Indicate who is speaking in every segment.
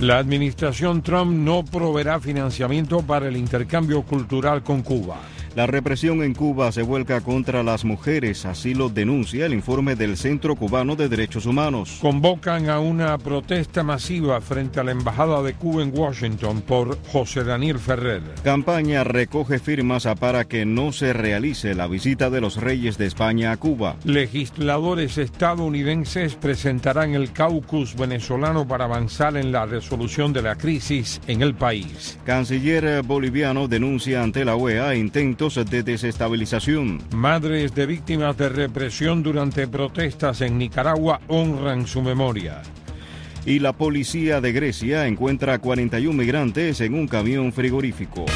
Speaker 1: La administración Trump no proveerá financiamiento para el intercambio cultural con Cuba.
Speaker 2: La represión en Cuba se vuelca contra las mujeres, así lo denuncia el informe del Centro Cubano de Derechos Humanos.
Speaker 1: Convocan a una protesta masiva frente a la Embajada de Cuba en Washington por José Daniel Ferrer.
Speaker 2: Campaña recoge firmas para que no se realice la visita de los reyes de España a Cuba.
Speaker 1: Legisladores estadounidenses presentarán el caucus venezolano para avanzar en la resolución de la crisis en el país.
Speaker 2: Canciller boliviano denuncia ante la OEA intentos de desestabilización.
Speaker 1: Madres de víctimas de represión durante protestas en Nicaragua honran su memoria.
Speaker 2: Y la policía de Grecia encuentra a 41 migrantes en un camión frigorífico.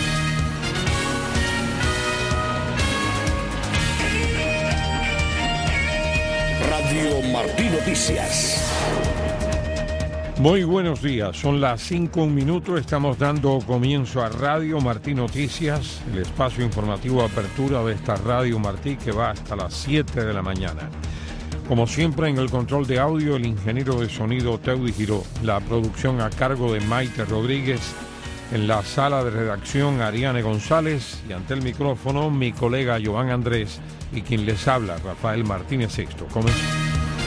Speaker 3: Radio Martí Noticias.
Speaker 1: Muy buenos días, son las 5:01, estamos dando comienzo a Radio Martí Noticias, el espacio informativo de apertura de esta Radio Martí que va hasta las 7 de la mañana. Como siempre en el control de audio el ingeniero de sonido Teudy Giró, la producción a cargo de Maite Rodríguez, en la sala de redacción Ariane González y ante el micrófono mi colega Joan Andrés y quien les habla Rafael Martínez Sexto. Comenzamos.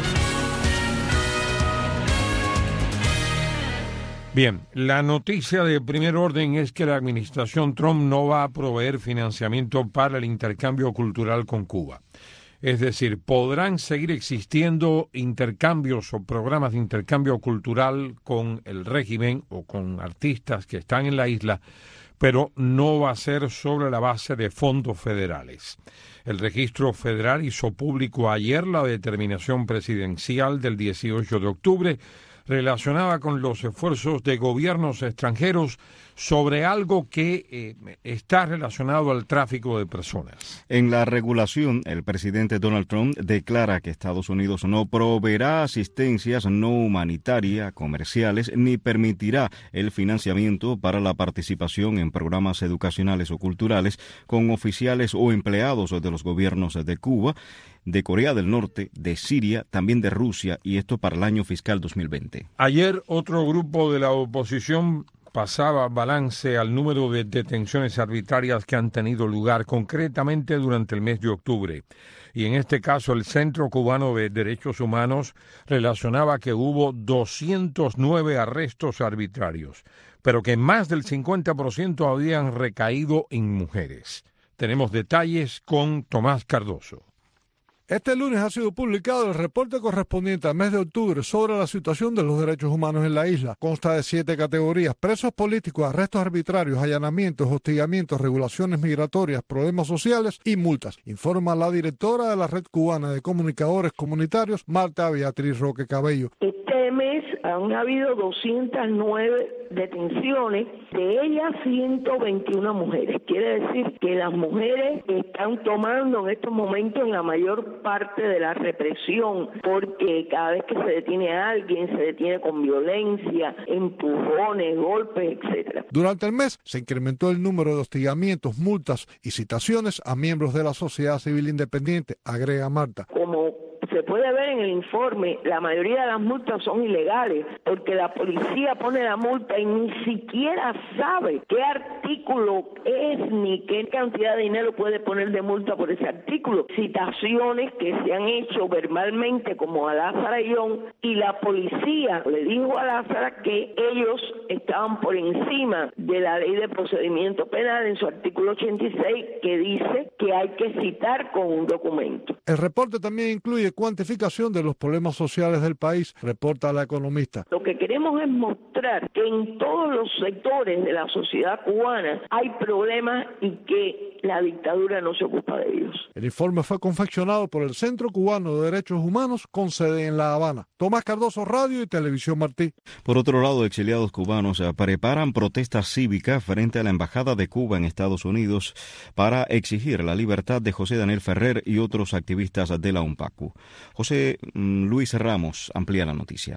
Speaker 1: Bien, la noticia de primer orden es que la administración Trump no va a proveer financiamiento para el intercambio cultural con Cuba. Es decir, podrán seguir existiendo intercambios o programas de intercambio cultural con el régimen o con artistas que están en la isla, pero no va a ser sobre la base de fondos federales. El registro federal hizo público ayer la determinación presidencial del 18 de octubre relacionada con los esfuerzos de gobiernos extranjeros sobre algo que está relacionado al tráfico de personas.
Speaker 2: En la regulación, el presidente Donald Trump declara que Estados Unidos no proveerá asistencias no humanitarias, comerciales, ni permitirá el financiamiento para la participación en programas educacionales o culturales con oficiales o empleados de los gobiernos de Cuba, de Corea del Norte, de Siria, también de Rusia, y esto para el año fiscal 2020.
Speaker 1: Ayer otro grupo de la oposición pasaba balance al número de detenciones arbitrarias que han tenido lugar concretamente durante el mes de octubre. Y en este caso el Centro Cubano de Derechos Humanos relacionaba que hubo 209 arrestos arbitrarios, pero que más del 50% habían recaído en mujeres. Tenemos detalles con Tomás Cardoso.
Speaker 4: Este lunes ha sido publicado el reporte correspondiente al mes de octubre sobre la situación de los derechos humanos en la isla. Consta de 7 categorías: presos políticos, arrestos arbitrarios, allanamientos, hostigamientos, regulaciones migratorias, problemas sociales y multas. Informa la directora de la Red Cubana de Comunicadores Comunitarios, Marta Beatriz Roque Cabello.
Speaker 5: Este mes han habido 209 detenciones, de ellas 121 mujeres. Quiere decir que las mujeres están tomando en estos momentos en la mayor parte de la represión, porque cada vez que se detiene a alguien, se detiene con violencia, empujones, golpes, etcétera.
Speaker 4: Durante el mes se incrementó el número de hostigamientos, multas y citaciones a miembros de la sociedad civil independiente, agrega Marta.
Speaker 5: Como se puede ver en el informe, la mayoría de las multas son ilegales, porque la policía pone la multa y ni siquiera sabe qué artículo es ni qué cantidad de dinero puede poner de multa por ese artículo. Citaciones que se han hecho verbalmente como a Lázara Ayllón, y la policía le dijo a Lázara que ellos estaban por encima de la ley de procedimiento penal en su artículo 86, que dice que hay que citar con un documento.
Speaker 4: El reporte también incluye cuantificación de los problemas sociales del país, reporta la economista.
Speaker 5: Lo que queremos es mostrar que en todos los sectores de la sociedad cubana hay problemas y que la dictadura no se ocupa de ellos.
Speaker 4: El informe fue confeccionado por el Centro Cubano de Derechos Humanos con sede en La Habana. Tomás Cardoso, Radio y Televisión Martí.
Speaker 2: Por otro lado, exiliados cubanos preparan protestas cívicas frente a la Embajada de Cuba en Estados Unidos para exigir la libertad de José Daniel Ferrer y otros activistas de la UNPACU. José Luis Ramos amplía la noticia.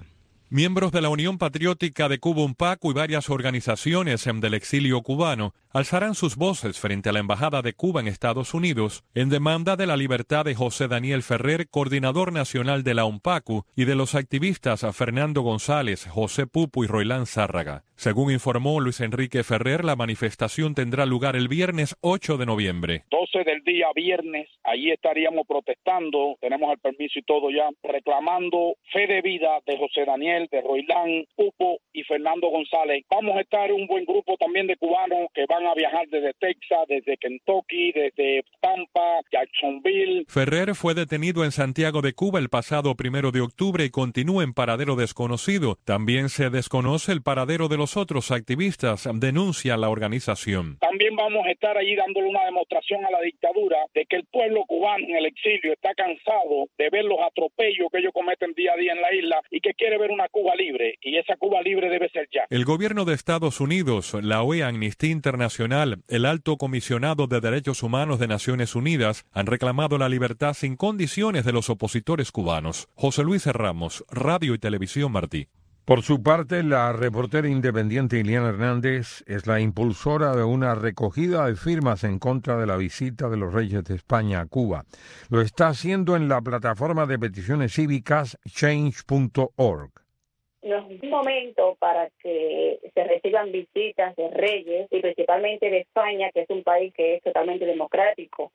Speaker 6: Miembros de la Unión Patriótica de Cuba UNPACU y varias organizaciones del exilio cubano alzarán sus voces frente a la Embajada de Cuba en Estados Unidos en demanda de la libertad de José Daniel Ferrer, coordinador nacional de la UNPACU, y de los activistas Fernando González, José Pupo y Roilán Zárraga. Según informó Luis Enrique Ferrer, la manifestación tendrá lugar el viernes 8 de noviembre.
Speaker 7: 12 del día viernes, allí estaríamos protestando, tenemos el permiso y todo ya, reclamando fe de vida de José Daniel, de Roilán, Pupo y Fernando González. Vamos a estar un buen grupo también de cubanos que van a viajar desde Texas, desde Kentucky, desde Tampa, Jacksonville.
Speaker 6: Ferrer fue detenido en Santiago de Cuba el pasado 1 de octubre y continúa en paradero desconocido. También se desconoce el paradero de los otros activistas, denuncia la organización.
Speaker 7: También vamos a estar allí dándole una demostración a la dictadura de que el pueblo cubano en el exilio está cansado de ver los atropellos que ellos cometen día a día en la isla y que quiere ver una Cuba libre, y esa Cuba libre debe ser ya.
Speaker 6: El gobierno de Estados Unidos, la OEA, Amnistía Internacional, el Alto Comisionado de Derechos Humanos de Naciones Unidas han reclamado la libertad sin condiciones de los opositores cubanos. José Luis Ramos, Radio y Televisión Martí.
Speaker 1: Por su parte, la reportera independiente Iliana Hernández es la impulsora de una recogida de firmas en contra de la visita de los Reyes de España a Cuba. Lo está haciendo en la plataforma de peticiones cívicas change.org.
Speaker 8: No es un momento para que se reciban visitas de reyes y principalmente de España, que es un país que es totalmente democrático,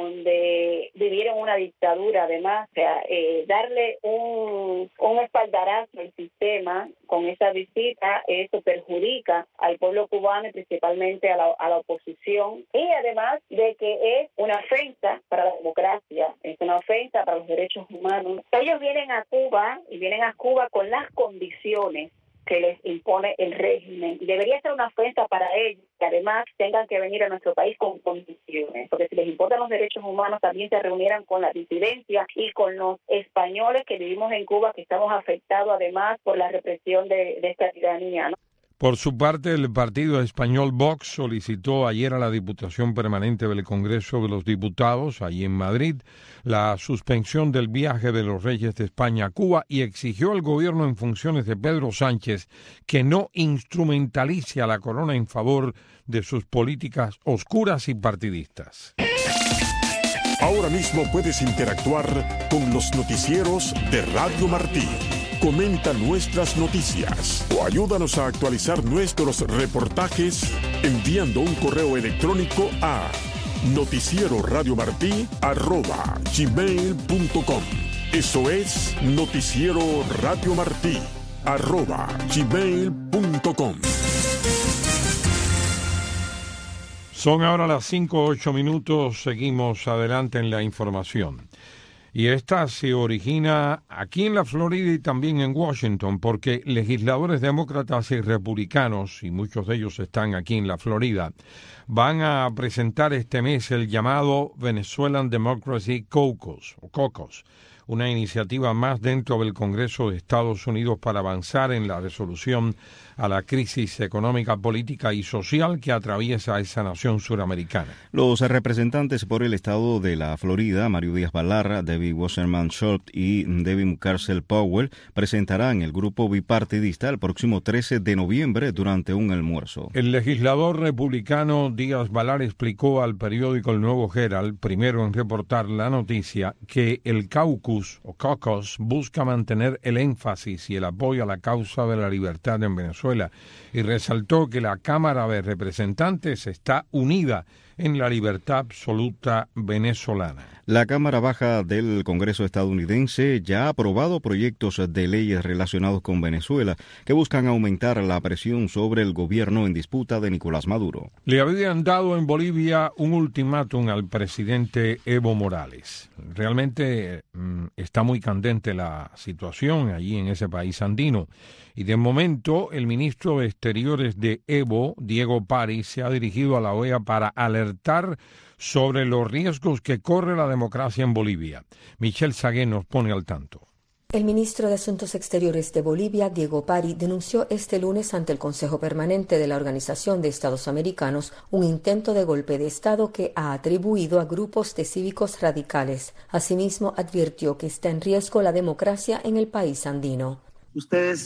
Speaker 8: donde vivieron una dictadura. Además, o sea, darle un espaldarazo al sistema con esa visita, eso perjudica al pueblo cubano y principalmente a la oposición, y además de que es una ofensa para la democracia, es una ofensa para los derechos humanos. Ellos vienen a Cuba y vienen a Cuba con las condiciones que les impone el régimen. Y debería ser una ofensa para ellos que además tengan que venir a nuestro país con condiciones, porque si les importan los derechos humanos también se reunieran con la disidencia y con los españoles que vivimos en Cuba, que estamos afectados además por la represión de esta tiranía, ¿no?
Speaker 1: Por su parte, el partido español Vox solicitó ayer a la Diputación Permanente del Congreso de los Diputados, allí en Madrid, la suspensión del viaje de los Reyes de España a Cuba y exigió al gobierno en funciones de Pedro Sánchez que no instrumentalice a la corona en favor de sus políticas oscuras y partidistas.
Speaker 3: Ahora mismo puedes interactuar con los noticieros de Radio Martí. Comenta nuestras noticias o ayúdanos a actualizar nuestros reportajes enviando un correo electrónico a noticieroradiomartí@gmail.com. Eso es noticieroradiomartí@gmail.com.
Speaker 1: Son ahora las 5:08, seguimos adelante en la información. Y esta se origina aquí en la Florida y también en Washington, porque legisladores demócratas y republicanos, y muchos de ellos están aquí en la Florida, van a presentar este mes el llamado Venezuelan Democracy Caucus, una iniciativa más dentro del Congreso de Estados Unidos para avanzar en la resolución a la crisis económica, política y social que atraviesa esa nación suramericana.
Speaker 2: Los representantes por el estado de la Florida, Mario Díaz Balart, Debbie Wasserman Schultz y Debbie Mucarsel Powell, presentarán el grupo bipartidista el próximo 13 de noviembre durante un almuerzo.
Speaker 1: El legislador republicano Díaz Balart explicó al periódico El Nuevo Herald, primero en reportar la noticia, que el caucus busca mantener el énfasis y el apoyo a la causa de la libertad en Venezuela, y resaltó que la Cámara de Representantes está unida en la libertad absoluta venezolana.
Speaker 2: La Cámara Baja del Congreso estadounidense ya ha aprobado proyectos de leyes relacionados con Venezuela que buscan aumentar la presión sobre el gobierno en disputa de Nicolás Maduro.
Speaker 1: Le habían dado en Bolivia un ultimátum al presidente Evo Morales. Realmente está muy candente la situación allí en ese país andino. Y de momento el ministro de Exteriores de Evo, Diego Pari, se ha dirigido a la OEA para alertar sobre los riesgos que corre la democracia en Bolivia. Michelle Sagué nos pone al tanto.
Speaker 9: El ministro de Asuntos Exteriores de Bolivia, Diego Pari, denunció este lunes ante el Consejo Permanente de la Organización de Estados Americanos un intento de golpe de Estado que ha atribuido a grupos de cívicos radicales. Asimismo, advirtió que está en riesgo la democracia en el país andino.
Speaker 10: Ustedes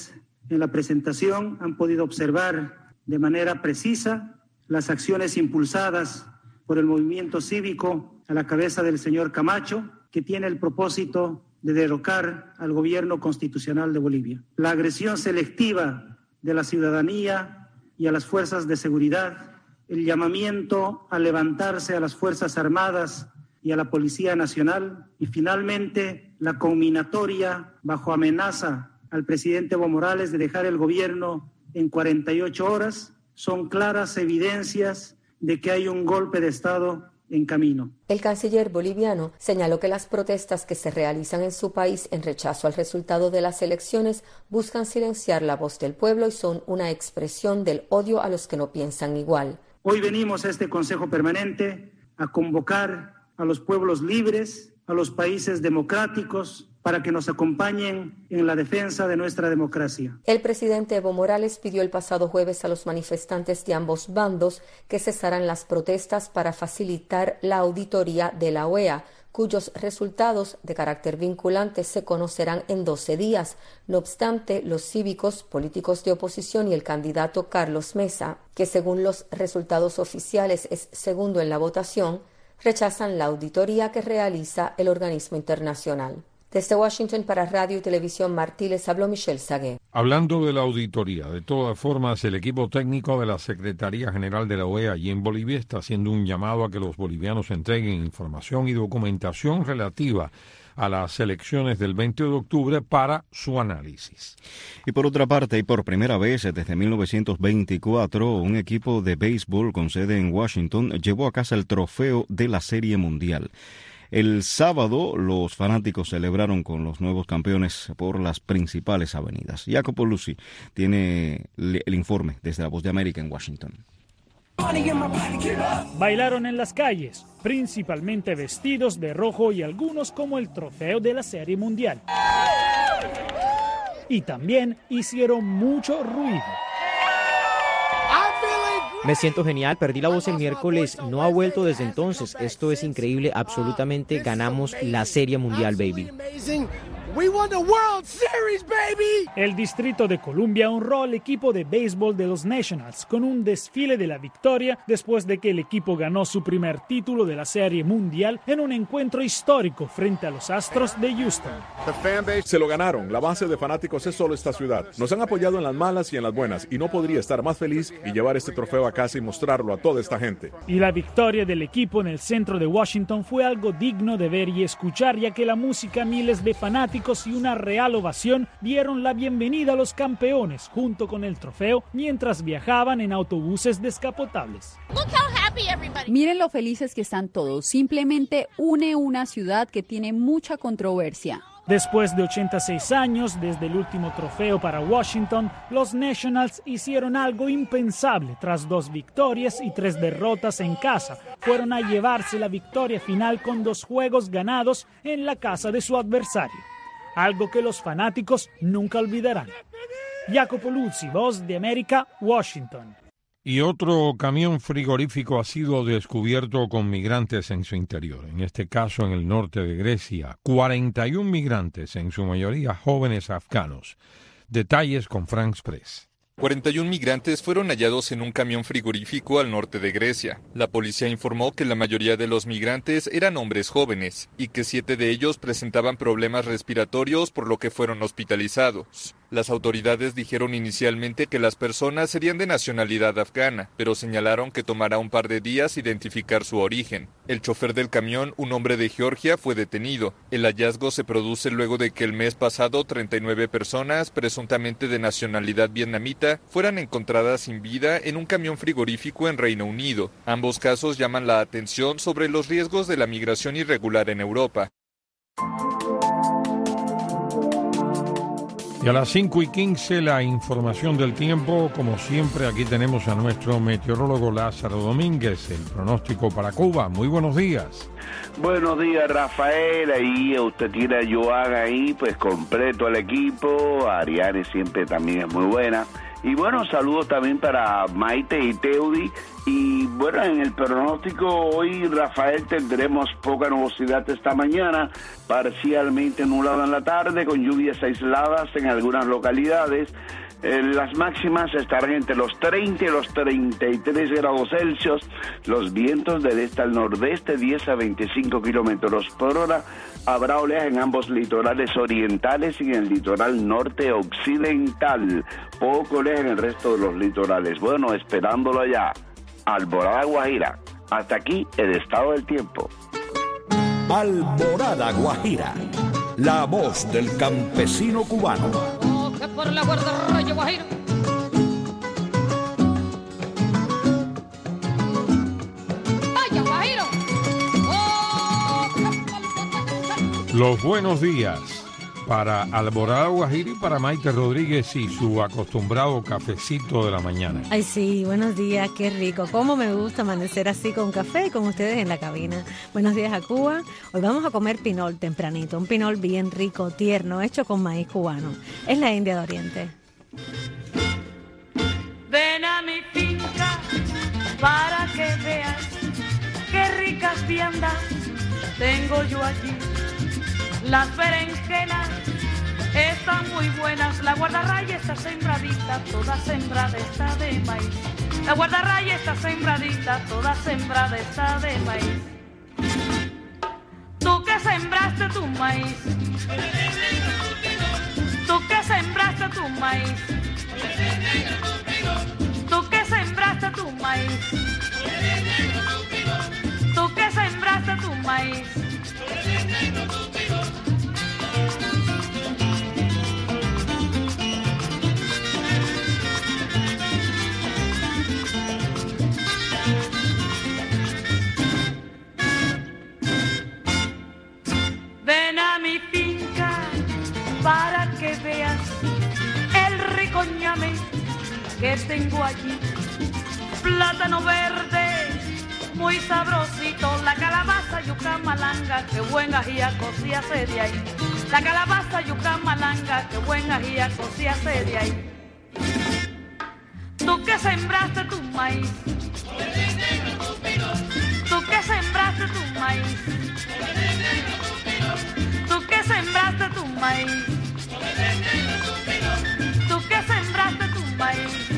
Speaker 10: En la presentación han podido observar de manera precisa las acciones impulsadas por el movimiento cívico a la cabeza del señor Camacho, que tiene el propósito de derrocar al gobierno constitucional de Bolivia. La agresión selectiva de la ciudadanía y a las fuerzas de seguridad, el llamamiento a levantarse a las Fuerzas Armadas y a la Policía Nacional, y finalmente la conminatoria bajo amenaza al presidente Evo Morales de dejar el gobierno en 48 horas, son claras evidencias de que hay un golpe de Estado en camino.
Speaker 9: El canciller boliviano señaló que las protestas que se realizan en su país en rechazo al resultado de las elecciones buscan silenciar la voz del pueblo y son una expresión del odio a los que no piensan igual.
Speaker 10: Hoy venimos a este Consejo Permanente a convocar a los pueblos libres, a los países democráticos, para que nos acompañen en la defensa de nuestra democracia.
Speaker 9: El presidente Evo Morales pidió el pasado jueves a los manifestantes de ambos bandos que cesaran las protestas para facilitar la auditoría de la OEA, cuyos resultados de carácter vinculante se conocerán en 12 días. No obstante, los cívicos, políticos de oposición y el candidato Carlos Mesa, que según los resultados oficiales es segundo en la votación, rechazan la auditoría que realiza el organismo internacional. Desde Washington para Radio y Televisión Martí les habló Michelle Sagué.
Speaker 1: Hablando de la auditoría, de todas formas, el equipo técnico de la Secretaría General de la OEA allí en Bolivia está haciendo un llamado a que los bolivianos entreguen información y documentación relativa a las elecciones del 20 de octubre para su análisis.
Speaker 2: Y por otra parte, y por primera vez desde 1924, un equipo de béisbol con sede en Washington llevó a casa el trofeo de la Serie Mundial. El sábado, los fanáticos celebraron con los nuevos campeones por las principales avenidas. Jacopo Luzzi tiene el informe desde La Voz de América en Washington.
Speaker 11: Bailaron en las calles, principalmente vestidos de rojo y algunos como el trofeo de la Serie Mundial. Y también hicieron mucho ruido.
Speaker 12: Me siento genial, perdí la voz el miércoles, no ha vuelto desde entonces. Esto es increíble, absolutamente ganamos la Serie Mundial, baby.
Speaker 11: El Distrito de Columbia honró al equipo de béisbol de los Nationals con un desfile de la victoria después de que el equipo ganó su primer título de la Serie Mundial en un encuentro histórico frente a los Astros de Houston.
Speaker 13: Se lo ganaron, la base de fanáticos es solo esta ciudad. Nos han apoyado en las malas y en las buenas y no podría estar más feliz y llevar este trofeo a casa y mostrarlo a toda esta gente.
Speaker 11: Y la victoria del equipo en el centro de Washington fue algo digno de ver y escuchar, ya que la música, miles de fanáticos y una real ovación dieron la bienvenida a los campeones junto con el trofeo mientras viajaban en autobuses descapotables.
Speaker 14: Miren lo felices que están todos. Simplemente une una ciudad que tiene mucha controversia.
Speaker 11: Después de 86 años desde el último trofeo para Washington, los Nationals hicieron algo impensable. Tras 2 victorias y 3 derrotas en casa, fueron a llevarse la victoria final con 2 juegos ganados en la casa de su adversario. Algo que los fanáticos nunca olvidarán. Jacopo Luzzi, Voz de América, Washington.
Speaker 1: Y otro camión frigorífico ha sido descubierto con migrantes en su interior, en este caso en el norte de Grecia. 41 migrantes, en su mayoría jóvenes afganos. Detalles con France Press.
Speaker 15: 41 migrantes fueron hallados en un camión frigorífico al norte de Grecia. La policía informó que la mayoría de los migrantes eran hombres jóvenes y que 7 de ellos presentaban problemas respiratorios, por lo que fueron hospitalizados. Las autoridades dijeron inicialmente que las personas serían de nacionalidad afgana, pero señalaron que tomará un par de días identificar su origen. El chofer del camión, un hombre de Georgia, fue detenido. El hallazgo se produce luego de que el mes pasado 39 personas, presuntamente de nacionalidad vietnamita, fueran encontradas sin vida en un camión frigorífico en Reino Unido. Ambos casos llaman la atención sobre los riesgos de la migración irregular en Europa.
Speaker 1: Y a las 5:15 la información del tiempo. Como siempre, aquí tenemos a nuestro meteorólogo Lázaro Domínguez, el pronóstico para Cuba. Muy buenos días.
Speaker 16: Buenos días, Rafael. Ahí usted tiene a Joan ahí, pues completo el equipo. Ariane siempre también es muy buena. Y bueno, saludos también para Maite y Teudi. Y bueno, en el pronóstico hoy, Rafael, tendremos poca nubosidad esta mañana, parcialmente nublado en la tarde, con lluvias aisladas en algunas localidades. Las máximas estarán entre los 30 y los 33 grados Celsius. Los vientos del este al nordeste, 10 a 25 kilómetros por hora. Habrá oleaje en ambos litorales orientales y en el litoral norte occidental. Poco oleaje en el resto de los litorales. Bueno, esperándolo allá. Alborada Guajira. Hasta aquí el estado del tiempo.
Speaker 17: Alborada Guajira, la voz del campesino cubano.
Speaker 18: Por la guardarraya Guajira. Vaya Guajiro.
Speaker 1: Los buenos días para Alborada Guajira y para Maite Rodríguez y su acostumbrado cafecito de la mañana.
Speaker 19: Ay, sí, buenos días, qué rico. Cómo me gusta amanecer así con café y con ustedes en la cabina. Buenos días a Cuba. Hoy vamos a comer pinol tempranito, un pinol bien rico, tierno, hecho con maíz cubano. Es la India de Oriente.
Speaker 20: Ven a mi finca para que veas qué ricas viandas tengo yo aquí. Las berenjenas están muy buenas, la guardarraya está sembradita, toda sembrada está de maíz. La guardarraya está sembradita, toda sembrada está de maíz. Tú que sembraste tu maíz, tú que sembraste tu maíz, tú que sembraste tu maíz, tú que sembraste tu maíz. Ven a mi finca para que veas el rico ñame que tengo allí. Plátano verde, muy sabrosito. La calabaza, yuca, malanga, que buen ajíaco se hace de ahí. La calabaza, yuca, malanga, que buen ajíaco se hace de ahí. Tú que sembraste tu maíz, tú que sembraste tu maíz, tú que sembraste tu maíz, tú que sembraste tu maíz.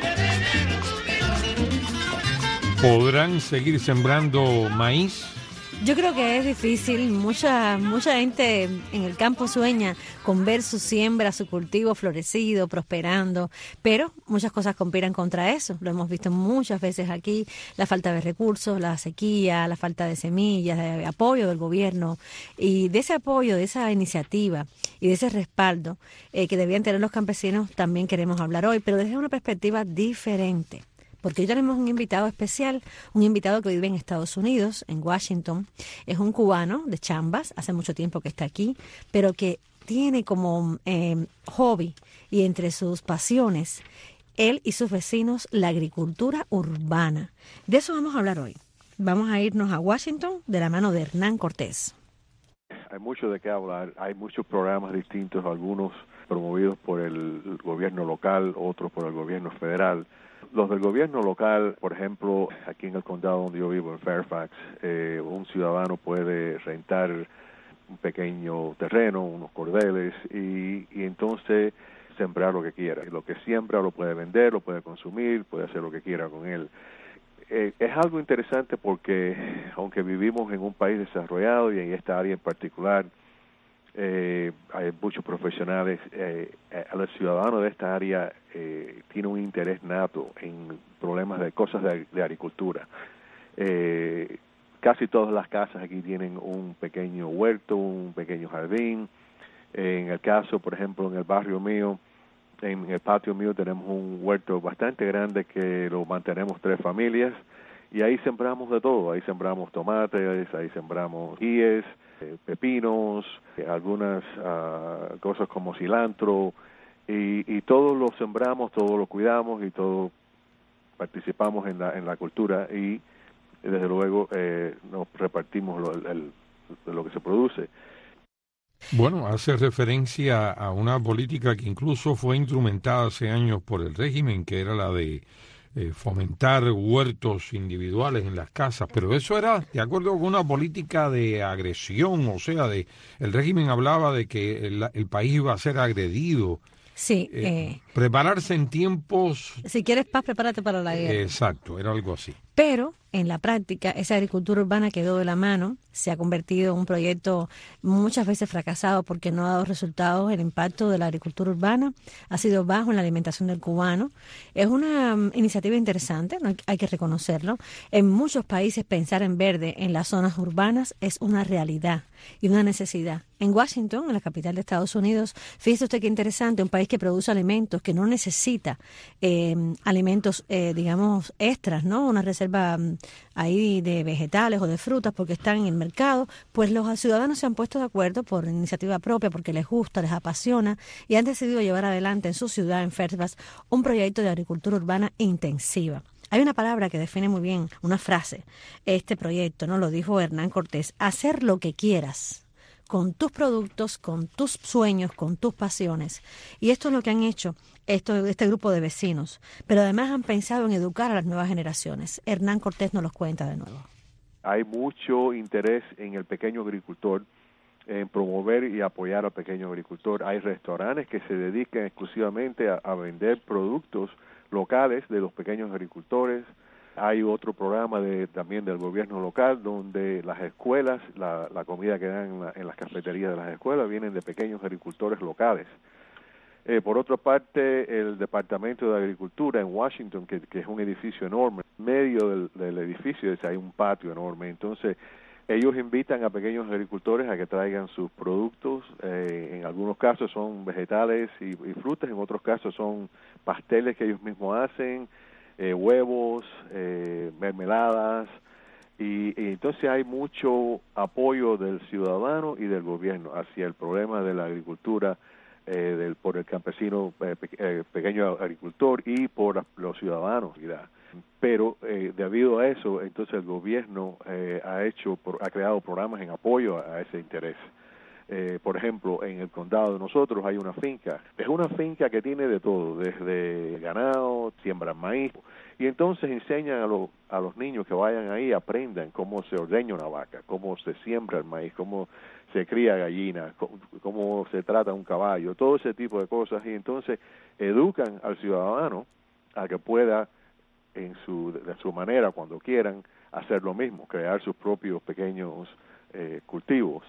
Speaker 1: ¿Podrán seguir sembrando maíz?
Speaker 19: Yo creo que es difícil. Mucha gente en el campo sueña con ver su siembra, su cultivo florecido, prosperando, pero muchas cosas conspiran contra eso. Lo hemos visto muchas veces aquí, la falta de recursos, la sequía, la falta de semillas, de apoyo del gobierno, y de ese apoyo, de esa iniciativa y de ese respaldo que debían tener los campesinos también queremos hablar hoy, pero desde una perspectiva diferente. Porque hoy tenemos un invitado especial, un invitado que vive en Estados Unidos, en Washington. Es un cubano de Chambas, hace mucho tiempo que está aquí, pero que tiene como hobby y entre sus pasiones, él y sus vecinos, la agricultura urbana. De eso vamos a hablar hoy. Vamos a irnos a Washington de la mano de Hernán Cortés.
Speaker 21: Hay mucho de qué hablar, hay muchos programas distintos, algunos promovidos por el gobierno local, otros por el gobierno federal. Los del gobierno local, por ejemplo, aquí en el condado donde yo vivo, en Fairfax, un ciudadano puede rentar un pequeño terreno, unos cordeles, y entonces sembrar lo que quiera. Lo que siembra lo puede vender, lo puede consumir, puede hacer lo que quiera con él. Es algo interesante porque, aunque vivimos en un país desarrollado y en esta área en particular, hay muchos profesionales, el ciudadano de esta área tiene un interés nato en problemas de cosas de agricultura. Casi todas las casas aquí tienen un pequeño huerto, un pequeño jardín. En el caso, por ejemplo, en el barrio mío, en el patio mío tenemos un huerto bastante grande que lo mantenemos 3 familias y ahí sembramos de todo. Ahí sembramos tomates, ahí sembramos guíes, pepinos, algunas cosas como cilantro, y todo lo sembramos, todo lo cuidamos y todo participamos en la cultura, y desde luego nos repartimos lo que se produce.
Speaker 1: Bueno, hace referencia a una política que incluso fue instrumentada hace años por el régimen, que era la de fomentar huertos individuales en las casas, pero eso era de acuerdo con una política de agresión, o sea, el régimen hablaba de que el país iba a ser agredido
Speaker 19: Sí.
Speaker 1: Prepararse en tiempos...
Speaker 19: Si quieres paz, prepárate para la guerra.
Speaker 1: Exacto, era algo así.
Speaker 19: Pero en la práctica esa agricultura urbana quedó de la mano, se ha convertido en un proyecto muchas veces fracasado porque no ha dado resultados. El impacto de la agricultura urbana ha sido bajo en la alimentación del cubano. Es una iniciativa interesante, no hay que reconocerlo. En muchos países pensar en verde en las zonas urbanas es una realidad y una necesidad. En Washington, en la capital de Estados Unidos, fíjese usted qué interesante, un país que produce alimentos, que no necesita alimentos, digamos, extras, ¿no? Una reserva ahí de vegetales o de frutas porque están en el mercado, pues los ciudadanos se han puesto de acuerdo por iniciativa propia, porque les gusta, les apasiona, y han decidido llevar adelante en su ciudad, en Fairfax, un proyecto de agricultura urbana intensiva. Hay una palabra que define muy bien, una frase, este proyecto, ¿no? Lo dijo Hernán Cortés: hacer lo que quieras, con tus productos, con tus sueños, con tus pasiones. Y esto es lo que han hecho este grupo de vecinos. Pero además han pensado en educar a las nuevas generaciones. Hernán Cortés nos los cuenta de nuevo.
Speaker 21: Hay mucho interés en el pequeño agricultor, en promover y apoyar al pequeño agricultor. Hay restaurantes que se dedican exclusivamente a vender productos locales de los pequeños agricultores. Hay otro programa también del gobierno local donde las escuelas, la comida que dan en las cafeterías de las escuelas vienen de pequeños agricultores locales. Por otra parte, el Departamento de Agricultura en Washington, que es un edificio enorme, en medio del edificio hay un patio enorme. Entonces, ellos invitan a pequeños agricultores a que traigan sus productos. En algunos casos son vegetales y frutas, en otros casos son pasteles que ellos mismos hacen, huevos, mermeladas, y entonces hay mucho apoyo del ciudadano y del gobierno hacia el problema de la agricultura, por el campesino, pequeño agricultor, y por los ciudadanos. Pero debido a eso, entonces el gobierno ha creado programas en apoyo a ese interés. Por ejemplo, en el condado de nosotros hay una finca. Es una finca que tiene de todo, desde ganado, siembran maíz, y entonces enseñan a los niños que vayan ahí, aprendan cómo se ordeña una vaca, cómo se siembra el maíz, cómo se cría gallina, cómo se trata un caballo, todo ese tipo de cosas, y entonces educan al ciudadano a que pueda de su manera, cuando quieran, hacer lo mismo, crear sus propios pequeños cultivos.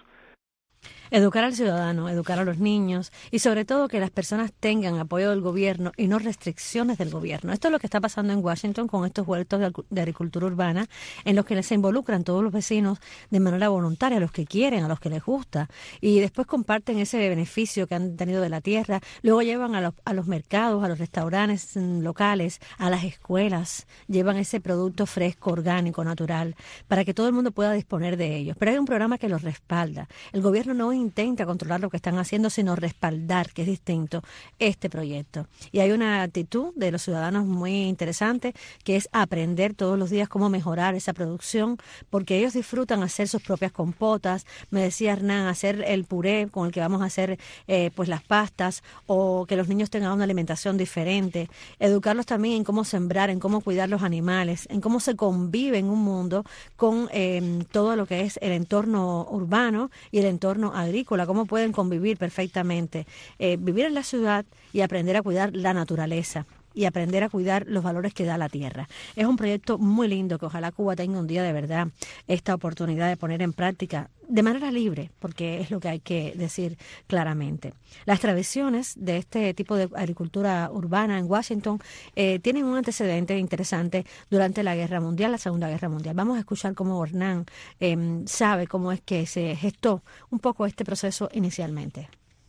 Speaker 19: Educar al ciudadano, educar a los niños y sobre todo que las personas tengan apoyo del gobierno y no restricciones del gobierno. Esto es lo que está pasando en Washington con estos huertos de agricultura urbana en los que se involucran todos los vecinos de manera voluntaria, a los que quieren, a los que les gusta, y después comparten ese beneficio que han tenido de la tierra. Luego llevan a los mercados, a los restaurantes locales, a las escuelas, llevan ese producto fresco, orgánico, natural, para que todo el mundo pueda disponer de ellos. Pero hay un programa que los respalda. El gobierno no intenta controlar lo que están haciendo, sino respaldar, que es distinto, este proyecto. Y hay una actitud de los ciudadanos muy interesante, que es aprender todos los días cómo mejorar esa producción, porque ellos disfrutan hacer sus propias compotas. Me decía Hernán, hacer el puré con el que vamos a hacer pues las pastas, o que los niños tengan una alimentación diferente. Educarlos también en cómo sembrar, en cómo cuidar los animales, en cómo se convive en un mundo con todo lo que es el entorno urbano y el entorno agrícola, cómo pueden convivir perfectamente, vivir en la ciudad y aprender a cuidar la naturaleza y aprender a cuidar los valores que da la tierra. Es un proyecto muy lindo que ojalá Cuba tenga un día de verdad esta oportunidad de poner en práctica de manera libre, porque es lo que hay que decir claramente. Las tradiciones de este tipo de agricultura urbana en Washington tienen un antecedente interesante durante la Guerra Mundial, la Segunda Guerra Mundial. Vamos a escuchar cómo Hernán sabe cómo es que se gestó un poco este proceso inicialmente.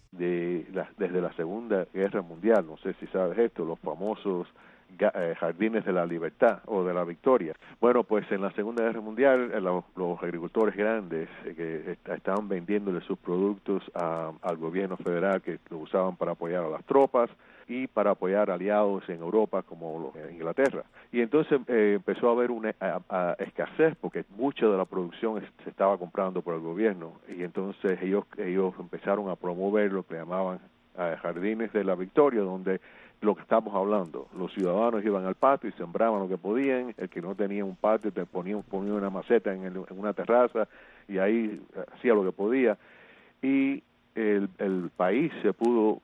Speaker 21: Desde la Segunda Guerra Mundial, no sé si sabes esto, los famosos jardines de la libertad o de la victoria. Bueno, pues en la Segunda Guerra Mundial los agricultores grandes que estaban vendiéndole sus productos al gobierno federal, que lo usaban para apoyar a las tropas y para apoyar aliados en Europa como Inglaterra. Y entonces empezó a haber una escasez porque mucha de la producción se estaba comprando por el gobierno, y entonces ellos empezaron a promover lo que llamaban jardines de la victoria, donde lo que estamos hablando, los ciudadanos iban al patio y sembraban lo que podían. El que no tenía un patio te ponía una maceta en una terraza y ahí hacía lo que podía. Y el país se pudo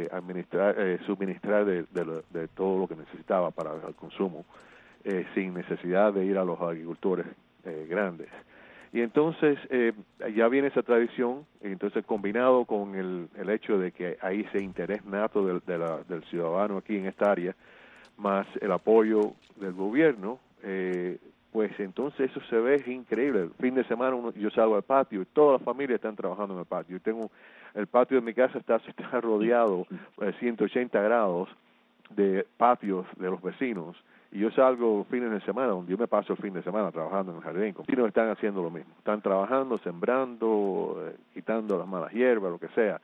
Speaker 21: suministrar de todo lo que necesitaba para el consumo, sin necesidad de ir a los agricultores grandes. Y entonces ya viene esa tradición, y entonces combinado con el hecho de que hay ese interés nato del ciudadano aquí en esta área, más el apoyo del gobierno, pues entonces eso se ve increíble. El fin de semana yo salgo al patio y toda la familia están trabajando en el patio. Yo tengo el patio de mi casa está rodeado 180 grados de patios de los vecinos. Y yo salgo fines de semana, donde yo me paso el fin de semana trabajando en el jardín. Los vecinos están haciendo lo mismo. Están trabajando, sembrando, quitando las malas hierbas, lo que sea,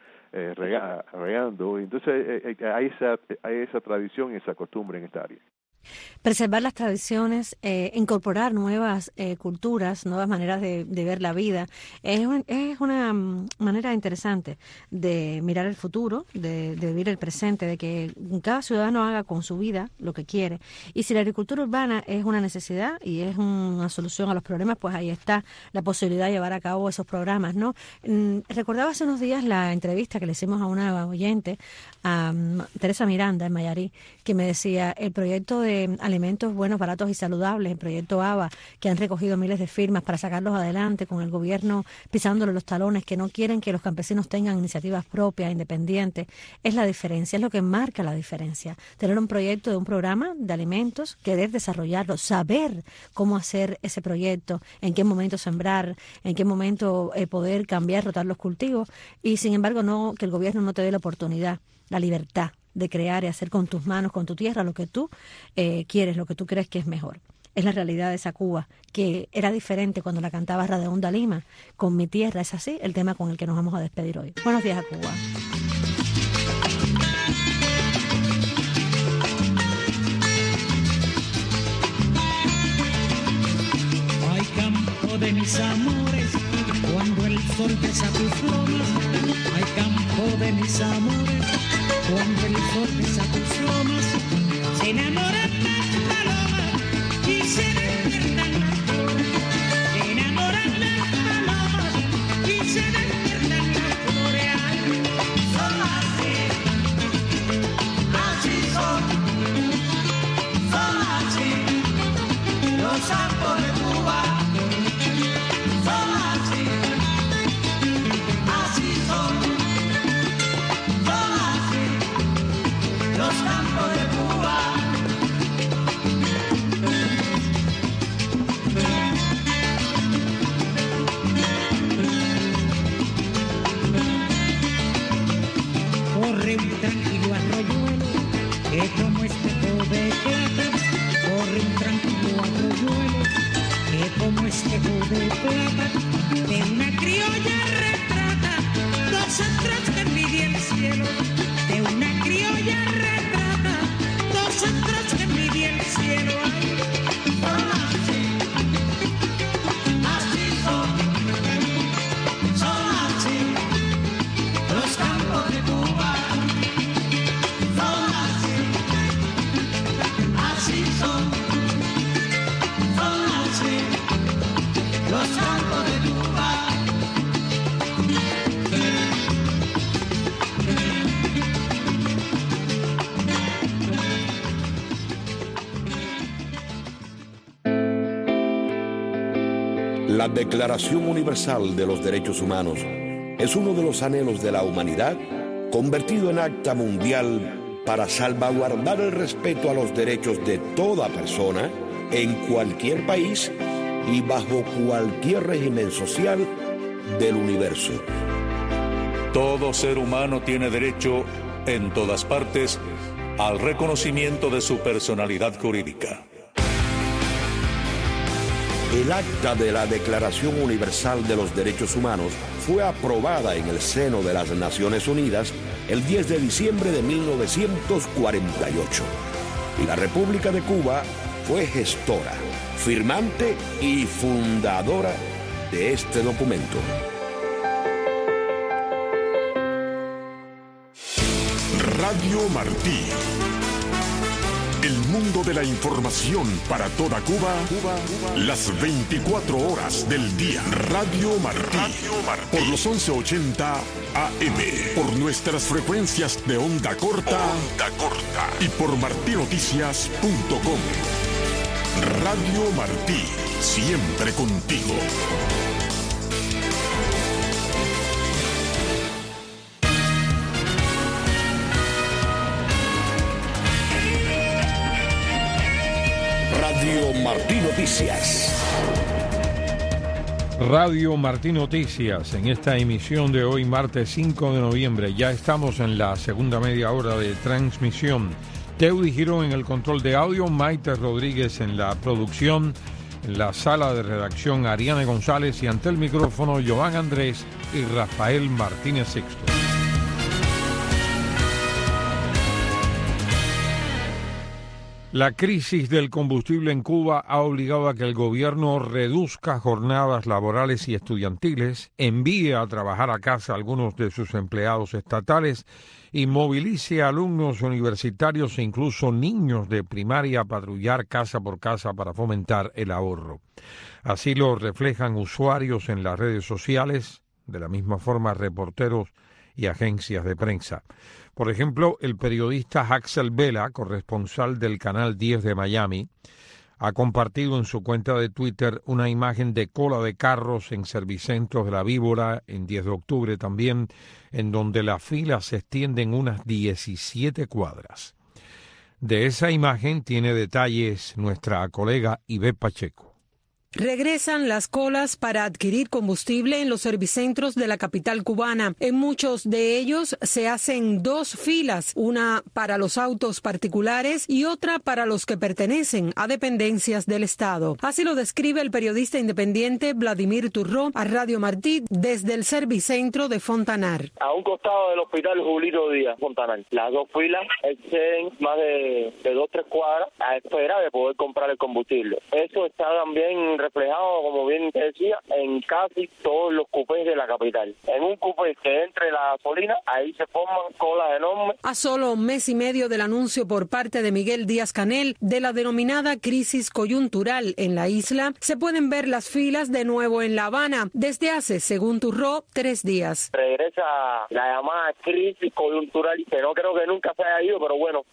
Speaker 21: regando. Entonces hay esa tradición y esa costumbre en esta área.
Speaker 19: Preservar las tradiciones, incorporar nuevas culturas, nuevas maneras de ver la vida, es una manera interesante de mirar el futuro, de vivir el presente, de que cada ciudadano haga con su vida lo que quiere. Y si la agricultura urbana es una necesidad y es una solución a los problemas, pues ahí está la posibilidad de llevar a cabo esos programas, ¿no? Recordaba hace unos días la entrevista que le hicimos a una oyente, a Teresa Miranda, en Mayarí, que me decía el proyecto de alimentos buenos, baratos y saludables, el proyecto ABA, que han recogido miles de firmas para sacarlos adelante, con el gobierno pisándole los talones, que no quieren que los campesinos tengan iniciativas propias, independientes, es la diferencia, es lo que marca la diferencia. Tener un proyecto de un programa de alimentos, querer desarrollarlo, saber cómo hacer ese proyecto, en qué momento sembrar, en qué momento poder cambiar, rotar los cultivos, y sin embargo no que el gobierno no te dé la oportunidad, la libertad de crear y hacer con tus manos, con tu tierra, lo que tú quieres, lo que tú crees que es mejor. Es la realidad de esa Cuba, que era diferente cuando la cantaba Radeonda Lima. Con mi tierra es así, el tema con el que nos vamos a despedir hoy. Buenos días a Cuba.
Speaker 5: Ay, campo de mis amores, cuando el sol besa tus lomas. Ay, campo de mis amores, cuando el sol besa tus lomas, se enamoran las palomas y se despiertan las flores. Se enamoran las palomas y se despiertan las flores. Ay, son así son así, los campos de Cuba, son así son. Los campos de Cuba. Corre un tranquilo arroyuelo, que como espejo de plata. Corre un tranquilo arroyuelo, que como espejo de plata. De una criolla retrata dos astros que envidia el cielo. De una criolla retrata dos astros que envidia el cielo. Ay, son así son así los campos de Cuba. Son así son así los campos de Cuba.
Speaker 17: La Declaración Universal de los Derechos Humanos es uno de los anhelos de la humanidad convertido en acta mundial para salvaguardar el respeto a los derechos de toda persona en cualquier país y bajo cualquier régimen social del universo.
Speaker 22: Todo ser humano tiene derecho, en todas partes, al reconocimiento de su personalidad jurídica.
Speaker 17: El acta de la Declaración Universal de los Derechos Humanos fue aprobada en el seno de las Naciones Unidas el 10 de diciembre de 1948. Y la República de Cuba fue gestora, firmante y fundadora de este documento.
Speaker 3: Radio Martí. El mundo de la información para toda Cuba, las 24 horas del día. Radio Martí. Por los 1180 AM. Por nuestras frecuencias de onda corta. Y por martinoticias.com. Radio Martí. Siempre contigo.
Speaker 17: Radio Martí Noticias.
Speaker 1: Radio Martí Noticias, en esta emisión de hoy, martes 5 de noviembre. Ya estamos en la segunda media hora de transmisión. Teudi Girón en el control de audio, Maite Rodríguez en la producción, en la sala de redacción Ariane González y ante el micrófono Joan Andrés y Rafael Martínez Sixto. La crisis del combustible en Cuba ha obligado a que el gobierno reduzca jornadas laborales y estudiantiles, envíe a trabajar a casa a algunos de sus empleados estatales y movilice a alumnos universitarios e incluso niños de primaria a patrullar casa por casa para fomentar el ahorro. Así lo reflejan usuarios en las redes sociales, de la misma forma reporteros y agencias de prensa. Por ejemplo, el periodista Axel Vela, corresponsal del Canal 10 de Miami, ha compartido en su cuenta de Twitter una imagen de cola de carros en Servicentros de la Víbora, en 10 de octubre también, en donde las filas se extienden unas 17 cuadras. De esa imagen tiene detalles nuestra colega Ivette Pacheco.
Speaker 4: Regresan las colas para adquirir combustible en los servicentros de la capital cubana. En muchos de ellos se hacen dos filas, una para los autos particulares y otra para los que pertenecen a dependencias del Estado. Así lo describe el periodista independiente Vladimir Turró a Radio Martí desde el servicentro de Fontanar.
Speaker 7: A un costado del hospital Julio Díaz, Fontanar. Las dos filas exceden más de 2-3 cuadras a espera de poder comprar el combustible. Eso está también reflejado, como bien te decía, en casi todos los cupés de la capital. En un cupé que entre la gasolina, ahí se forman colas enormes.
Speaker 4: A solo un mes y medio del anuncio por parte de Miguel Díaz-Canel de la denominada crisis coyuntural en la isla, se pueden ver las filas de nuevo en La Habana desde hace, según Turró, 3 días.
Speaker 7: Regresa la llamada crisis coyuntural, que no creo que nunca se haya ido, pero bueno,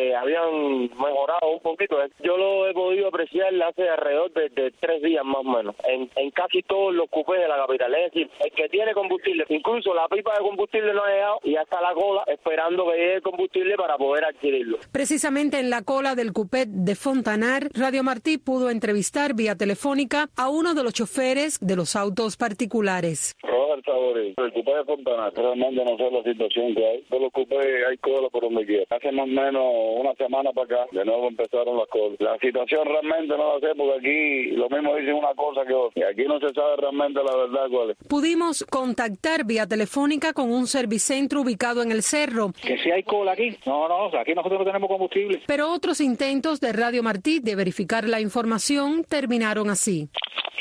Speaker 7: habían mejorado un poquito. Yo lo he podido apreciar hace alrededor de 3 días más o menos, en casi todos los cupés de la capital. Es decir, el que tiene combustible, incluso la pipa de combustible no ha llegado y ya está la cola esperando que llegue el combustible para poder adquirirlo.
Speaker 4: Precisamente en la cola del cupé de Fontanar, Radio Martí pudo entrevistar vía telefónica a uno de los choferes de los autos particulares.
Speaker 23: Robert Sabori, el cupé de Fontanar, realmente no sé la situación que hay. Todos los cupés hay cola por donde quiera. Hace más o menos una semana para acá, de nuevo empezaron las colas. La situación realmente no la sé porque aquí lo mismo dicen una cosa que otra. Y aquí no se sabe realmente la verdad cuál es.
Speaker 4: Pudimos contactar vía telefónica con un servicentro ubicado en el Cerro.
Speaker 24: Que si hay cola aquí. No, aquí nosotros no tenemos combustible.
Speaker 4: Pero otros intentos de Radio Martí de verificar la información terminaron así.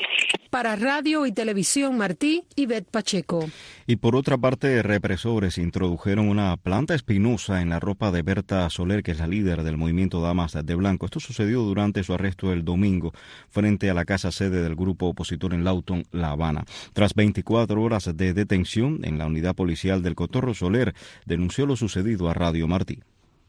Speaker 4: Para Radio y Televisión Martí, Ivette Pacheco.
Speaker 2: Y por otra parte, represores introdujeron una planta espinosa en la ropa de Berta Soler, que es la líder del movimiento Damas de Blanco. Esto sucedió durante su arresto el domingo frente a la casa sede del grupo opositor en Lawton, La Habana. Tras 24 horas de detención en la unidad policial del Cotorro, Soler denunció lo sucedido a Radio Martí.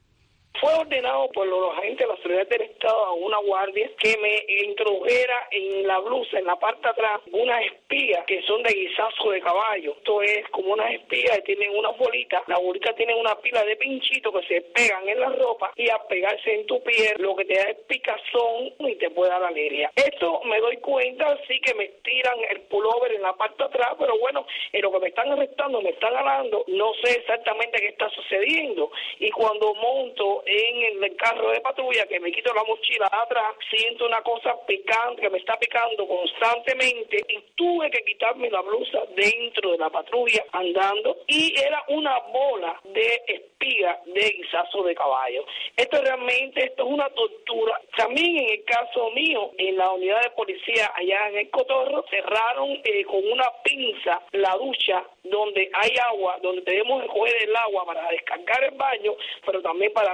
Speaker 25: Fue ordenado por los agentes de la seguridad del Estado a una guardia que me introdujera en la blusa, en la parte de atrás, unas espías que son de guisazo de caballo. Esto es como unas espías que tienen una bolita. La bolita tiene una pila de pinchitos que se pegan en la ropa y al pegarse en tu piel lo que te da es picazón y te puede dar alergia. Esto me doy cuenta, sí que me tiran el pullover en la parte de atrás, pero bueno, en lo que me están arrestando, me están jalando, no sé exactamente qué está sucediendo. Y cuando monto en el carro de patrulla, que me quito la mochila de atrás, siento una cosa picante que me está picando constantemente y tuve que quitarme la blusa dentro de la patrulla andando y era una bola de espiga de guisazo de caballo. Esto es una tortura. También en el caso mío, en la unidad de policía allá en el Cotorro, cerraron con una pinza la ducha donde hay agua, donde debemos coger el agua para descargar el baño, pero también para nuestras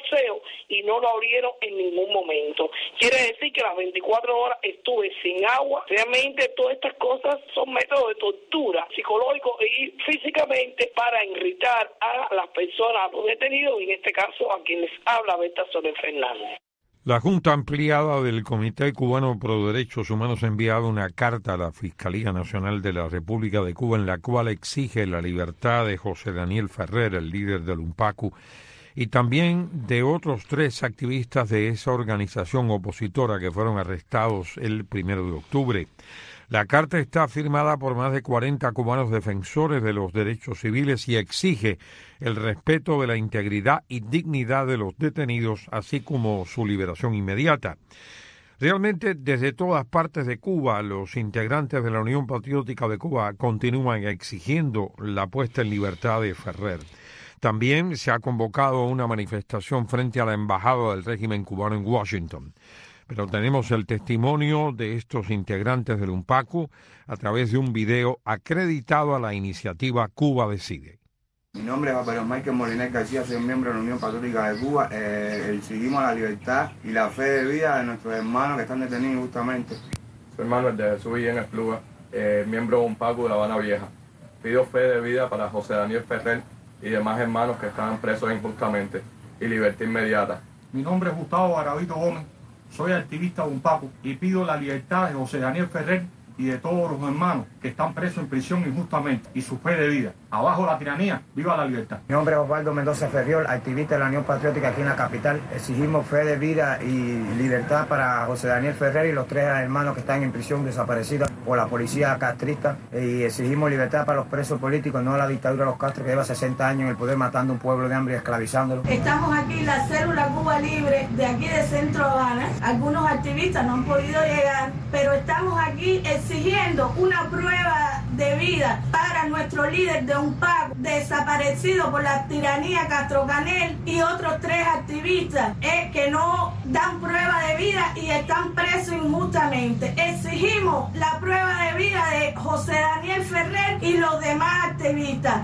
Speaker 25: aseo y no lo abrieron en ningún momento. Quiere decir que las 24 horas estuve sin agua. Realmente todas estas cosas son métodos de tortura psicológico y físicamente para irritar a las personas, a los detenidos, y en este caso a quien les habla, Berta Soler Fernández.
Speaker 1: La Junta Ampliada del Comité Cubano Pro Derechos Humanos ha enviado una carta a la Fiscalía Nacional de la República de Cuba en la cual exige la libertad de José Daniel Ferrer, el líder del UNPACU, y también de otros 3 activistas de esa organización opositora que fueron arrestados el 1 de octubre. La carta está firmada por más de 40 cubanos defensores de los derechos civiles y exige el respeto de la integridad y dignidad de los detenidos, así como su liberación inmediata. Realmente, desde todas partes de Cuba, los integrantes de la Unión Patriótica de Cuba continúan exigiendo la puesta en libertad de Ferrer. También se ha convocado una manifestación frente a la embajada del régimen cubano en Washington. Pero tenemos el testimonio de estos integrantes del UNPACU a través de un video acreditado a la iniciativa Cuba Decide.
Speaker 6: Mi nombre es José Michael Molinés García, soy miembro de la Unión Patriótica de Cuba. Exigimos la libertad y la fe de vida de nuestros hermanos que están detenidos injustamente.
Speaker 8: Soy Manuel de Jesús Guillén Espluga, miembro de UNPACU de La Habana Vieja. Pido fe de vida para José Daniel Ferrer y demás hermanos que estaban presos injustamente y libertad inmediata.
Speaker 9: Mi nombre es Gustavo Garavito Gómez. Soy activista de UNPACU y pido la libertad de José Daniel Ferrer y de todos los hermanos que están presos en prisión injustamente y su fe de vida. Abajo la tiranía, viva la libertad.
Speaker 10: Mi nombre es Osvaldo Mendoza Ferriol, activista de la Unión Patriótica aquí en la capital. Exigimos fe de vida y libertad para José Daniel Ferrer y los 3 hermanos que están en prisión desaparecidos por la policía castrista. Y exigimos libertad para los presos políticos, no a la dictadura de los Castro que lleva 60 años en el poder matando a un pueblo de hambre y esclavizándolo.
Speaker 12: Estamos aquí en la célula Cuba Libre de aquí de Centro Habana. Algunos activistas no han podido llegar, pero estamos aquí exigiendo una prueba de vida para nuestro líder de UNPACU, desaparecido por la tiranía Castro Canel, y otros 3 activistas que no dan prueba de vida y están presos injustamente. Exigimos la prueba de vida de José Daniel Ferrer y los demás activistas.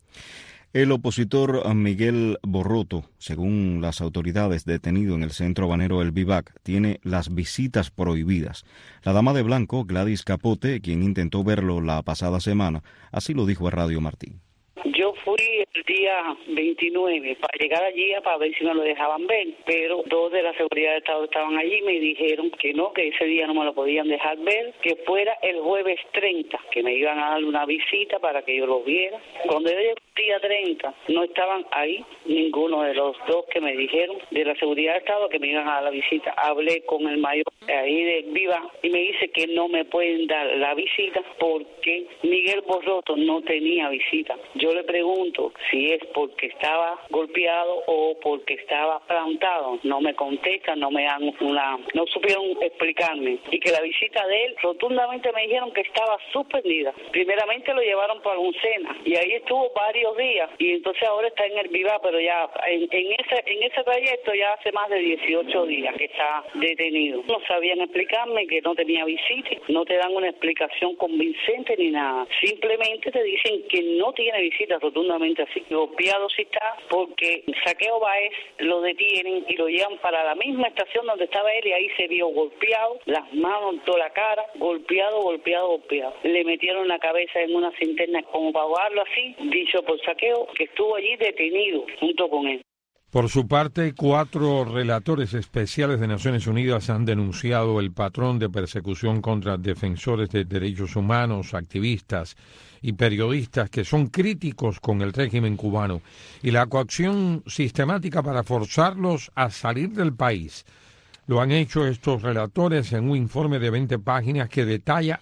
Speaker 2: El opositor Miguel Borroto, según las autoridades, detenido en el centro habanero El Vivac, tiene las visitas prohibidas. La dama de blanco, Gladys Capote, quien intentó verlo la pasada semana, así lo dijo a Radio Martín.
Speaker 26: Yo fui el día 29 para llegar allí para ver si me lo dejaban ver, pero 2 de la seguridad del Estado estaban allí y me dijeron que no, que ese día no me lo podían dejar ver, que fuera el jueves 30, que me iban a dar una visita para que yo lo viera. Cuando yo llegué el día 30, no estaban ahí ninguno de los 2 que me dijeron de la seguridad del Estado que me iban a dar la visita. Hablé con el mayor ahí de Viva y me dice que no me pueden dar la visita porque Miguel Borroto no tenía visita. Yo le pregunto si es porque estaba golpeado o porque estaba plantado. No me contestan, no supieron explicarme. Y que la visita de él, rotundamente me dijeron que estaba suspendida. Primeramente lo llevaron para Uncena y ahí estuvo varios días. Y entonces ahora está en el Viva, pero ya en ese trayecto ya hace más de 18 días que está detenido. No sabían explicarme que no tenía visita, no te dan una explicación convincente ni nada. Simplemente te dicen que no tiene visita, rotundamente así. Golpeado sí está porque Saqueo Báez lo detienen y lo llevan para la misma estación donde estaba él y ahí se vio golpeado, las manos, toda la cara, golpeado. Le metieron la cabeza en una cinterna como para ahogarlo así, dicho por Saqueo, que estuvo allí detenido junto con él.
Speaker 1: Por su parte, 4 relatores especiales de Naciones Unidas han denunciado el patrón de persecución contra defensores de derechos humanos, activistas y periodistas que son críticos con el régimen cubano y la coacción sistemática para forzarlos a salir del país. Lo han hecho estos relatores en un informe de 20 páginas que detalla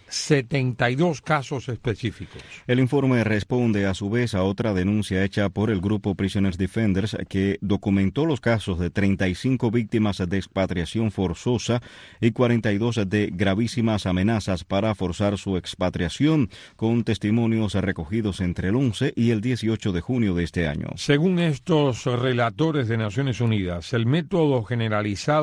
Speaker 1: 72 casos específicos.
Speaker 2: El informe responde a su vez a otra denuncia hecha por el grupo Prisoners Defenders que documentó los casos de 35 víctimas de expatriación forzosa y 42 de gravísimas amenazas para forzar su expatriación, con testimonios recogidos entre el 11 y el 18 de junio de este año.
Speaker 1: Según estos relatores de Naciones Unidas, el método generalizado de coacción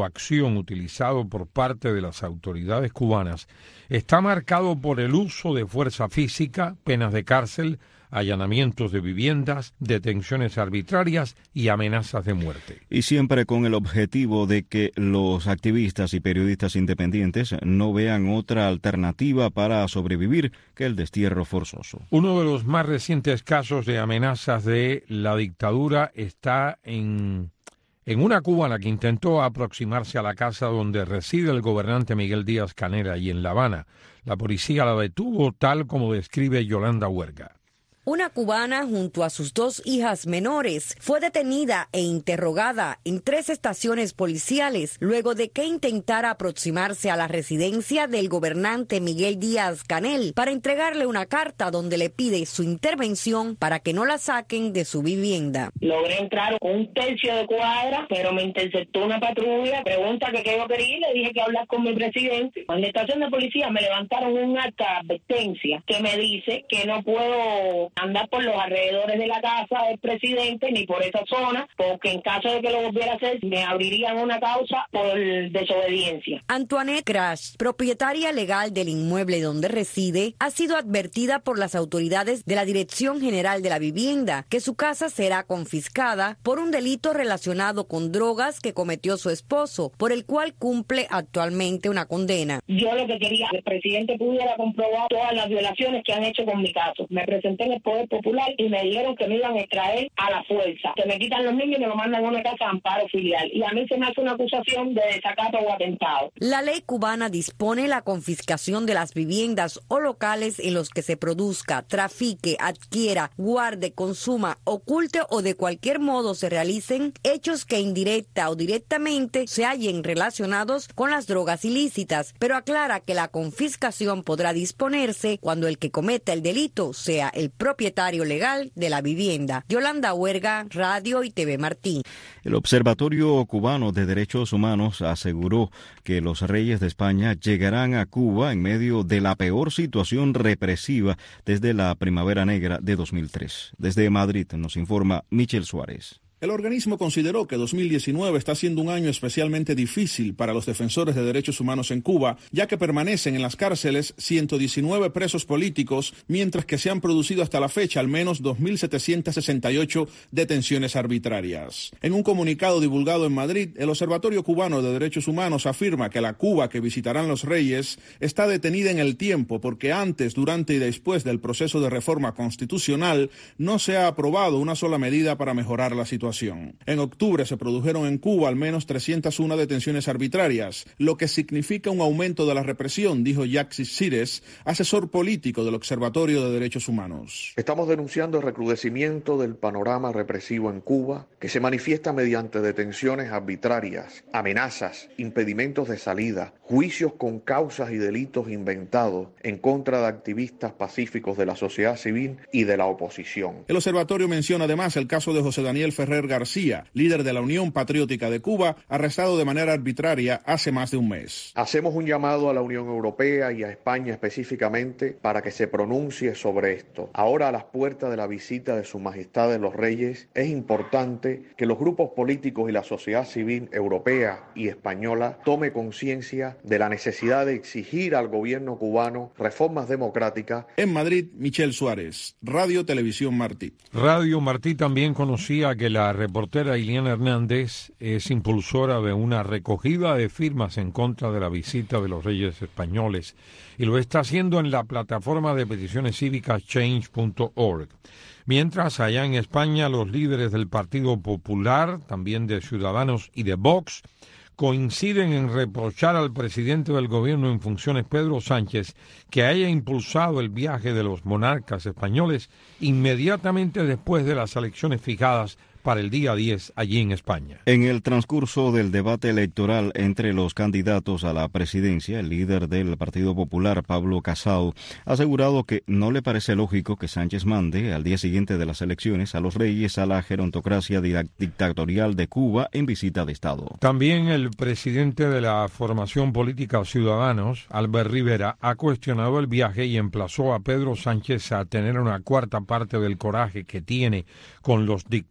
Speaker 1: coacción utilizado por parte de las autoridades cubanas está marcado por el uso de fuerza física, penas de cárcel, allanamientos de viviendas, detenciones arbitrarias y amenazas de muerte.
Speaker 2: Y siempre con el objetivo de que los activistas y periodistas independientes no vean otra alternativa para sobrevivir que el destierro forzoso.
Speaker 1: Uno de los más recientes casos de amenazas de la dictadura está en una cubana que intentó aproximarse a la casa donde reside el gobernante Miguel Díaz-Canel y en La Habana. La policía la detuvo tal como describe Yolanda Huerga.
Speaker 11: Una cubana junto a sus 2 hijas menores fue detenida e interrogada en 3 estaciones policiales luego de que intentara aproximarse a la residencia del gobernante Miguel Díaz-Canel para entregarle una carta donde le pide su intervención para que no la saquen de su vivienda.
Speaker 25: Logré entrar con 1/3 de cuadra, pero me interceptó una patrulla, pregunta que qué yo quería, le dije que hablar con mi presidente. En la estación de policía me levantaron un acta de advertencia que me dice que no puedo andar por los alrededores de la casa del presidente ni por esa zona, porque en caso de que lo volviera a hacer, me abrirían una causa por desobediencia.
Speaker 11: Antoinette Crash, propietaria legal del inmueble donde reside, ha sido advertida por las autoridades de la Dirección General de la Vivienda que su casa será confiscada por un delito relacionado con drogas que cometió su esposo, por el cual cumple actualmente una condena.
Speaker 25: Yo lo que quería que el presidente pudiera comprobar todas las violaciones que han hecho con mi caso. Me presenté en el Poder Popular y me dijeron que me iban a extraer a la fuerza. Que me quitan los niños y me lo mandan a una casa de amparo filial. Y a mí se me hace una acusación de desacato o atentado.
Speaker 11: La ley cubana dispone la confiscación de las viviendas o locales en los que se produzca, trafique, adquiera, guarde, consuma, oculte o de cualquier modo se realicen hechos que indirecta o directamente se hallen relacionados con las drogas ilícitas, pero aclara que la confiscación podrá disponerse cuando el que cometa el delito sea el propietario legal de la vivienda. Yolanda Huerga, Radio y TV Martín.
Speaker 2: El Observatorio Cubano de Derechos Humanos aseguró que los reyes de España llegarán a Cuba en medio de la peor situación represiva desde la Primavera Negra de 2003. Desde Madrid nos informa Michel Suárez.
Speaker 13: El organismo consideró que 2019 está siendo un año especialmente difícil para los defensores de derechos humanos en Cuba, ya que permanecen en las cárceles 119 presos políticos, mientras que se han producido hasta la fecha al menos 2.768 detenciones arbitrarias. En un comunicado divulgado en Madrid, el Observatorio Cubano de Derechos Humanos afirma que la Cuba que visitarán los reyes está detenida en el tiempo porque antes, durante y después del proceso de reforma constitucional no se ha aprobado una sola medida para mejorar la situación. En octubre se produjeron en Cuba al menos 301 detenciones arbitrarias, lo que significa un aumento de la represión, dijo Yaxis Cires, asesor político del Observatorio de Derechos Humanos.
Speaker 14: Estamos denunciando el recrudecimiento del panorama represivo en Cuba, que se manifiesta mediante detenciones arbitrarias, amenazas, impedimentos de salida, juicios con causas y delitos inventados en contra de activistas pacíficos de la sociedad civil y de la oposición.
Speaker 13: El observatorio menciona además el caso de José Daniel Ferrer García, líder de la Unión Patriótica de Cuba, arrestado de manera arbitraria hace más de un mes.
Speaker 14: Hacemos un llamado a la Unión Europea y a España específicamente para que se pronuncie sobre esto. Ahora, a las puertas de la visita de Su Majestad de los Reyes, es importante que los grupos políticos y la sociedad civil europea y española tome conciencia de la necesidad de exigir al gobierno cubano reformas democráticas.
Speaker 13: En Madrid, Michel Suárez, Radio Televisión Martí.
Speaker 1: Radio Martí también conocía que la reportera Iliana Hernández es impulsora de una recogida de firmas en contra de la visita de los reyes españoles y lo está haciendo en la plataforma de peticiones cívicas change.org. Mientras, allá en España, los líderes del Partido Popular, también de Ciudadanos y de Vox, coinciden en reprochar al presidente del gobierno en funciones, Pedro Sánchez, que haya impulsado el viaje de los monarcas españoles inmediatamente después de las elecciones fijadas para el día 10 allí en España.
Speaker 2: En el transcurso del debate electoral entre los candidatos a la presidencia, el líder del Partido Popular, Pablo Casado, ha asegurado que no le parece lógico que Sánchez mande al día siguiente de las elecciones a los reyes a la gerontocracia dictatorial de Cuba en visita de Estado.
Speaker 1: También el presidente de la formación política Ciudadanos, Albert Rivera, ha cuestionado el viaje y emplazó a Pedro Sánchez a tener una cuarta parte del coraje que tiene con los dictadores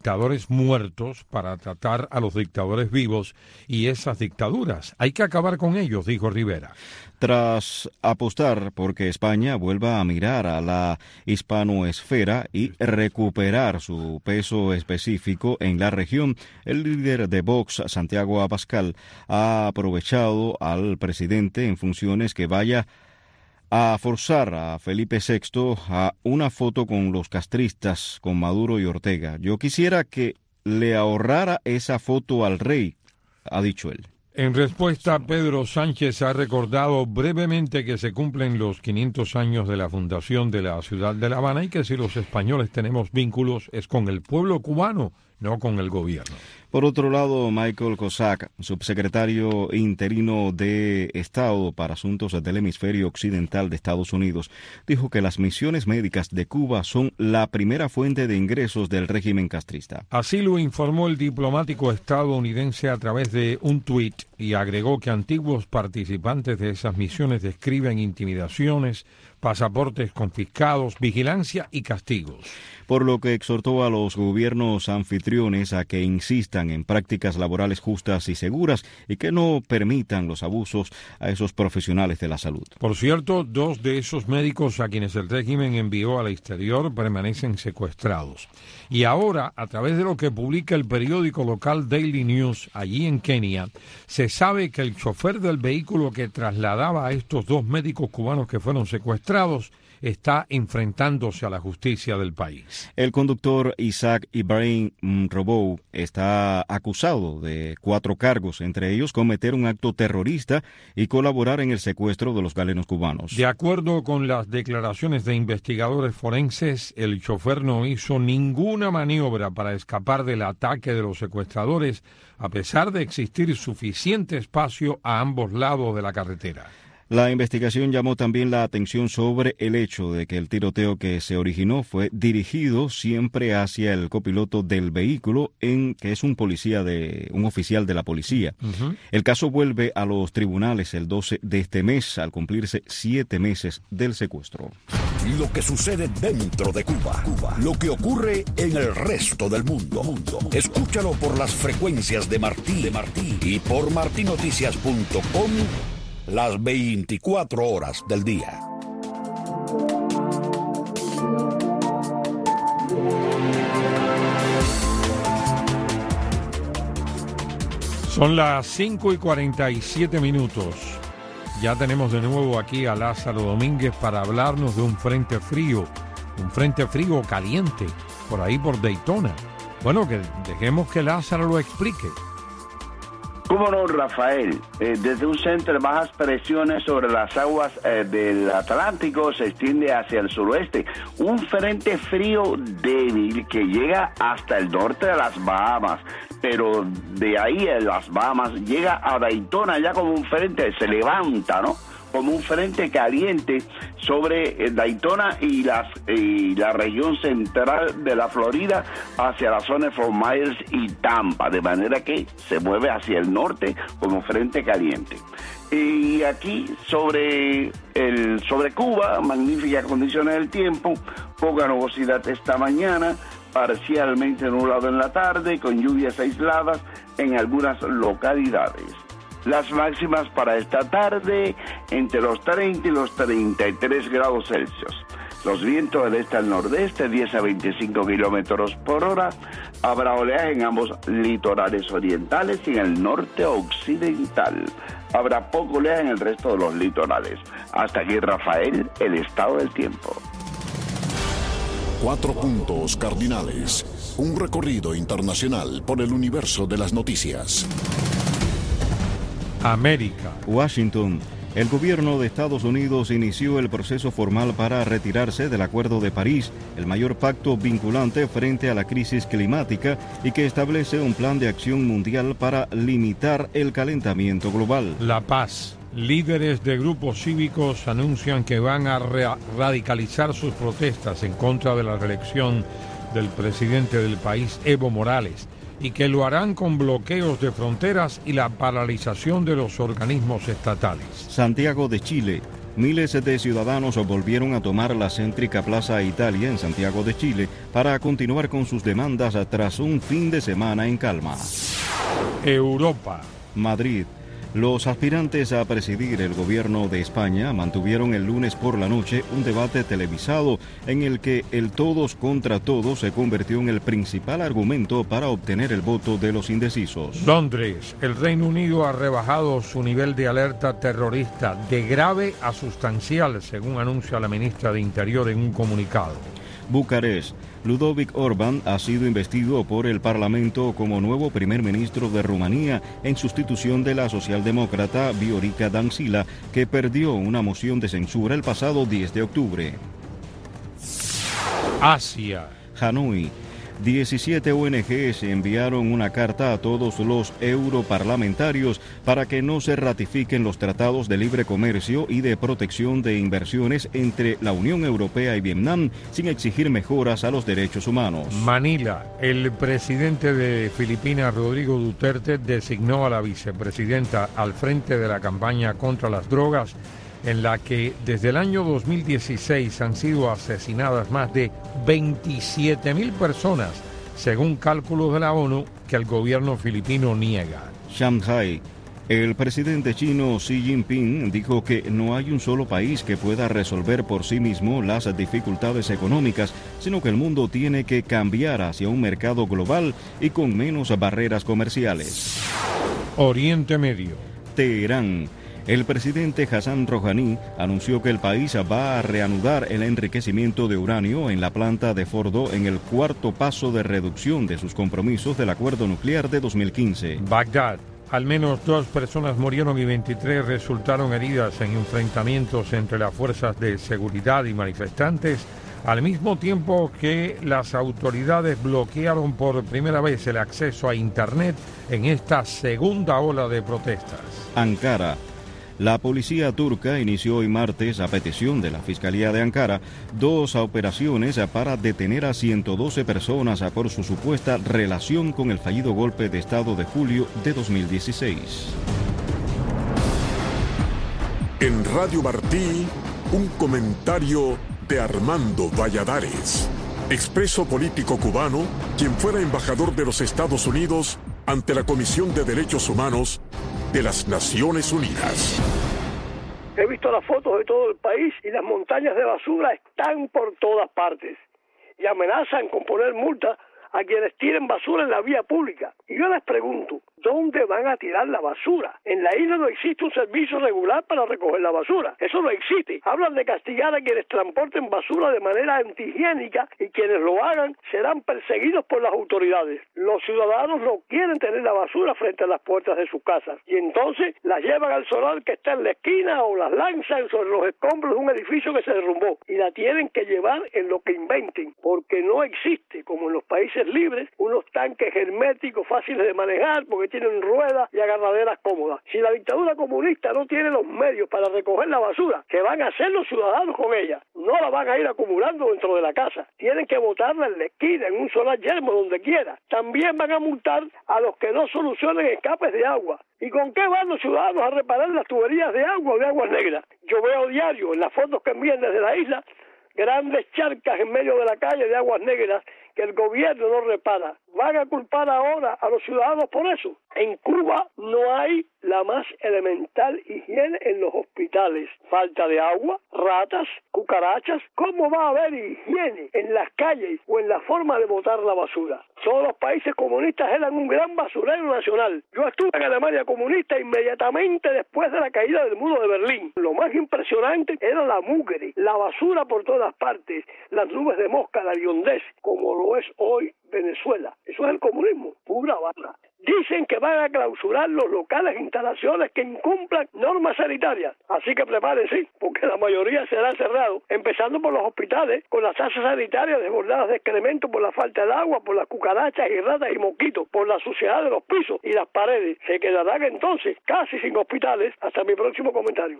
Speaker 1: dictadores muertos para tratar a los dictadores vivos y esas dictaduras. Hay que acabar con ellos, dijo Rivera.
Speaker 2: Tras apostar porque España vuelva a mirar a la hispanoesfera y recuperar su peso específico en la región, el líder de Vox, Santiago Abascal, ha aprovechado al presidente en funciones que vaya a forzar a Felipe VI a una foto con los castristas, con Maduro y Ortega. Yo quisiera que le ahorrara esa foto al rey, ha dicho él.
Speaker 1: En respuesta, Pedro Sánchez ha recordado brevemente que se cumplen los 500 años de la fundación de la ciudad de La Habana y que si los españoles tenemos vínculos es con el pueblo cubano, no con el gobierno.
Speaker 2: Por otro lado, Michael Cossack, subsecretario interino de Estado para Asuntos del Hemisferio Occidental de Estados Unidos, dijo que las misiones médicas de Cuba son la primera fuente de ingresos del régimen castrista.
Speaker 1: Así lo informó el diplomático estadounidense a través de un tuit y agregó que antiguos participantes de esas misiones describen intimidaciones, pasaportes confiscados, vigilancia y castigos.
Speaker 2: Por lo que exhortó a los gobiernos anfitriones a que insistan en prácticas laborales justas y seguras y que no permitan los abusos a esos profesionales de la salud.
Speaker 1: Por cierto, 2 de esos médicos a quienes el régimen envió al exterior permanecen secuestrados. Y ahora, a través de lo que publica el periódico local Daily News, allí en Kenia, se sabe que el chofer del vehículo que trasladaba a estos 2 médicos cubanos que fueron secuestrados está enfrentándose a la justicia del país.
Speaker 2: El conductor Isaac Ibrahim Robow está acusado de 4 cargos, entre ellos cometer un acto terrorista y colaborar en el secuestro de los galenos cubanos.
Speaker 1: De acuerdo con las declaraciones de investigadores forenses, el chofer no hizo ninguna maniobra para escapar del ataque de los secuestradores, a pesar de existir suficiente espacio a ambos lados de la carretera.
Speaker 2: La investigación llamó también la atención sobre el hecho de que el tiroteo que se originó fue dirigido siempre hacia el copiloto del vehículo, que es un oficial de la policía. El caso vuelve a los tribunales el 12 de este mes, al cumplirse 7 meses del secuestro.
Speaker 17: Lo que sucede dentro de Cuba. Lo que ocurre en el resto del mundo. Escúchalo por las frecuencias de Martí y por martinoticias.com las 24 horas del día.
Speaker 1: Son las 5:47. Ya tenemos de nuevo aquí a Lázaro Domínguez para hablarnos de un frente frío caliente, por ahí por Daytona. Bueno, que dejemos que Lázaro lo explique.
Speaker 15: ¿Cómo no, Rafael? Desde un centro de bajas presiones sobre las aguas del Atlántico se extiende hacia el suroeste. Un frente frío débil que llega hasta el norte de las Bahamas, pero de ahí en las Bahamas llega a Daytona ya como un frente, se levanta, ¿no? Como un frente caliente sobre Daytona y la región central de la Florida hacia la zona de Fort Myers y Tampa, de manera que se mueve hacia el norte como frente caliente. Y aquí sobre Cuba, magníficas condiciones del tiempo, poca nubosidad esta mañana, parcialmente nublado en la tarde, con lluvias aisladas en algunas localidades. Las máximas para esta tarde entre los 30 y los 33 grados Celsius. Los vientos del este al nordeste, 10 a 25 kilómetros por hora. Habrá oleaje en ambos litorales orientales y en el norte occidental. Habrá poco oleaje en el resto de los litorales. Hasta aquí, Rafael, el estado del tiempo.
Speaker 3: 4 puntos cardinales. Un recorrido internacional por el universo de las noticias.
Speaker 1: América.
Speaker 2: Washington. El gobierno de Estados Unidos inició el proceso formal para retirarse del Acuerdo de París, el mayor pacto vinculante frente a la crisis climática y que establece un plan de acción mundial para limitar el calentamiento global.
Speaker 1: La Paz. Líderes de grupos cívicos anuncian que van a radicalizar sus protestas en contra de la reelección del presidente del país, Evo Morales, y que lo harán con bloqueos de fronteras y la paralización de los organismos estatales.
Speaker 2: Santiago de Chile. Miles de ciudadanos volvieron a tomar la céntrica Plaza Italia en Santiago de Chile para continuar con sus demandas tras un fin de semana en calma.
Speaker 1: Europa.
Speaker 2: Madrid. Los aspirantes a presidir el gobierno de España mantuvieron el lunes por la noche un debate televisado en el que el todos contra todos se convirtió en el principal argumento para obtener el voto de los indecisos.
Speaker 1: Londres. El Reino Unido ha rebajado su nivel de alerta terrorista de grave a sustancial, según anuncia la ministra de Interior en un comunicado.
Speaker 2: Bucarest. Ludovic Orban ha sido investido por el Parlamento como nuevo primer ministro de Rumanía en sustitución de la socialdemócrata Viorica Dăncilă, que perdió una moción de censura el pasado 10 de octubre.
Speaker 1: Asia.
Speaker 2: Hanoi. 17 ONGs enviaron una carta a todos los europarlamentarios para que no se ratifiquen los tratados de libre comercio y de protección de inversiones entre la Unión Europea y Vietnam sin exigir mejoras a los derechos humanos.
Speaker 1: Manila. El presidente de Filipinas, Rodrigo Duterte, designó a la vicepresidenta al frente de la campaña contra las drogas, en la que desde el año 2016 han sido asesinadas más de 27.000 personas, según cálculos de la ONU que el gobierno filipino niega.
Speaker 2: Shanghái. El presidente chino Xi Jinping dijo que no hay un solo país que pueda resolver por sí mismo las dificultades económicas, sino que el mundo tiene que cambiar hacia un mercado global y con menos barreras comerciales.
Speaker 1: Oriente Medio.
Speaker 2: Teherán. El presidente Hassan Rouhani anunció que el país va a reanudar el enriquecimiento de uranio en la planta de Fordo en el cuarto paso de reducción de sus compromisos del acuerdo nuclear de 2015.
Speaker 1: Bagdad. Al menos 2 personas murieron y 23 resultaron heridas en enfrentamientos entre las fuerzas de seguridad y manifestantes, al mismo tiempo que las autoridades bloquearon por primera vez el acceso a Internet en esta segunda ola de protestas.
Speaker 2: Ankara. La policía turca inició hoy martes, a petición de la Fiscalía de Ankara, 2 operaciones para detener a 112 personas por su supuesta relación con el fallido golpe de Estado de julio de 2016.
Speaker 3: En Radio Martí, un comentario de Armando Valladares, expreso político cubano, quien fuera embajador de los Estados Unidos ante la Comisión de Derechos Humanos de las Naciones Unidas.
Speaker 25: He visto las fotos de todo el país y las montañas de basura están por todas partes y amenazan con poner multas a quienes tiren basura en la vía pública. Y yo les pregunto, ¿dónde van a tirar la basura? En la isla no existe un servicio regular para recoger la basura. Eso no existe. Hablan de castigar a quienes transporten basura de manera antihigiénica y quienes lo hagan serán perseguidos por las autoridades. Los ciudadanos no quieren tener la basura frente a las puertas de sus casas y entonces las llevan al solar que está en la esquina o las lanzan sobre los escombros de un edificio que se derrumbó y la tienen que llevar en lo que inventen, porque no existe, como en los países libres, unos tanques herméticos fáciles de manejar porque tienen ruedas y agarraderas cómodas. Si la dictadura comunista no tiene los medios para recoger la basura, ¿qué van a hacer los ciudadanos con ella? No la van a ir acumulando dentro de la casa. Tienen que botarla en la esquina, en un solar yermo, donde quiera. También van a multar a los que no solucionen escapes de agua. ¿Y con qué van los ciudadanos a reparar las tuberías de agua o de aguas negras? Yo veo diario en las fotos que envían desde la isla grandes charcas en medio de la calle de aguas negras que el gobierno no repara. ¿Van a culpar ahora a los ciudadanos por eso? En Cuba no hay la más elemental higiene en los hospitales. Falta de agua, ratas, cucarachas. ¿Cómo va a haber higiene en las calles o en la forma de botar la basura? Todos los países comunistas eran un gran basurero nacional. Yo estuve en Alemania comunista inmediatamente después de la caída del muro de Berlín. Lo más impresionante era la mugre, la basura por todas partes, las nubes de mosca, la hediondez, como lo es hoy Venezuela. Eso es el comunismo, pura barra. Dicen que van a clausurar los locales e instalaciones que incumplan normas sanitarias. Así que prepárense, porque la mayoría serán cerrados, empezando por los hospitales, con las tasas sanitarias desbordadas de excremento por la falta de agua, por las cucarachas y ratas y mosquitos, por la suciedad de los pisos y las paredes. Se quedarán entonces casi sin hospitales. Hasta mi próximo comentario.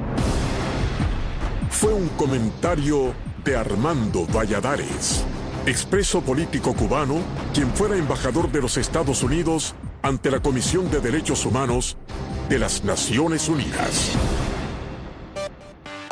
Speaker 3: Fue un comentario de Armando Valladares, expreso político cubano, quien fuera embajador de los Estados Unidos ante la Comisión de Derechos Humanos de las Naciones Unidas.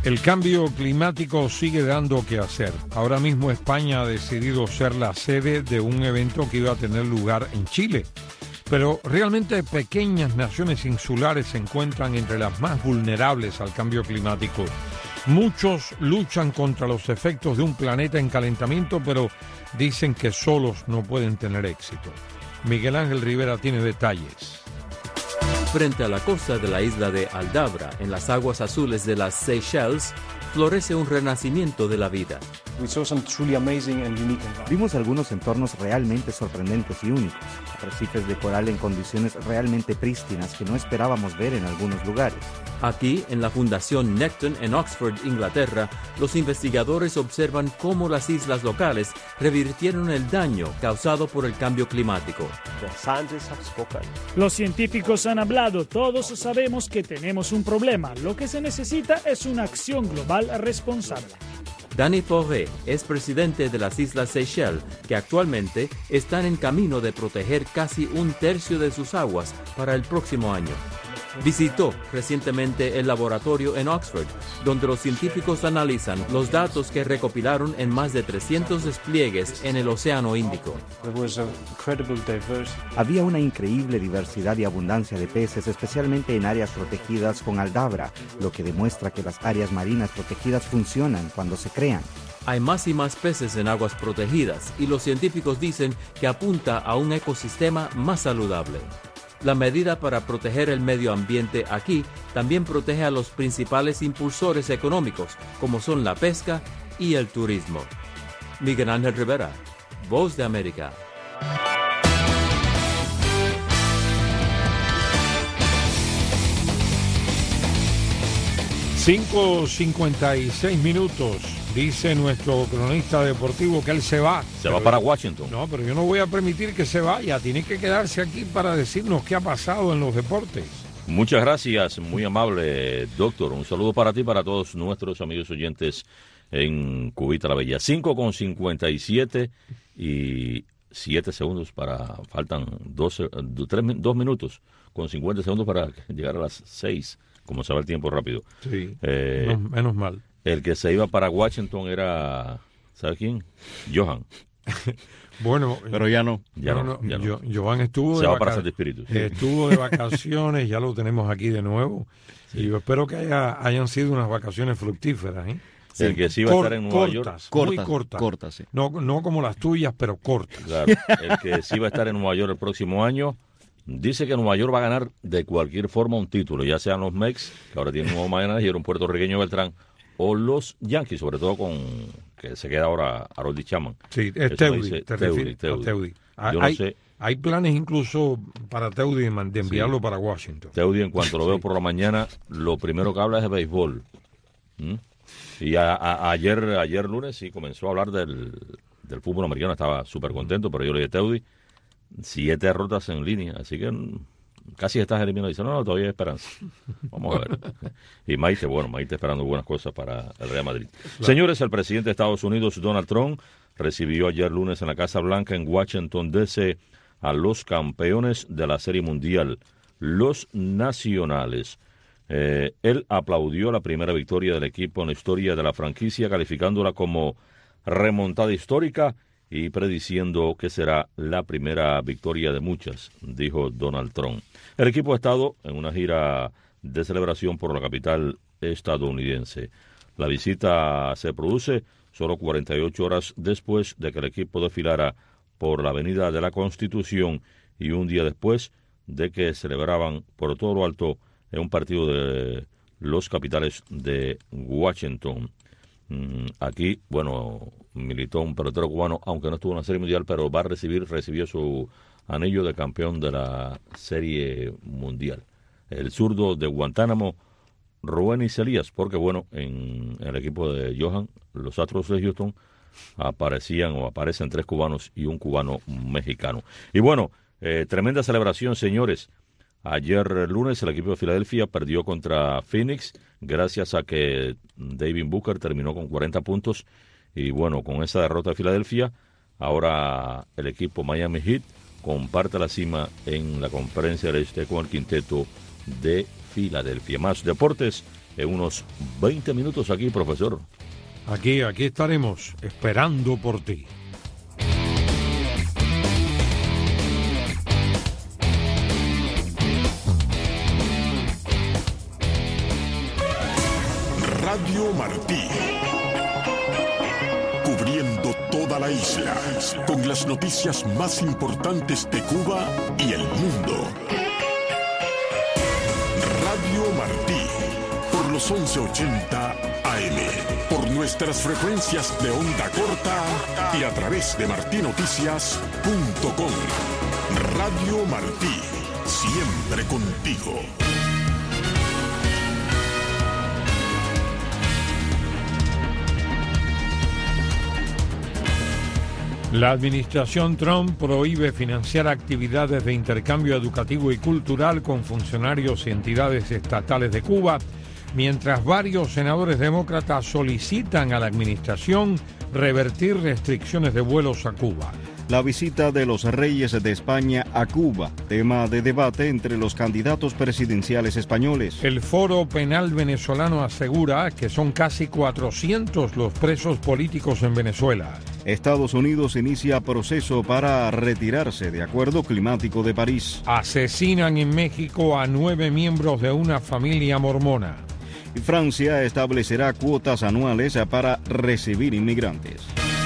Speaker 1: El cambio climático sigue dando que hacer. Ahora mismo España ha decidido ser la sede de un evento que iba a tener lugar en Chile. Pero realmente pequeñas naciones insulares se encuentran entre las más vulnerables al cambio climático. Muchos luchan contra los efectos de un planeta en calentamiento, pero dicen que solos no pueden tener éxito. Miguel Ángel Rivera tiene detalles.
Speaker 5: Frente a la costa de la isla de Aldabra, en las aguas azules de las Seychelles, florece un renacimiento de la vida.
Speaker 16: Vimos algunos entornos realmente sorprendentes y únicos, arrecifes de coral en condiciones realmente prístinas que no esperábamos ver en algunos lugares.
Speaker 5: Aquí, en la Fundación Necton en Oxford, Inglaterra, los investigadores observan cómo las islas locales revirtieron el daño causado por el cambio climático.
Speaker 18: Los científicos han hablado, todos sabemos que tenemos un problema. Lo que se necesita es una acción global responsable.
Speaker 5: Danny Poré es presidente de las Islas Seychelles, que actualmente están en camino de proteger casi un tercio de sus aguas para el próximo año. Visitó recientemente el laboratorio en Oxford, donde los científicos analizan los datos que recopilaron en más de 300 despliegues en el Océano Índico.
Speaker 16: Había una increíble diversidad y abundancia de peces, especialmente en áreas protegidas con Aldabra, lo que demuestra que las áreas marinas protegidas funcionan cuando se crean.
Speaker 5: Hay más y más peces en aguas protegidas y los científicos dicen que apunta a un ecosistema más saludable. La medida para proteger el medio ambiente aquí también protege a los principales impulsores económicos, como son la pesca y el turismo. Miguel Ángel Rivera, Voz de América.
Speaker 1: 5:56. Dice nuestro cronista deportivo que él se va.
Speaker 19: Se va para Washington.
Speaker 1: No, pero yo no voy a permitir que se vaya. Tiene que quedarse aquí para decirnos qué ha pasado en los deportes.
Speaker 19: Muchas gracias, muy amable, doctor. Un saludo para ti y para todos nuestros amigos oyentes en Cubita la Bella. 5:57 y 7 segundos faltan 2 minutos con 50 segundos para llegar a las 6, como se va el tiempo rápido.
Speaker 1: Sí, menos mal.
Speaker 19: El que se iba para Washington era, ¿sabe quién? Johan.
Speaker 1: Bueno,
Speaker 2: pero ya no.
Speaker 1: Johan estuvo
Speaker 19: se va para Santo Espíritu.
Speaker 1: Estuvo de vacaciones, ya lo tenemos aquí de nuevo. Sí. Y yo espero que hayan sido unas vacaciones fructíferas, ¿eh?
Speaker 19: Sí, el que sí iba a estar en Nueva York.
Speaker 1: Muy cortas.
Speaker 2: Sí.
Speaker 1: No como las tuyas, pero cortas.
Speaker 19: Claro, el que sí va a estar en Nueva York el próximo año, dice que Nueva York va a ganar de cualquier forma un título, ya sean los Mex, que ahora tienen un nuevo manager, un puertorriqueño Beltrán, o los Yankees, sobre todo con que se queda ahora Harold Chapman.
Speaker 1: Sí, es Teudi, te refieres a Teudi.
Speaker 19: Yo no sé.
Speaker 1: Hay planes incluso para Teudi de enviarlo para Washington.
Speaker 19: Teudi, en cuanto lo veo por la mañana, lo primero que habla es de béisbol. Y ayer lunes sí comenzó a hablar del fútbol americano, estaba súper contento, pero yo le dije, Teudi, 7 derrotas en línea, así que casi estás eliminado. Dice, no, todavía hay esperanza. Vamos a ver. Y Maite esperando buenas cosas para el Real Madrid. Claro. Señores, el presidente de Estados Unidos, Donald Trump, recibió ayer lunes en la Casa Blanca en Washington, D.C., a los campeones de la Serie Mundial, los nacionales. Él aplaudió la primera victoria del equipo en la historia de la franquicia, calificándola como remontada histórica y prediciendo que será la primera victoria de muchas, dijo Donald Trump. El equipo ha estado en una gira de celebración por la capital estadounidense. La visita se produce solo 48 horas después de que el equipo desfilara por la Avenida de la Constitución y un día después de que celebraban por todo lo alto en un partido de los Capitales de Washington. Aquí, militó un pelotero cubano, aunque no estuvo en la Serie Mundial, pero recibió su anillo de campeón de la Serie Mundial. El zurdo de Guantánamo, Roenis Elías, porque en el equipo de Johan, los Astros de Houston, aparecen 3 cubanos y un cubano mexicano. Y tremenda celebración, señores. Ayer lunes el equipo de Filadelfia perdió contra Phoenix gracias a que David Booker terminó con 40 puntos y con esa derrota de Filadelfia, ahora el equipo Miami Heat comparte la cima en la Conferencia del Este con el quinteto de Filadelfia. Más deportes en unos 20 minutos aquí, profesor.
Speaker 1: Aquí estaremos esperando por ti.
Speaker 3: Radio Martí. Cubriendo toda la isla con las noticias más importantes de Cuba y el mundo. Radio Martí, por los 1180 AM, por nuestras frecuencias de onda corta y a través de martinoticias.com. Radio Martí, siempre contigo.
Speaker 1: La administración Trump prohíbe financiar actividades de intercambio educativo y cultural con funcionarios y entidades estatales de Cuba, mientras varios senadores demócratas solicitan a la administración revertir restricciones de vuelos a Cuba.
Speaker 2: La visita de los reyes de España a Cuba, tema de debate entre los candidatos presidenciales españoles.
Speaker 1: El Foro Penal Venezolano asegura que son casi 400 los presos políticos en Venezuela.
Speaker 2: Estados Unidos inicia proceso para retirarse de Acuerdo Climático de París.
Speaker 1: Asesinan en México a 9 miembros de una familia mormona.
Speaker 2: Y Francia establecerá cuotas anuales para recibir inmigrantes.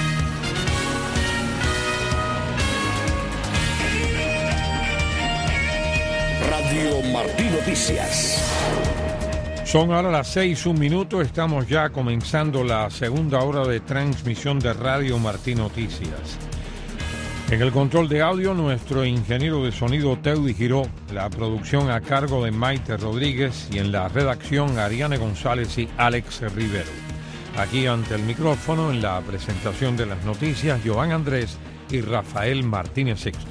Speaker 17: Radio Martí Noticias.
Speaker 1: Son ahora las 6:01, estamos ya comenzando la segunda hora de transmisión de Radio Martí Noticias. En el control de audio, nuestro ingeniero de sonido Teudy Giró, la producción a cargo de Maite Rodríguez y en la redacción Ariane González y Alex Rivero. Aquí ante el micrófono, en la presentación de las noticias, Joan Andrés y Rafael Martínez Sexto.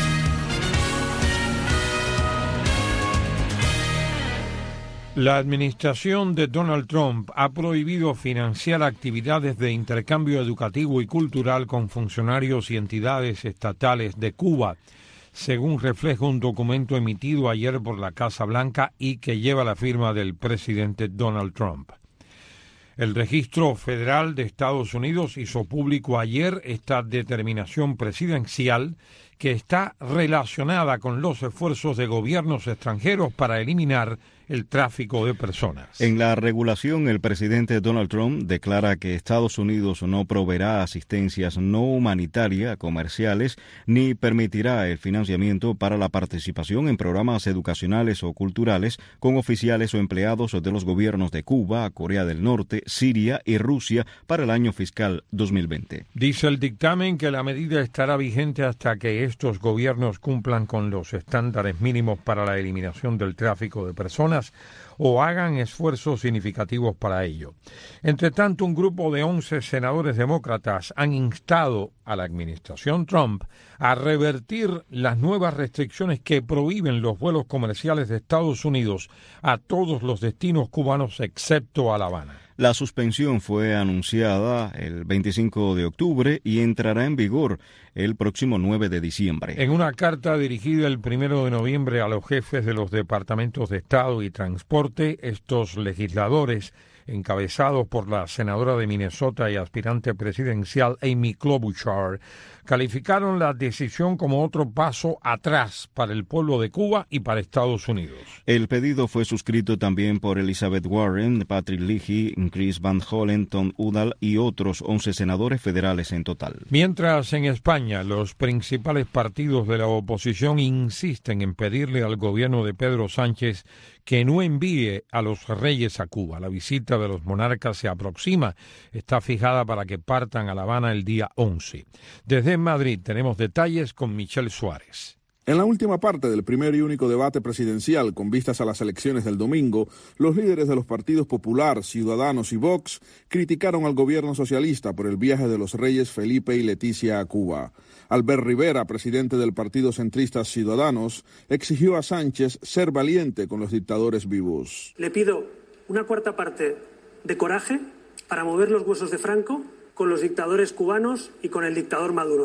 Speaker 1: La administración de Donald Trump ha prohibido financiar actividades de intercambio educativo y cultural con funcionarios y entidades estatales de Cuba, según refleja un documento emitido ayer por la Casa Blanca y que lleva la firma del presidente Donald Trump. El Registro Federal de Estados Unidos hizo público ayer esta determinación presidencial que está relacionada con los esfuerzos de gobiernos extranjeros para eliminar el tráfico de personas.
Speaker 2: En la regulación, el presidente Donald Trump declara que Estados Unidos no proveerá asistencias no humanitarias, comerciales, ni permitirá el financiamiento para la participación en programas educacionales o culturales con oficiales o empleados de los gobiernos de Cuba, Corea del Norte, Siria y Rusia para el año fiscal 2020.
Speaker 1: Dice el dictamen que la medida estará vigente hasta que estos gobiernos cumplan con los estándares mínimos para la eliminación del tráfico de personas o hagan esfuerzos significativos para ello. Entre tanto, un grupo de 11 senadores demócratas han instado a la administración Trump a revertir las nuevas restricciones que prohíben los vuelos comerciales de Estados Unidos a todos los destinos cubanos excepto a La Habana.
Speaker 2: La suspensión fue anunciada el 25 de octubre y entrará en vigor el próximo 9 de diciembre.
Speaker 1: En una carta dirigida el 1 de noviembre a los jefes de los departamentos de Estado y Transporte, estos legisladores, encabezados por la senadora de Minnesota y aspirante presidencial Amy Klobuchar, calificaron la decisión como otro paso atrás para el pueblo de Cuba y para Estados Unidos.
Speaker 2: El pedido fue suscrito también por Elizabeth Warren, Patrick Leahy, Chris Van Hollen, Tom Udall y otros 11 senadores federales en total.
Speaker 1: Mientras en España los principales partidos de la oposición insisten en pedirle al gobierno de Pedro Sánchez que no envíe a los reyes a Cuba. La visita de los monarcas se aproxima, está fijada para que partan a La Habana el día 11. Desde Madrid tenemos detalles con Michelle Suárez.
Speaker 13: En la última parte del primer y único debate presidencial con vistas a las elecciones del domingo, los líderes de los partidos Popular, Ciudadanos y Vox criticaron al gobierno socialista por el viaje de los reyes Felipe y Leticia a Cuba. Albert Rivera, presidente del partido centrista Ciudadanos, exigió a Sánchez ser valiente con los dictadores vivos.
Speaker 7: Le pido una cuarta parte de coraje para mover los huesos de Franco con los dictadores cubanos y con el dictador Maduro.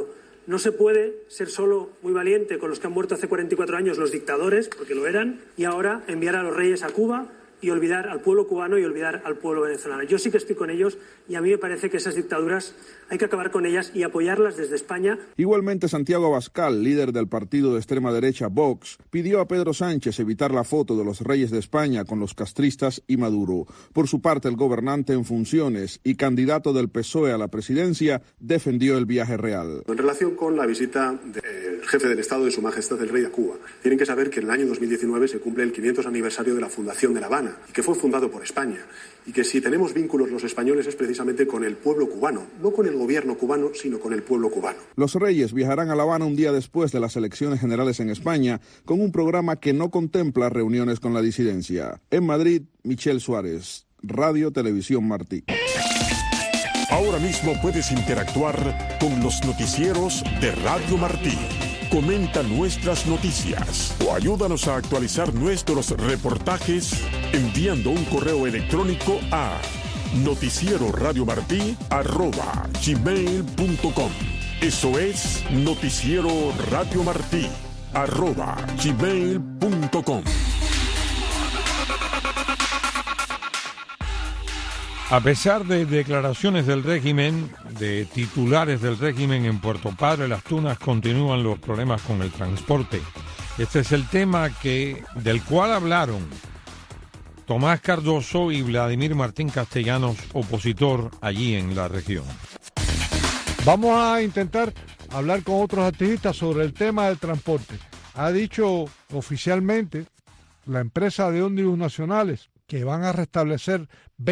Speaker 7: No se puede ser solo muy valiente con los que han muerto hace 44 años, los dictadores, porque lo eran, y ahora enviar a los reyes a Cuba y olvidar al pueblo cubano y olvidar al pueblo venezolano. Yo sí que estoy con ellos y a mí me parece que esas dictaduras hay que acabar con ellas y apoyarlas desde España.
Speaker 13: Igualmente, Santiago Abascal, líder del partido de extrema derecha Vox, pidió a Pedro Sánchez evitar la foto de los reyes de España con los castristas y Maduro. Por su parte, el gobernante en funciones y candidato del PSOE a la presidencia defendió el viaje real.
Speaker 4: En relación con la visita del jefe del Estado de Su Majestad el Rey a Cuba, tienen que saber que en el año 2019 se cumple el 500 aniversario de la fundación de La Habana, y que fue fundado por España, y que si tenemos vínculos los españoles es precisamente con el pueblo cubano, no con el gobierno cubano, sino con el pueblo cubano.
Speaker 13: Los reyes viajarán a La Habana un día después de las elecciones generales en España, con un programa que no contempla reuniones con la disidencia. En Madrid, Michelle Suárez, Radio Televisión Martí.
Speaker 3: Ahora mismo puedes interactuar con los noticieros de Radio Martí. Comenta nuestras noticias o ayúdanos a actualizar nuestros reportajes enviando un correo electrónico a noticieroradiomartí@gmail.com. Eso es noticieroradiomartí@gmail.com.
Speaker 1: A pesar de declaraciones del régimen, de titulares del régimen en Puerto Padre, Las Tunas, continúan los problemas con el transporte. Este es el tema del cual hablaron Tomás Cardoso y Vladimir Martín Castellanos, opositor allí en la región.
Speaker 20: Vamos a intentar hablar con otros activistas sobre el tema del transporte. Ha dicho oficialmente la empresa de ómnibus nacionales que van a restablecer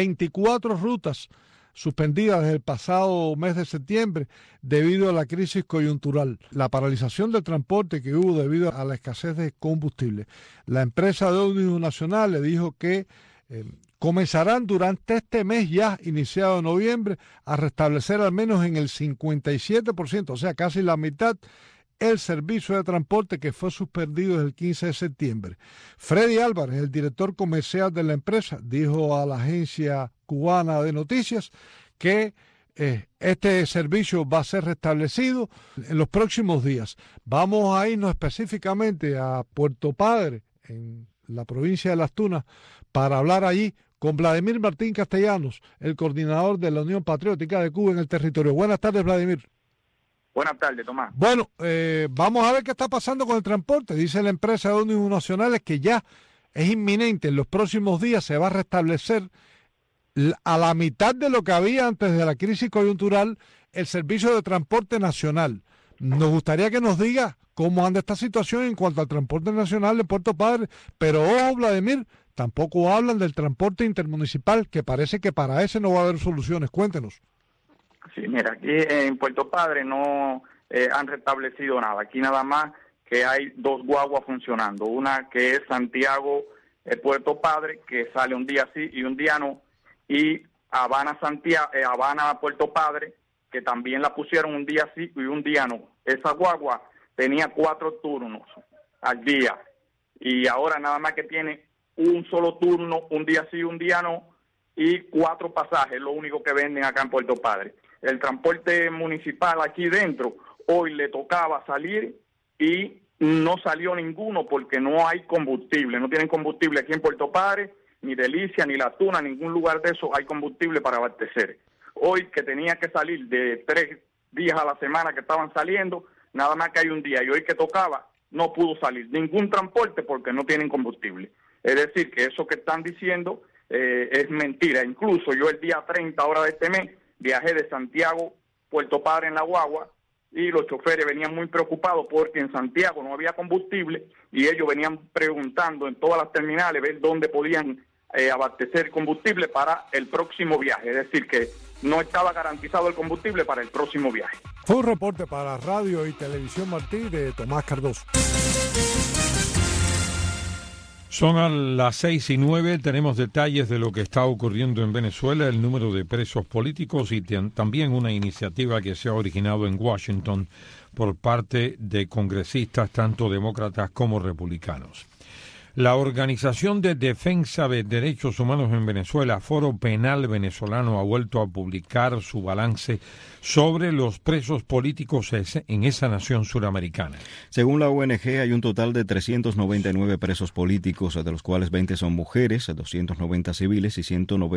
Speaker 20: 24 rutas suspendidas desde el pasado mes de septiembre debido a la crisis coyuntural, la paralización del transporte que hubo debido a la escasez de combustible. La empresa de ómnibus nacional le dijo que comenzarán durante este mes ya iniciado en noviembre a restablecer al menos en el 57%, o sea, casi la mitad, el servicio de transporte que fue suspendido desde el 15 de septiembre. Freddy Álvarez, el director comercial de la empresa, dijo a la agencia cubana de noticias que este servicio va a ser restablecido en los próximos días. Vamos a irnos específicamente a Puerto Padre, en la provincia de Las Tunas, para hablar allí con Vladimir Martín Castellanos, el coordinador de la Unión Patriótica de Cuba en el territorio. Buenas tardes, Vladimir.
Speaker 21: Buenas tardes, Tomás.
Speaker 20: Bueno, vamos a ver qué está pasando con el transporte. Dice la empresa de ómnibus nacionales que ya es inminente, en los próximos días se va a restablecer a la mitad de lo que había antes de la crisis coyuntural el servicio de transporte nacional. Nos gustaría que nos diga cómo anda esta situación en cuanto al transporte nacional de Puerto Padre, pero ojo, Vladimir, tampoco hablan del transporte intermunicipal, que parece que para ese no va a haber soluciones. Cuéntenos.
Speaker 21: Sí, mira, aquí en Puerto Padre no han restablecido nada. Aquí nada más que hay dos guaguas funcionando. Una que es Santiago-Puerto Padre, que sale un día sí y un día no. Y Habana-Puerto Padre, que también la pusieron un día sí y un día no. Esa guagua tenía 4 turnos al día. Y ahora nada más que tiene un solo turno, un día sí y un día no. Y 4 pasajes, lo único que venden acá en Puerto Padre. El transporte municipal aquí dentro, hoy le tocaba salir y no salió ninguno porque no hay combustible. No tienen combustible aquí en Puerto Padre, ni Delicia, ni La Tuna, ningún lugar de eso hay combustible para abastecer. Hoy que tenía que salir de 3 días a la semana que estaban saliendo, nada más que hay un día. Y hoy que tocaba, no pudo salir ningún transporte porque no tienen combustible. Es decir, que eso que están diciendo es mentira. Incluso yo el día 30 ahora de este mes viajé de Santiago, Puerto Padre en la guagua, y los choferes venían muy preocupados porque en Santiago no había combustible y ellos venían preguntando en todas las terminales ver dónde podían abastecer combustible para el próximo viaje. Es decir, que no estaba garantizado el combustible para el próximo viaje.
Speaker 20: Fue un reporte para Radio y Televisión Martí de Tomás Cardoso.
Speaker 1: Son a las 6:09, tenemos detalles de lo que está ocurriendo en Venezuela, el número de presos políticos y también una iniciativa que se ha originado en Washington por parte de congresistas tanto demócratas como republicanos. La Organización de Defensa de Derechos Humanos en Venezuela, Foro Penal Venezolano, ha vuelto a publicar su balance sobre los presos políticos en esa nación suramericana.
Speaker 2: Según la ONG, hay un total de 399 presos políticos, de los cuales 20 son mujeres, 290 civiles y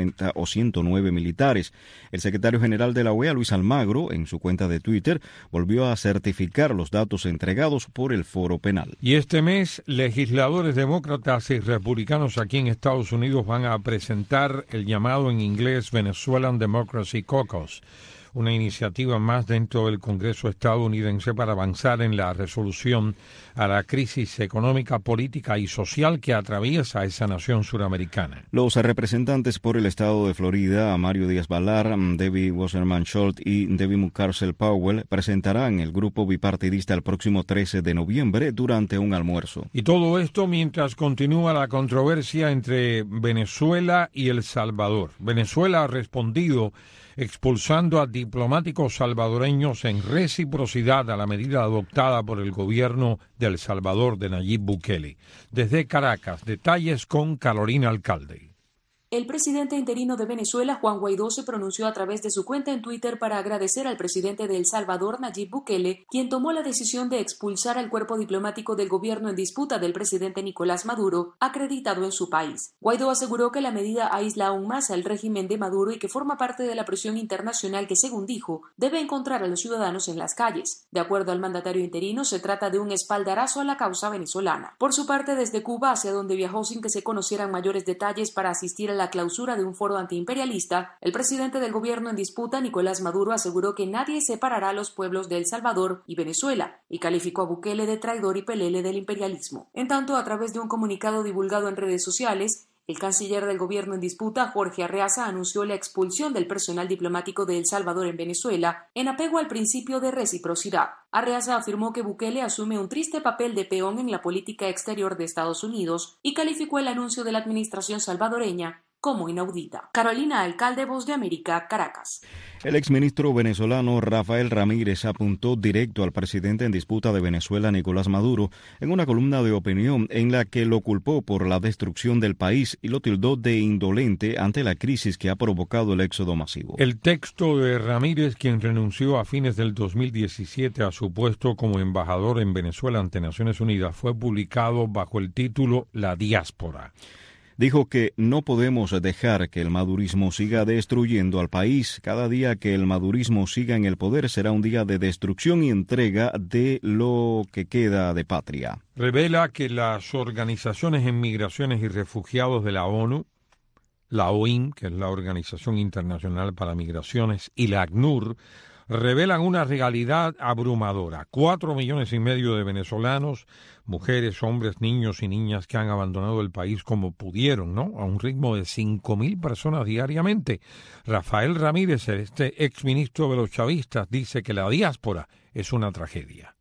Speaker 2: 109 militares. El secretario general de la OEA, Luis Almagro, en su cuenta de Twitter, volvió a certificar los datos entregados por el Foro Penal.
Speaker 1: Y este mes, legisladores demócratas y republicanos aquí en Estados Unidos van a presentar el llamado en inglés Venezuelan Democracy Caucus, una iniciativa más dentro del Congreso estadounidense para avanzar en la resolución a la crisis económica, política y social que atraviesa esa nación suramericana.
Speaker 2: Los representantes por el estado de Florida, Mario Díaz-Balart, Debbie Wasserman Schultz y Debbie Mucarsel Powell, presentarán el grupo bipartidista el próximo 13 de noviembre durante un almuerzo.
Speaker 1: Y todo esto mientras continúa la controversia entre Venezuela y El Salvador. Venezuela ha respondido expulsando a diplomáticos salvadoreños en reciprocidad a la medida adoptada por el gobierno de El Salvador de Nayib Bukele. Desde Caracas, detalles con Carolina Alcalde.
Speaker 6: El presidente interino de Venezuela, Juan Guaidó, se pronunció a través de su cuenta en Twitter para agradecer al presidente de El Salvador, Nayib Bukele, quien tomó la decisión de expulsar al cuerpo diplomático del gobierno en disputa del presidente Nicolás Maduro, acreditado en su país. Guaidó aseguró que la medida aísla aún más al régimen de Maduro y que forma parte de la presión internacional que, según dijo, debe encontrar a los ciudadanos en las calles. De acuerdo al mandatario interino, se trata de un espaldarazo a la causa venezolana. Por su parte, desde Cuba, hacia donde viajó sin que se conocieran mayores detalles para asistir a la clausura de un foro antiimperialista, el presidente del gobierno en disputa, Nicolás Maduro, aseguró que nadie separará a los pueblos de El Salvador y Venezuela y calificó a Bukele de traidor y pelele del imperialismo. En tanto, a través de un comunicado divulgado en redes sociales, el canciller del gobierno en disputa, Jorge Arreaza, anunció la expulsión del personal diplomático de El Salvador en Venezuela en apego al principio de reciprocidad. Arreaza afirmó que Bukele asume un triste papel de peón en la política exterior de Estados Unidos y calificó el anuncio de la administración salvadoreña como inaudita. Carolina Alcalde, Voz de América, Caracas.
Speaker 2: El exministro venezolano Rafael Ramírez apuntó directo al presidente en disputa de Venezuela, Nicolás Maduro, en una columna de opinión en la que lo culpó por la destrucción del país y lo tildó de indolente ante la crisis que ha provocado el éxodo masivo.
Speaker 1: El texto de Ramírez, quien renunció a fines del 2017 a su puesto como embajador en Venezuela ante Naciones Unidas, fue publicado bajo el título La Diáspora.
Speaker 2: Dijo que no podemos dejar que el madurismo siga destruyendo al país. Cada día que el madurismo siga en el poder será un día de destrucción y entrega de lo que queda de patria.
Speaker 1: Revela que las organizaciones en migraciones y refugiados de la ONU, la OIM, que es la Organización Internacional para Migraciones, y la ACNUR, revelan una realidad abrumadora. 4,5 millones de venezolanos, mujeres, hombres, niños y niñas que han abandonado el país como pudieron, ¿no? A un ritmo de 5,000 personas diariamente. Rafael Ramírez, este exministro de los chavistas, dice que la diáspora es una tragedia.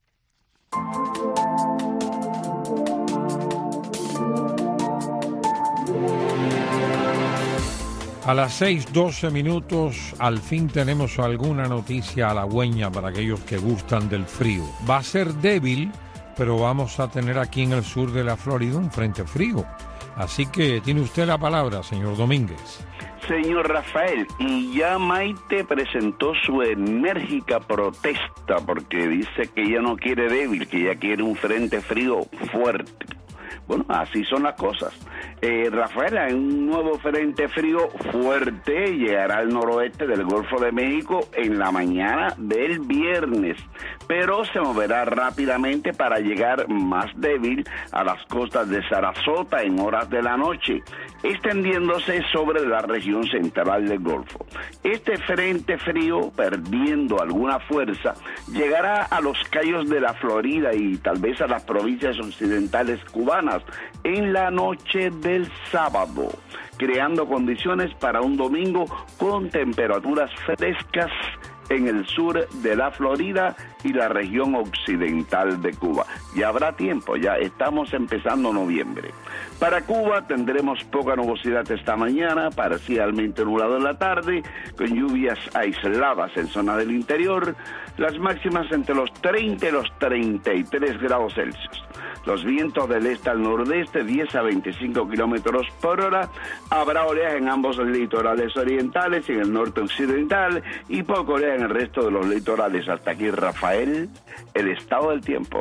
Speaker 1: A las 6:12, al fin tenemos alguna noticia halagüeña para aquellos que gustan del frío. Va a ser débil, pero vamos a tener aquí en el sur de la Florida un frente frío. Así que tiene usted la palabra, señor Domínguez.
Speaker 15: Señor Rafael, y ya Maite presentó su enérgica protesta porque dice que ella no quiere débil, que ella quiere un frente frío fuerte. Bueno, así son las cosas. Rafael, hay un nuevo frente frío fuerte, llegará al noroeste del Golfo de México en la mañana del viernes, pero se moverá rápidamente para llegar más débil a las costas de Sarasota en horas de la noche, extendiéndose sobre la región central del Golfo. Este frente frío, perdiendo alguna fuerza, llegará a los cayos de la Florida y tal vez a las provincias occidentales cubanas en la noche del sábado, creando condiciones para un domingo con temperaturas frescas en el sur de la Florida y la región occidental de Cuba. Ya habrá tiempo, ya estamos empezando noviembre. Para Cuba tendremos poca nubosidad esta mañana, parcialmente nublado en la tarde, con lluvias aisladas en zonas del interior, las máximas entre los 30 y los 33 grados Celsius. Los vientos del este al nordeste, 10 a 25 kilómetros por hora. Habrá oleaje en ambos litorales orientales y en el norte occidental, y poco oleaje en el resto de los litorales. Hasta aquí, Rafael, el estado del tiempo.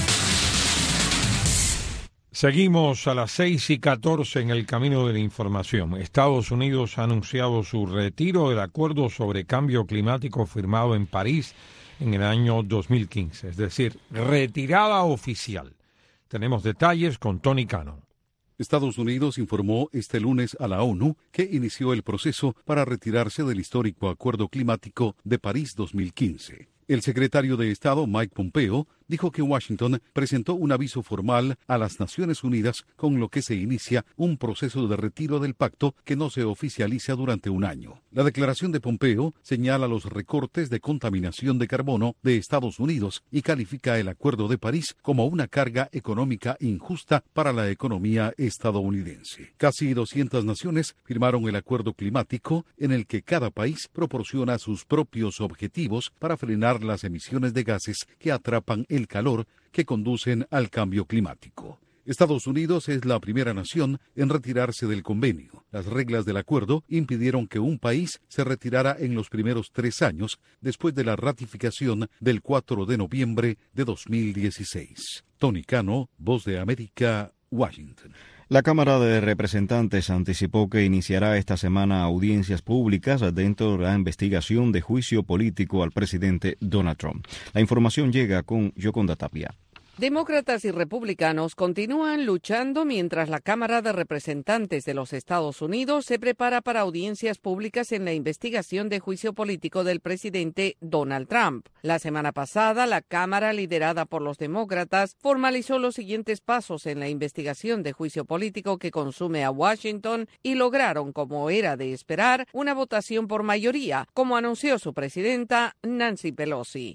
Speaker 1: Seguimos a las 6:14 en el camino de la información. Estados Unidos ha anunciado su retiro del acuerdo sobre cambio climático firmado en París en el año 2015, es decir, retirada oficial. Tenemos detalles con Tony Cano.
Speaker 8: Estados Unidos informó este lunes a la ONU que inició el proceso para retirarse del histórico Acuerdo Climático de París 2015. El secretario de Estado, Mike Pompeo, dijo que Washington presentó un aviso formal a las Naciones Unidas con lo que se inicia un proceso de retiro del pacto que no se oficializa durante un año. La declaración de Pompeo señala los recortes de contaminación de carbono de Estados Unidos y califica el Acuerdo de París como una carga económica injusta para la economía estadounidense. Casi 200 naciones firmaron el Acuerdo Climático, en el que cada país proporciona sus propios objetivos para frenar las emisiones de gases que atrapan el calor que conducen al cambio climático. Estados Unidos es la primera nación en retirarse del convenio. Las reglas del acuerdo impidieron que un país se retirara en los primeros 3 años después de la ratificación del 4 de noviembre de 2016. Tony Cano, Voz de América, Washington.
Speaker 2: La Cámara de Representantes anticipó que iniciará esta semana audiencias públicas dentro de la investigación de juicio político al presidente Donald Trump. La información llega con Yoconda Tapia.
Speaker 9: Demócratas y republicanos continúan luchando mientras la Cámara de Representantes de los Estados Unidos se prepara para audiencias públicas en la investigación de juicio político del presidente Donald Trump. La semana pasada, la Cámara, liderada por los demócratas, formalizó los siguientes pasos en la investigación de juicio político que consume a Washington y lograron, como era de esperar, una votación por mayoría, como anunció su presidenta Nancy Pelosi.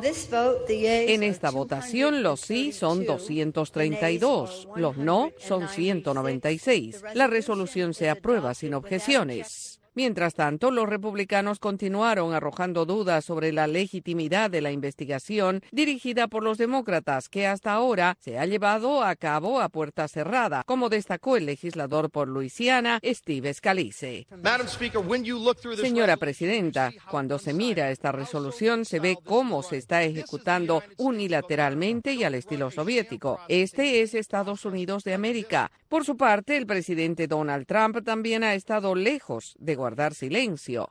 Speaker 9: En esta votación, los sí son 232, los no son 196. La resolución se aprueba sin objeciones. Mientras tanto, los republicanos continuaron arrojando dudas sobre la legitimidad de la investigación dirigida por los demócratas, que hasta ahora se ha llevado a cabo a puerta cerrada, como destacó el legislador por Luisiana, Steve Scalise. Señora presidenta, cuando se mira esta resolución se ve cómo se está ejecutando unilateralmente y al estilo soviético. Este es Estados Unidos de América. Por su parte, el presidente Donald Trump también ha estado lejos de guardar silencio.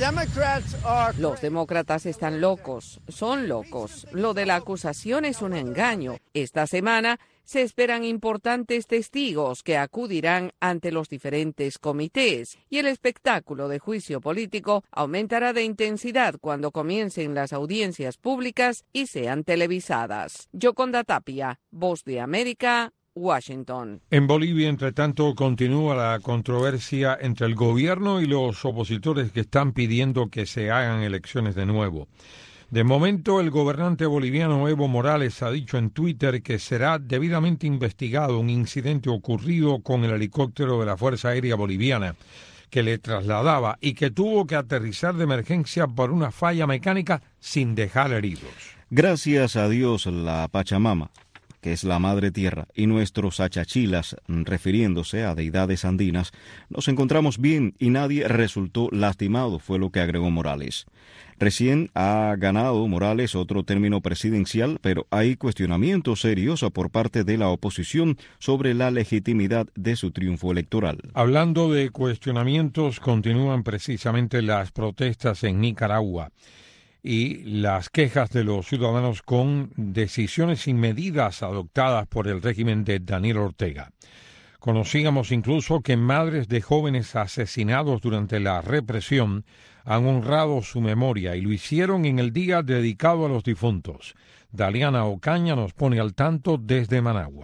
Speaker 9: Los demócratas están locos, son locos. Lo de la acusación es un engaño. Esta semana se esperan importantes testigos que acudirán ante los diferentes comités y el espectáculo de juicio político aumentará de intensidad cuando comiencen las audiencias públicas y sean televisadas. Yoconda Tapia, Voz de América, Washington.
Speaker 1: En Bolivia, entre tanto, continúa la controversia entre el gobierno y los opositores que están pidiendo que se hagan elecciones de nuevo. De momento, el gobernante boliviano Evo Morales ha dicho en Twitter que será debidamente investigado un incidente ocurrido con el helicóptero de la Fuerza Aérea Boliviana que le trasladaba y que tuvo que aterrizar de emergencia por una falla mecánica sin dejar heridos.
Speaker 2: Gracias a Dios, la Pachamama, que es la Madre Tierra, y nuestros achachilas, refiriéndose a deidades andinas, nos encontramos bien y nadie resultó lastimado, fue lo que agregó Morales. Recién ha ganado Morales otro término presidencial, pero hay cuestionamientos serios por parte de la oposición sobre la legitimidad de su triunfo electoral.
Speaker 1: Hablando de cuestionamientos, continúan precisamente las protestas en Nicaragua y las quejas de los ciudadanos con decisiones sin medidas adoptadas por el régimen de Daniel Ortega. Conocíamos incluso que madres de jóvenes asesinados durante la represión han honrado su memoria y lo hicieron en el día dedicado a los difuntos. Daliana Ocaña nos pone al tanto desde Managua.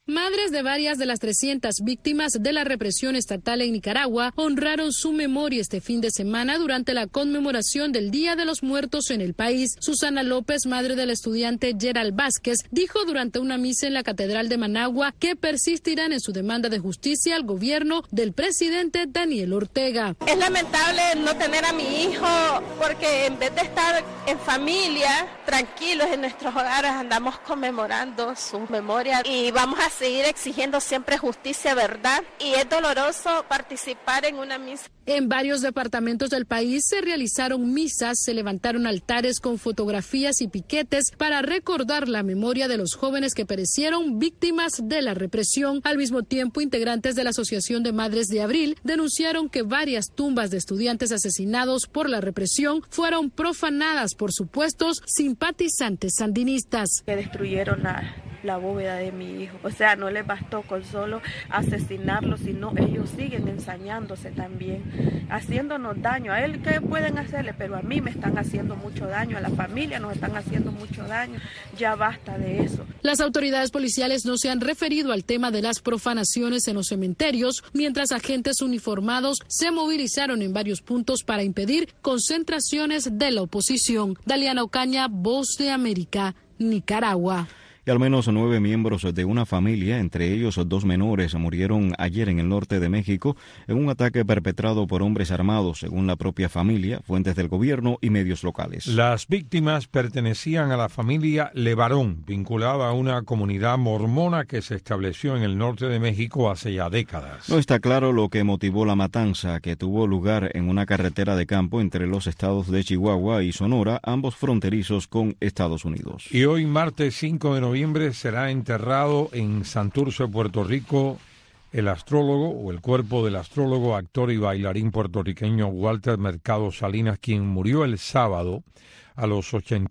Speaker 10: Madres de varias de las 300 víctimas de la represión estatal en Nicaragua honraron su memoria este fin de semana durante la conmemoración del Día de los Muertos en el país. Susana López, madre del estudiante Gerald Vázquez, dijo durante una misa en la Catedral de Managua que persistirán en su demanda de justicia al gobierno del presidente Daniel Ortega.
Speaker 12: Es lamentable no tener a mi hijo porque en vez de estar en familia, tranquilos en nuestros hogares, andamos conmemorando su memoria y vamos a seguir exigiendo siempre justicia, verdad, y es doloroso participar en una misa.
Speaker 10: En varios departamentos del país se realizaron misas, se levantaron altares con fotografías y piquetes para recordar la memoria de los jóvenes que perecieron víctimas de la represión. Al mismo tiempo, integrantes de la Asociación de Madres de Abril denunciaron que varias tumbas de estudiantes asesinados por la represión fueron profanadas por supuestos simpatizantes sandinistas.
Speaker 12: Que destruyeron la bóveda de mi hijo. O sea, no les bastó con solo asesinarlo, sino ellos siguen ensañándose también, haciéndonos daño. A él, ¿qué pueden hacerle? Pero a mí me están haciendo mucho daño, a la familia nos están haciendo mucho daño. Ya basta de eso.
Speaker 10: Las autoridades policiales no se han referido al tema de las profanaciones en los cementerios, mientras agentes uniformados se movilizaron en varios puntos para impedir concentraciones de la oposición. Daliana Ocaña, Voz de América, Nicaragua.
Speaker 2: Y al menos 9 miembros de una familia, entre ellos 2 menores, murieron ayer en el norte de México en un ataque perpetrado por hombres armados, según la propia familia, fuentes del gobierno y medios locales.
Speaker 1: Las víctimas pertenecían a la familia Levarón, vinculada a una comunidad mormona que se estableció en el norte de México hace ya décadas.
Speaker 2: No está claro lo que motivó la matanza, que tuvo lugar en una carretera de campo entre los estados de Chihuahua y Sonora, ambos fronterizos con Estados Unidos.
Speaker 1: Y hoy, martes 5 de noviembre, será enterrado en Santurce, Puerto Rico, el astrólogo o el cuerpo del astrólogo, actor y bailarín puertorriqueño Walter Mercado Salinas, quien murió el sábado a los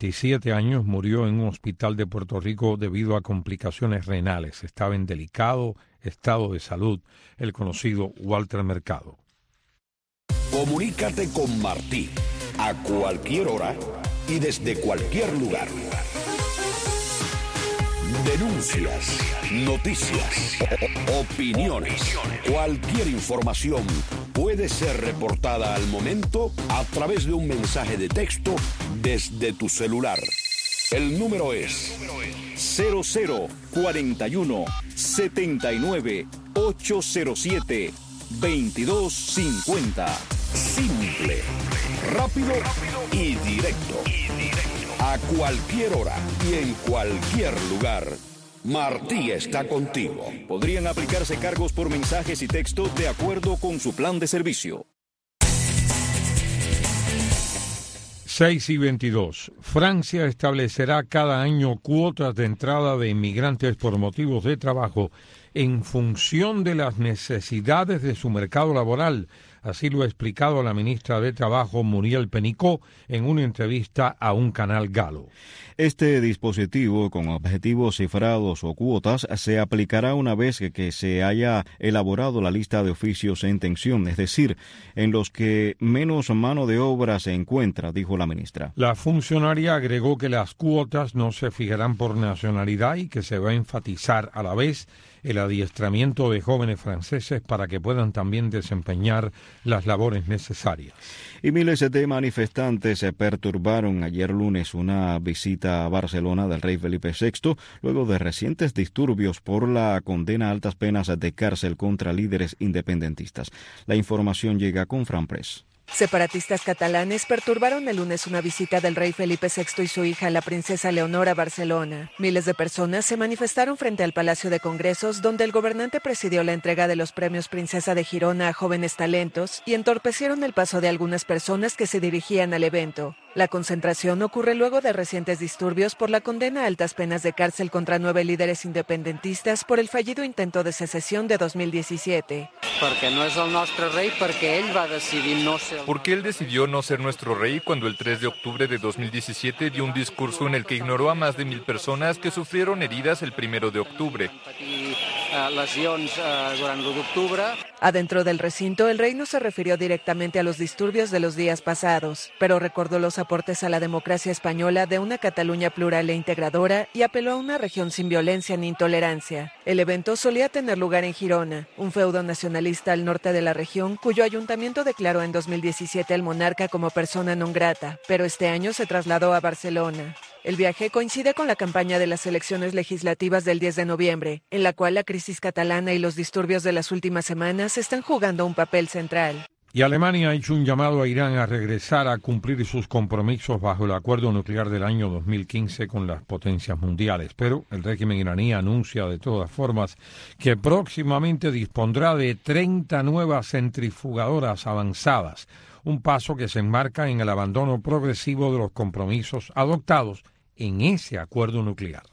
Speaker 1: 87 años. Murió en un hospital de Puerto Rico debido a complicaciones renales. Estaba en delicado estado de salud el conocido Walter Mercado.
Speaker 17: Comunícate con Martí a cualquier hora y desde cualquier lugar. Denuncias, noticias, opiniones, cualquier información puede ser reportada al momento a través de un mensaje de texto desde tu celular. El número es 0041 79 807 2250. Simple, rápido y directo. A cualquier hora y en cualquier lugar, Martí está contigo.
Speaker 2: Podrían aplicarse cargos por mensajes y texto de acuerdo con su plan de servicio.
Speaker 1: 6:22. Francia establecerá cada año cuotas de entrada de inmigrantes por motivos de trabajo en función de las necesidades de su mercado laboral. Así lo ha explicado la ministra de Trabajo, Muriel Pénicaud, en una entrevista a un canal galo.
Speaker 2: Este dispositivo, con objetivos cifrados o cuotas, se aplicará una vez que se haya elaborado la lista de oficios en tensión, es decir, en los que menos mano de obra se encuentra, dijo la ministra.
Speaker 1: La funcionaria agregó que las cuotas no se fijarán por nacionalidad y que se va a enfatizar a la vez el adiestramiento de jóvenes franceses para que puedan también desempeñar las labores necesarias.
Speaker 2: Y miles de manifestantes se perturbaron ayer lunes una visita a Barcelona del rey Felipe VI, luego de recientes disturbios por la condena a altas penas de cárcel contra líderes independentistas. La información llega con Fran Press.
Speaker 22: Separatistas catalanes perturbaron el lunes una visita del rey Felipe VI y su hija, la princesa Leonor, a Barcelona. Miles de personas se manifestaron frente al Palacio de Congresos, donde el gobernante presidió la entrega de los premios Princesa de Girona a jóvenes talentos y entorpecieron el paso de algunas personas que se dirigían al evento. La concentración ocurre luego de recientes disturbios por la condena a altas penas de cárcel contra 9 líderes independentistas por el fallido intento de secesión de 2017.
Speaker 23: Porque no es el nuestro rey, porque él va a decidir no ser.
Speaker 24: Porque él decidió no ser nuestro rey cuando el 3 de octubre de 2017 dio un discurso en el que ignoró a más de 1,000 personas que sufrieron heridas el 1 de octubre.
Speaker 22: Adentro del recinto, el rey no se refirió directamente a los disturbios de los días pasados, pero recordó los aportes a la democracia española de una Cataluña plural e integradora y apeló a una región sin violencia ni intolerancia. El evento solía tener lugar en Girona, un feudo nacionalista al norte de la región, cuyo ayuntamiento declaró en 2017 al monarca como persona non grata, pero este año se trasladó a Barcelona. El viaje coincide con la campaña de las elecciones legislativas del 10 de noviembre, en la cual la crisis catalana y los disturbios de las últimas semanas están jugando un papel central.
Speaker 1: Y Alemania ha hecho un llamado a Irán a regresar a cumplir sus compromisos bajo el acuerdo nuclear del año 2015 con las potencias mundiales. Pero el régimen iraní anuncia de todas formas que próximamente dispondrá de 30 nuevas centrifugadoras avanzadas, un paso que se enmarca en el abandono progresivo de los compromisos adoptados en ese acuerdo nuclear.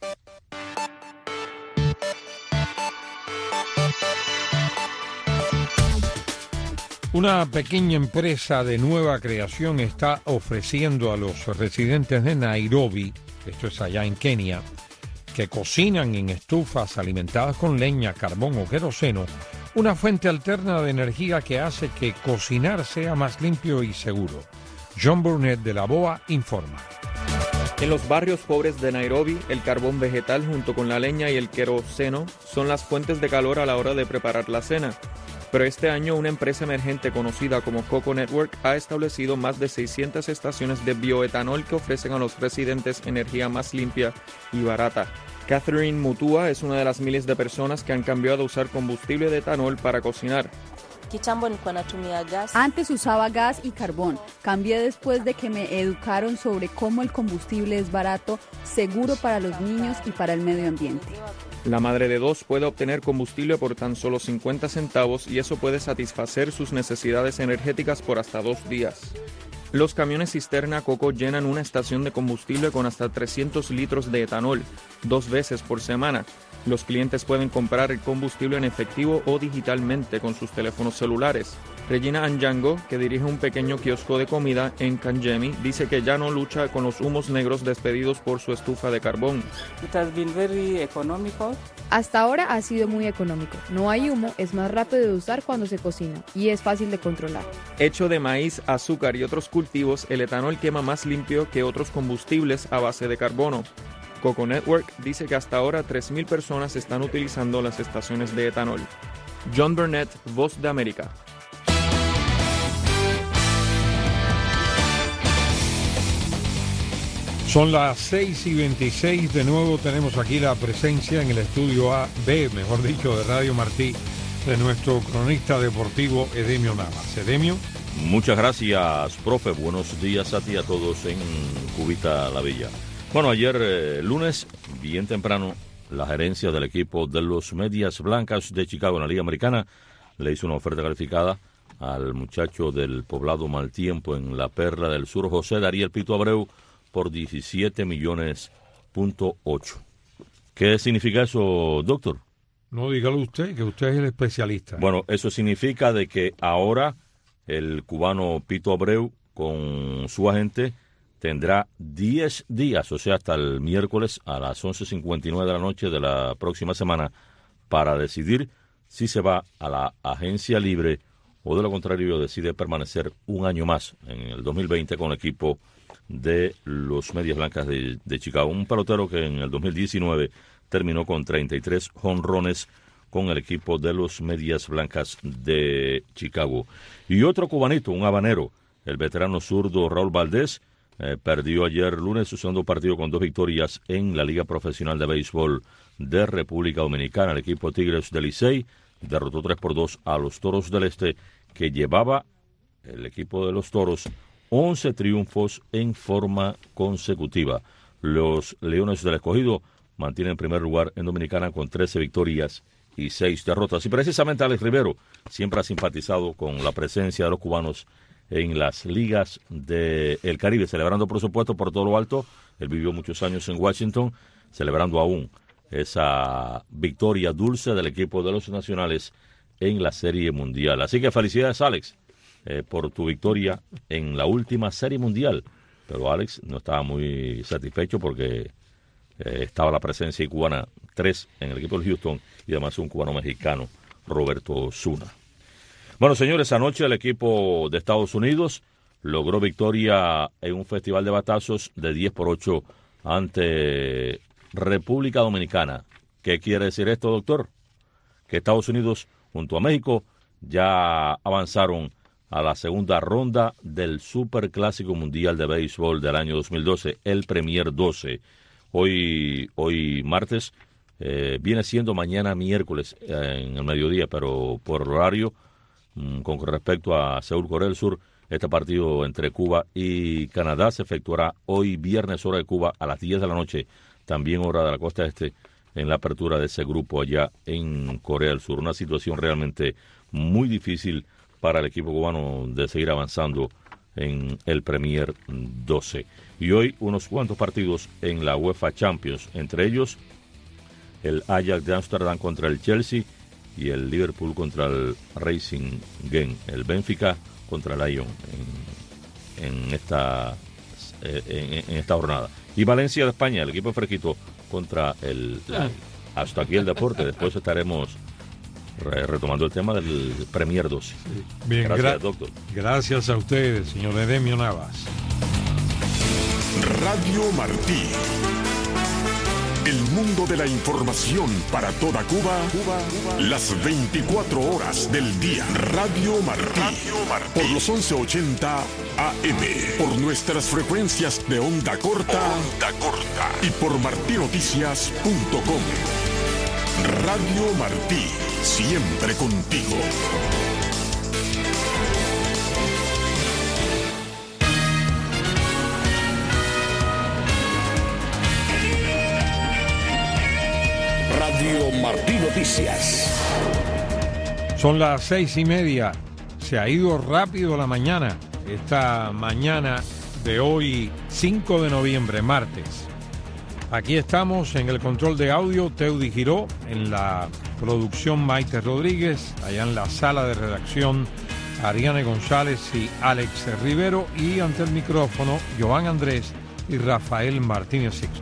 Speaker 1: Una pequeña empresa de nueva creación está ofreciendo a los residentes de Nairobi, esto es allá en Kenia, que cocinan en estufas alimentadas con leña, carbón o queroseno, una fuente alterna de energía que hace que cocinar sea más limpio y seguro. John Burnett de la BOA informa.
Speaker 11: En los barrios pobres de Nairobi, el carbón vegetal junto con la leña y el queroseno son las fuentes de calor a la hora de preparar la cena. Pero este año una empresa emergente conocida como Coco Network ha establecido más de 600 estaciones de bioetanol que ofrecen a los residentes energía más limpia y barata. Catherine Mutua es una de las miles de personas que han cambiado a usar combustible de etanol para cocinar.
Speaker 14: Antes usaba gas y carbón. Cambié después de que me educaron sobre cómo el combustible es barato, seguro para los niños y para el medio ambiente.
Speaker 11: La madre de dos puede obtener combustible por tan solo 50 centavos y eso puede satisfacer sus necesidades energéticas por hasta 2 días. Los camiones cisterna Coco llenan una estación de combustible con hasta 300 litros de etanol, 2 veces por semana. Los clientes pueden comprar el combustible en efectivo o digitalmente con sus teléfonos celulares. Regina Anjango, que dirige un pequeño kiosco de comida en Kangemi, dice que ya no lucha con los humos negros despedidos por su estufa de carbón.
Speaker 14: Hasta ahora ha sido muy económico. No hay humo, es más rápido de usar cuando se cocina y es fácil de controlar.
Speaker 11: Hecho de maíz, azúcar y otros cultivos, el etanol quema más limpio que otros combustibles a base de carbono. Coco Network dice que hasta ahora 3,000 personas están utilizando las estaciones de etanol. John Burnett, Voz de América.
Speaker 1: Son las 6:26, de nuevo tenemos aquí la presencia en el estudio B, mejor dicho, de Radio Martí, de nuestro cronista deportivo Edemio Navas. Edemio.
Speaker 19: Muchas gracias, profe. Buenos días a ti y a todos en Cubita La Villa. Bueno, ayer lunes, bien temprano, la gerencia del equipo de los Medias Blancas de Chicago en la Liga Americana le hizo una oferta calificada al muchacho del poblado Maltiempo en la Perla del Sur, José Dariel Pito Abreu, por 17,8 millones. ¿Qué significa eso, doctor?
Speaker 1: No, dígalo usted, que usted es el especialista.
Speaker 19: Bueno, eso significa de que ahora el cubano Pito Abreu con su agente tendrá 10 días, o sea, hasta el miércoles a las 11:59 de la noche de la próxima semana, para decidir si se va a la agencia libre o de lo contrario decide permanecer un año más en el 2020 con el equipo de los Medias Blancas de Chicago. Un pelotero que en el 2019 terminó con 33 jonrones con el equipo de los Medias Blancas de Chicago. Y otro cubanito, un habanero, el veterano zurdo Raúl Valdés, perdió ayer lunes su segundo partido con 2 victorias en la Liga Profesional de Béisbol de República Dominicana. El equipo Tigres del Licey derrotó 3-2 a los Toros del Este, que llevaba el equipo de los Toros 11 triunfos en forma consecutiva. Los Leones del Escogido mantienen primer lugar en Dominicana con 13 victorias y 6 derrotas. Y precisamente Alex Rivero siempre ha simpatizado con la presencia de los cubanos en las ligas del Caribe, celebrando por supuesto por todo lo alto. Él vivió muchos años en Washington, celebrando aún esa victoria dulce del equipo de los nacionales en la Serie Mundial. Así que felicidades, Alex, por tu victoria en la última Serie Mundial. Pero Alex no estaba muy satisfecho porque estaba la presencia cubana 3 en el equipo de Houston y además un cubano mexicano, Roberto Zuna. Bueno, señores, anoche el equipo de Estados Unidos logró victoria en un festival de batazos de 10-8 ante República Dominicana. ¿Qué quiere decir esto, doctor? Que Estados Unidos, junto a México, ya avanzaron a la segunda ronda del Superclásico Mundial de Béisbol del año 2012, el Premier 12. Hoy martes, viene siendo mañana miércoles en el mediodía, pero por horario, con respecto a Seúl, Corea del Sur, este partido entre Cuba y Canadá se efectuará hoy viernes, hora de Cuba, a las 10 de la noche, también hora de la costa este, en la apertura de ese grupo allá en Corea del Sur. Una situación realmente muy difícil para el equipo cubano de seguir avanzando en el Premier 12. Y hoy unos cuantos partidos en la UEFA Champions, entre ellos el Ajax de Ámsterdam contra el Chelsea y el Liverpool contra el Racing Genk, el Benfica contra el Lyon en esta jornada. Y Valencia de España, el equipo fresquito contra el hasta aquí el deporte. Después estaremos retomando el tema del Premier 12.
Speaker 1: Sí. Bien,
Speaker 19: gracias, doctor.
Speaker 1: Gracias a ustedes, señor Edemio Navas.
Speaker 3: Radio Martí. El mundo de la información para toda Cuba, las 24 horas del día. Radio Martí. Por los 1180 AM. Por nuestras frecuencias de onda corta. Y por martinoticias.com. Radio Martí. Siempre contigo.
Speaker 17: Radio Martí Noticias.
Speaker 1: Son las 6:30. Se ha ido rápido la mañana. Esta mañana de hoy, 5 de noviembre, martes. Aquí estamos en el control de audio, Teudi Giró, en la producción Maite Rodríguez, allá en la sala de redacción Ariane González y Alex Rivero, y ante el micrófono Joan Andrés y Rafael Martínez Sixto.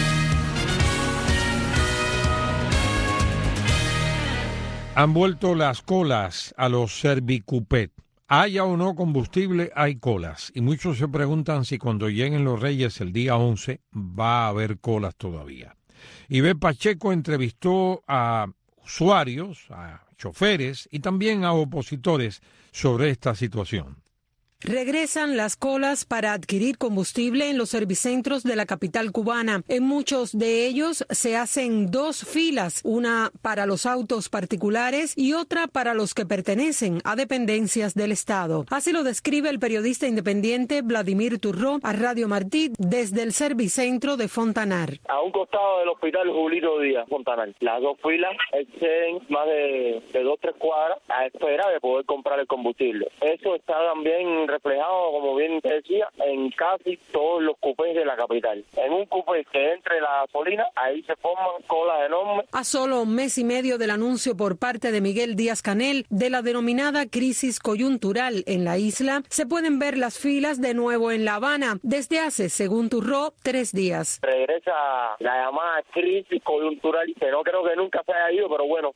Speaker 1: Han vuelto las colas a los Servicupet. Haya o no combustible, hay colas. Y muchos se preguntan si cuando lleguen los Reyes el día 11 va a haber colas todavía. Ivette Pacheco entrevistó a usuarios, a choferes y también a opositores sobre esta situación.
Speaker 5: Regresan las colas para adquirir combustible en los servicentros de la capital cubana. En muchos de ellos se hacen dos filas, una para los autos particulares y otra para los que pertenecen a dependencias del Estado. Así lo describe el periodista independiente Vladimir Turró a Radio Martí desde el servicentro de Fontanar.
Speaker 7: A un costado del hospital Julito Díaz, Fontanar. Las dos filas exceden más de 2-3 cuadras a espera de poder comprar el combustible. Eso está también reflejado, como bien te decía, en casi todos los cupés de la capital. En un cupé que entre la gasolina, ahí se forman colas enormes.
Speaker 5: A solo un mes y medio del anuncio por parte de Miguel Díaz-Canel de la denominada crisis coyuntural en la isla, se pueden ver las filas de nuevo en La Habana desde hace, según Turró, 3 días.
Speaker 7: Regresa la llamada crisis coyuntural, que no creo que nunca se haya ido, pero bueno,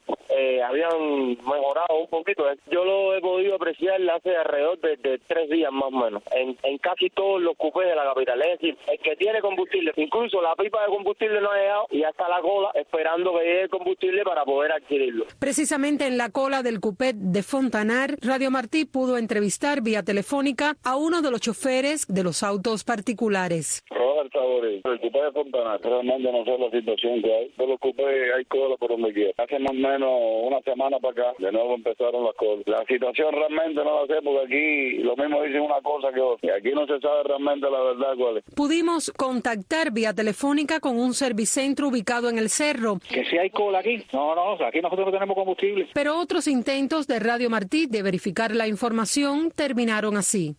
Speaker 7: habían mejorado un poquito. Yo lo he podido apreciar hace alrededor de 3 días más o menos, en casi todos los cupés de la capital. Es decir, el que tiene combustible, incluso la pipa de combustible no ha llegado y ya está la cola esperando que llegue el combustible para poder adquirirlo.
Speaker 5: Precisamente en la cola del cupé de Fontanar, Radio Martí pudo entrevistar vía telefónica a uno de los choferes de los autos particulares.
Speaker 16: Roberto Sabori, el cupé de Fontanar, realmente no sé la situación que hay. De los cupés hay cola por donde quiera. Hace más o menos una semana para acá, de nuevo empezaron las colas. La situación realmente no la sé porque aquí lo mismo dicen una cosa que otra. Aquí no se sabe realmente la verdad cuál es.
Speaker 5: Pudimos contactar vía telefónica con un servicentro ubicado en el Cerro.
Speaker 16: Que si hay cola aquí. No, aquí nosotros no tenemos combustible.
Speaker 5: Pero otros intentos de Radio Martí de verificar la información terminaron así.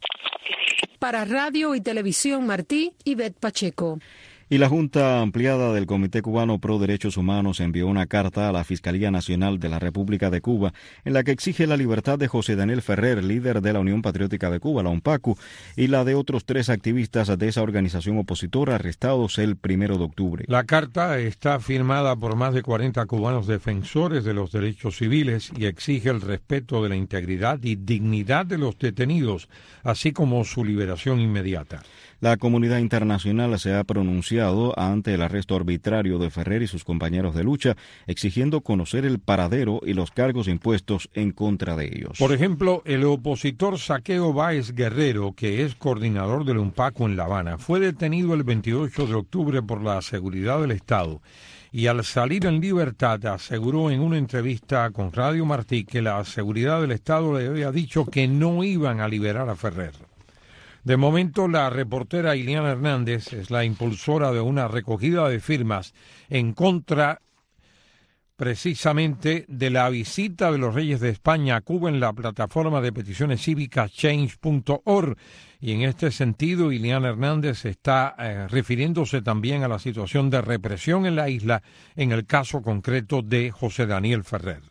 Speaker 5: Para Radio y Televisión Martí, Ivette Pacheco.
Speaker 2: Y la Junta Ampliada del Comité Cubano Pro Derechos Humanos envió una carta a la Fiscalía Nacional de la República de Cuba en la que exige la libertad de José Daniel Ferrer, líder de la Unión Patriótica de Cuba, la UNPACU, y la de otros 3 activistas de esa organización opositora arrestados el 1 de octubre.
Speaker 1: La carta está firmada por más de 40 cubanos defensores de los derechos civiles y exige el respeto de la integridad y dignidad de los detenidos, así como su liberación inmediata.
Speaker 2: La comunidad internacional se ha pronunciado denunciado ante el arresto arbitrario de Ferrer y sus compañeros de lucha, exigiendo conocer el paradero y los cargos impuestos en contra de ellos.
Speaker 1: Por ejemplo, el opositor Saqueo Báez Guerrero, que es coordinador del UNPACO en La Habana, fue detenido el 28 de octubre por la seguridad del Estado y al salir en libertad aseguró en una entrevista con Radio Martí que la seguridad del Estado le había dicho que no iban a liberar a Ferrer. De momento, la reportera Iliana Hernández es la impulsora de una recogida de firmas en contra precisamente de la visita de los Reyes de España a Cuba en la plataforma de peticiones cívicas change.org. Y en este sentido, Iliana Hernández está refiriéndose también a la situación de represión en la isla en el caso concreto de José Daniel Ferrer.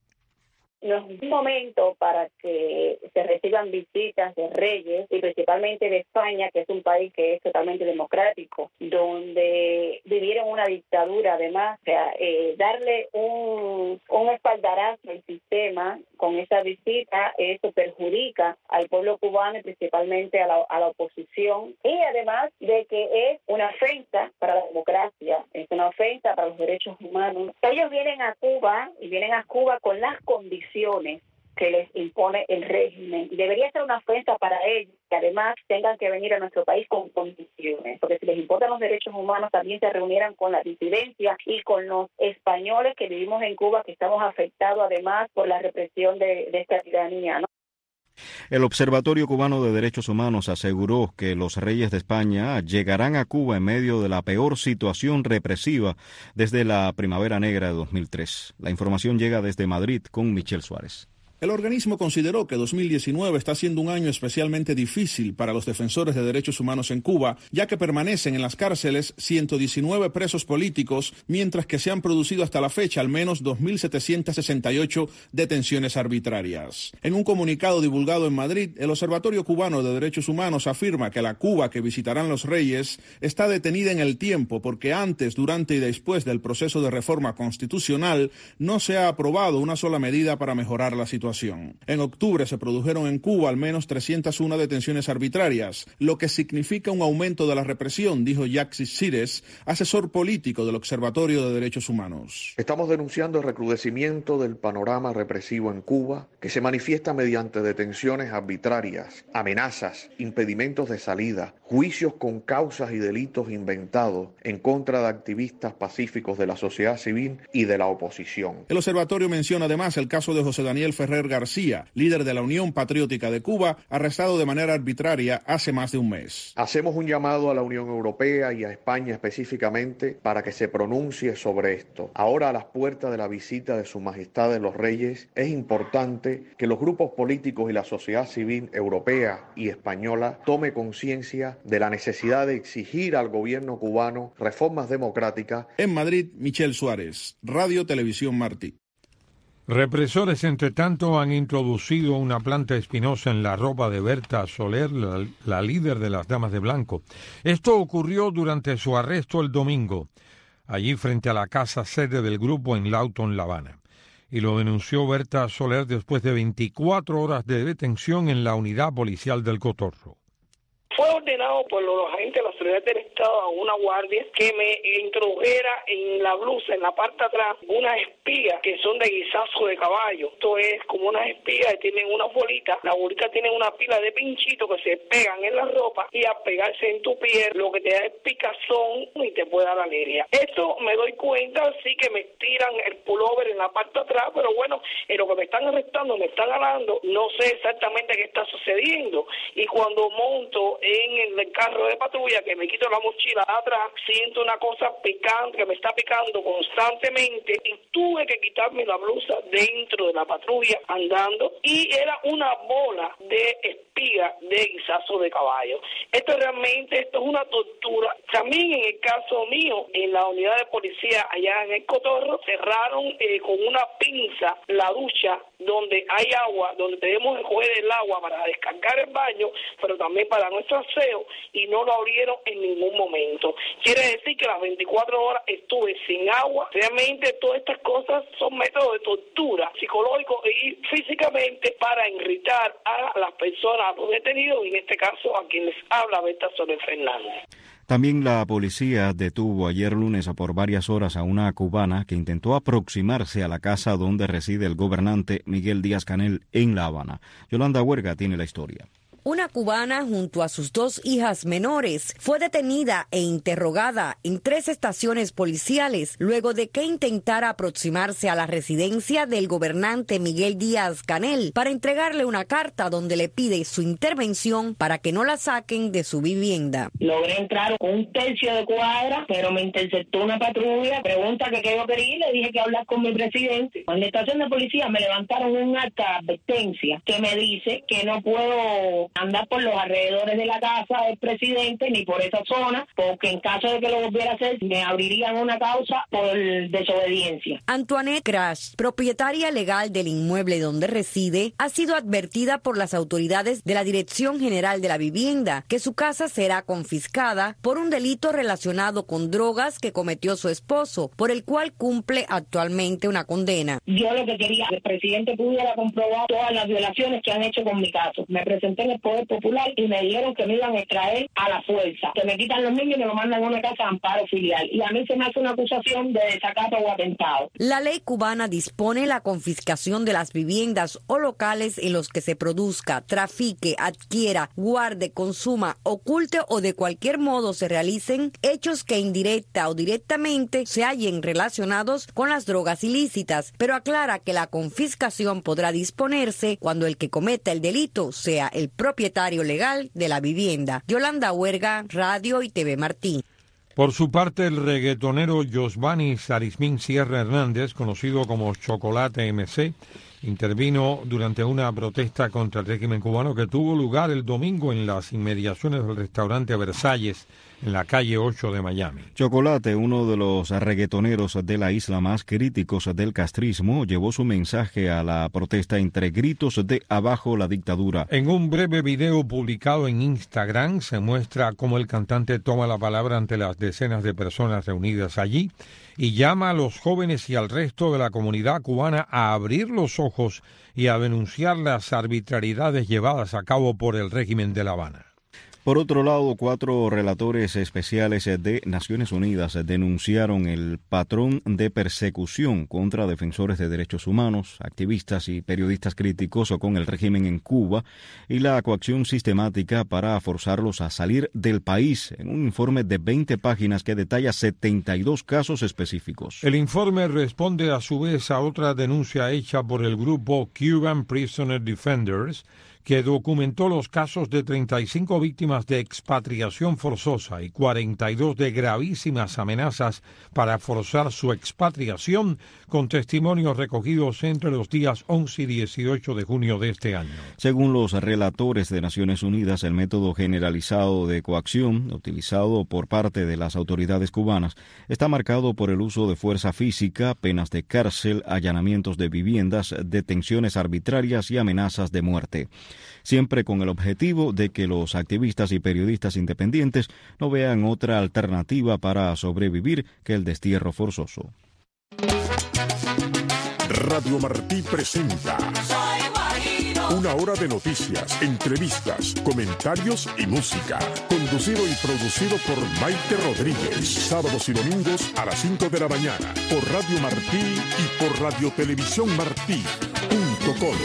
Speaker 4: No es un momento para que se reciban visitas de reyes y principalmente de España, que es un país que es totalmente democrático, donde vivieron una dictadura. Además, o sea, darle un espaldarazo al sistema con esa visita, eso perjudica al pueblo cubano y principalmente a la oposición, y además de que es una ofensa para la democracia, es una ofensa para los derechos humanos. Ellos vienen a Cuba y vienen a Cuba con las condiciones que les impone el régimen. Y debería ser una ofensa para ellos que además tengan que venir a nuestro país con condiciones, porque si les importan los derechos humanos también se reunieran con la disidencia y con los españoles que vivimos en Cuba, que estamos afectados además por la represión de esta tiranía, ¿no?
Speaker 2: El Observatorio Cubano de Derechos Humanos aseguró que los Reyes de España llegarán a Cuba en medio de la peor situación represiva desde la Primavera Negra de 2003. La información llega desde Madrid con Michelle Suárez.
Speaker 13: El organismo consideró que 2019 está siendo un año especialmente difícil para los defensores de derechos humanos en Cuba, ya que permanecen en las cárceles 119 presos políticos, mientras que se han producido hasta la fecha al menos 2.768 detenciones arbitrarias. En un comunicado divulgado en Madrid, el Observatorio Cubano de Derechos Humanos afirma que la Cuba que visitarán los reyes está detenida en el tiempo porque antes, durante y después del proceso de reforma constitucional no se ha aprobado una sola medida para mejorar la situación. En octubre se produjeron en Cuba al menos 301 detenciones arbitrarias, lo que significa un aumento de la represión, dijo Yaxis Cires, asesor político del Observatorio de Derechos Humanos.
Speaker 18: Estamos denunciando el recrudecimiento del panorama represivo en Cuba, que se manifiesta mediante detenciones arbitrarias, amenazas, impedimentos de salida, juicios con causas y delitos inventados en contra de activistas pacíficos de la sociedad civil y de la oposición.
Speaker 13: El observatorio menciona además el caso de José Daniel Ferrer García, líder de la Unión Patriótica de Cuba, arrestado de manera arbitraria hace más de un mes.
Speaker 18: Hacemos un llamado a la Unión Europea y a España específicamente para que se pronuncie sobre esto. Ahora, a las puertas de la visita de Su Majestad de los Reyes, es importante que los grupos políticos y la sociedad civil europea y española tome conciencia de la necesidad de exigir al gobierno cubano reformas democráticas.
Speaker 13: En Madrid, Michelle Suárez, Radio Televisión Martí.
Speaker 1: Represores, entre tanto, han introducido una planta espinosa en la ropa de Berta Soler, la líder de las Damas de Blanco. Esto ocurrió durante su arresto el domingo, allí frente a la casa sede del grupo en Lawton, La Habana. Y lo denunció Berta Soler después de 24 horas de detención en la unidad policial del Cotorro.
Speaker 21: Fue ordenado por los agentes de la seguridad del Estado a una guardia que me introdujera en la blusa, en la parte de atrás, unas espigas que son de guisazo de caballo. Esto es como unas espigas que tienen una bolita. La bolita tiene una pila de pinchitos que se pegan en la ropa y al pegarse en tu piel lo que te da es picazón y te puede dar alergia. Esto me doy cuenta, sí que me tiran el pullover en la parte de atrás, pero bueno, en lo que me están arrestando, me están hablando, no sé exactamente qué está sucediendo. Y cuando monto en el carro de patrulla, que me quito la mochila de atrás, siento una cosa picante que me está picando constantemente y tuve que quitarme la blusa dentro de la patrulla andando y era una bola de espiga de guisazo de caballo. Esto es una tortura. También en el caso mío, en la unidad de policía allá en el Cotorro, cerraron con una pinza la ducha donde hay agua, donde tenemos que coger el agua para descargar el baño, pero también para nuestro aseo, y no lo abrieron en ningún momento. Quiere decir que las 24 horas estuve sin agua. Realmente todas estas cosas son métodos de tortura psicológico y físicamente para irritar a las personas, a los detenidos, y en este caso a quien les habla Berta Soler Fernández.
Speaker 2: También la policía detuvo ayer lunes por varias horas a una cubana que intentó aproximarse a la casa donde reside el gobernante Miguel Díaz-Canel en La Habana. Yolanda Huerga tiene la historia.
Speaker 6: Una cubana junto a sus 2 hijas menores fue detenida e interrogada en 3 estaciones policiales luego de que intentara aproximarse a la residencia del gobernante Miguel Díaz-Canel para entregarle una carta donde le pide su intervención para que no la saquen de su vivienda.
Speaker 21: Logré entrar con 1/3 de cuadra, pero me interceptó una patrulla, pregunta que qué yo quería y le dije que hablar con mi presidente. En la estación de policía me levantaron un acta de advertencia que me dice que no puedo andar por los alrededores de la casa del presidente ni por esa zona, porque en caso de que lo volviera a hacer me abrirían una causa por desobediencia.
Speaker 6: Antoinette Crash, propietaria legal del inmueble donde reside, ha sido advertida por las autoridades de la Dirección General de la Vivienda que su casa será confiscada por un delito relacionado con drogas que cometió su esposo, por el cual cumple actualmente una condena.
Speaker 21: Yo lo que quería que el presidente pudiera comprobar todas las violaciones que han hecho con mi caso. Me presenté en el Poder Popular y me dijeron que me iban a extraer a la fuerza, que me quitan los niños y me lo mandan a una casa de amparo filial. Y a mí se me hace una acusación de desacato o atentado.
Speaker 6: La ley cubana dispone la confiscación de las viviendas o locales en los que se produzca, trafique, adquiera, guarde, consuma, oculte o de cualquier modo se realicen hechos que indirecta o directamente se hallen relacionados con las drogas ilícitas, pero aclara que la confiscación podrá disponerse cuando el que cometa el delito sea el propietario legal de la vivienda. Yolanda Huerga, Radio y TV Martí.
Speaker 1: Por su parte, el reggaetonero Yosvani Sarismín Sierra Hernández, conocido como Chocolate MC, intervino durante una protesta contra el régimen cubano que tuvo lugar el domingo en las inmediaciones del restaurante Versalles, en la calle 8 de Miami.
Speaker 2: Chocolate, uno de los reggaetoneros de la isla más críticos del castrismo, llevó su mensaje a la protesta entre gritos de abajo la dictadura.
Speaker 1: En un breve video publicado en Instagram se muestra cómo el cantante toma la palabra ante las decenas de personas reunidas allí y llama a los jóvenes y al resto de la comunidad cubana a abrir los ojos y a denunciar las arbitrariedades llevadas a cabo por el régimen de La Habana.
Speaker 2: Por otro lado, 4 relatores especiales de Naciones Unidas denunciaron el patrón de persecución contra defensores de derechos humanos, activistas y periodistas críticos con el régimen en Cuba y la coacción sistemática para forzarlos a salir del país en un informe de 20 páginas que detalla 72 casos específicos.
Speaker 1: El informe responde a su vez a otra denuncia hecha por el grupo Cuban Prisoner Defenders, que documentó los casos de 35 víctimas de expatriación forzosa y 42 de gravísimas amenazas para forzar su expatriación, con testimonios recogidos entre los días 11 y 18 de junio de este año.
Speaker 2: Según los relatores de Naciones Unidas, el método generalizado de coacción utilizado por parte de las autoridades cubanas está marcado por el uso de fuerza física, penas de cárcel, allanamientos de viviendas, detenciones arbitrarias y amenazas de muerte, siempre con el objetivo de que los activistas y periodistas independientes no vean otra alternativa para sobrevivir que el destierro forzoso.
Speaker 3: Radio Martí presenta una hora de noticias, entrevistas, comentarios y música. Conducido y producido por Maite Rodríguez. Sábados y domingos a las 5 de la mañana por Radio Martí y por radiotelevisiónmartí.com.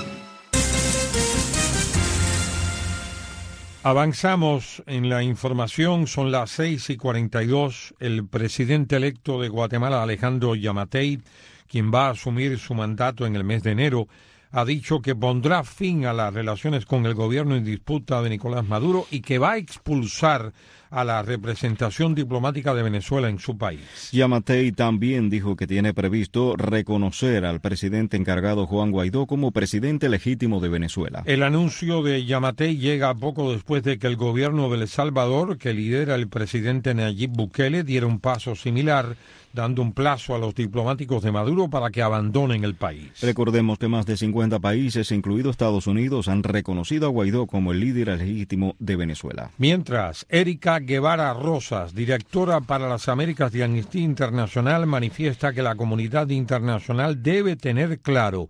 Speaker 1: Avanzamos en la información, son las 6:42. El presidente electo de Guatemala, Alejandro Yamatei, quien va a asumir su mandato en el mes de enero, ha dicho que pondrá fin a las relaciones con el gobierno en disputa de Nicolás Maduro y que va a expulsar a la representación diplomática de Venezuela en su país.
Speaker 2: Yamatei también dijo que tiene previsto reconocer al presidente encargado Juan Guaidó como presidente legítimo de Venezuela.
Speaker 1: El anuncio de Yamatei llega poco después de que el gobierno de El Salvador, que lidera el presidente Nayib Bukele, diera un paso similar, dando un plazo a los diplomáticos de Maduro para que abandonen el país.
Speaker 2: Recordemos que más de 50 países, incluido Estados Unidos, han reconocido a Guaidó como el líder legítimo de Venezuela.
Speaker 1: Mientras, Erika Guevara Rosas, directora para las Américas de Amnistía Internacional, manifiesta que la comunidad internacional debe tener claro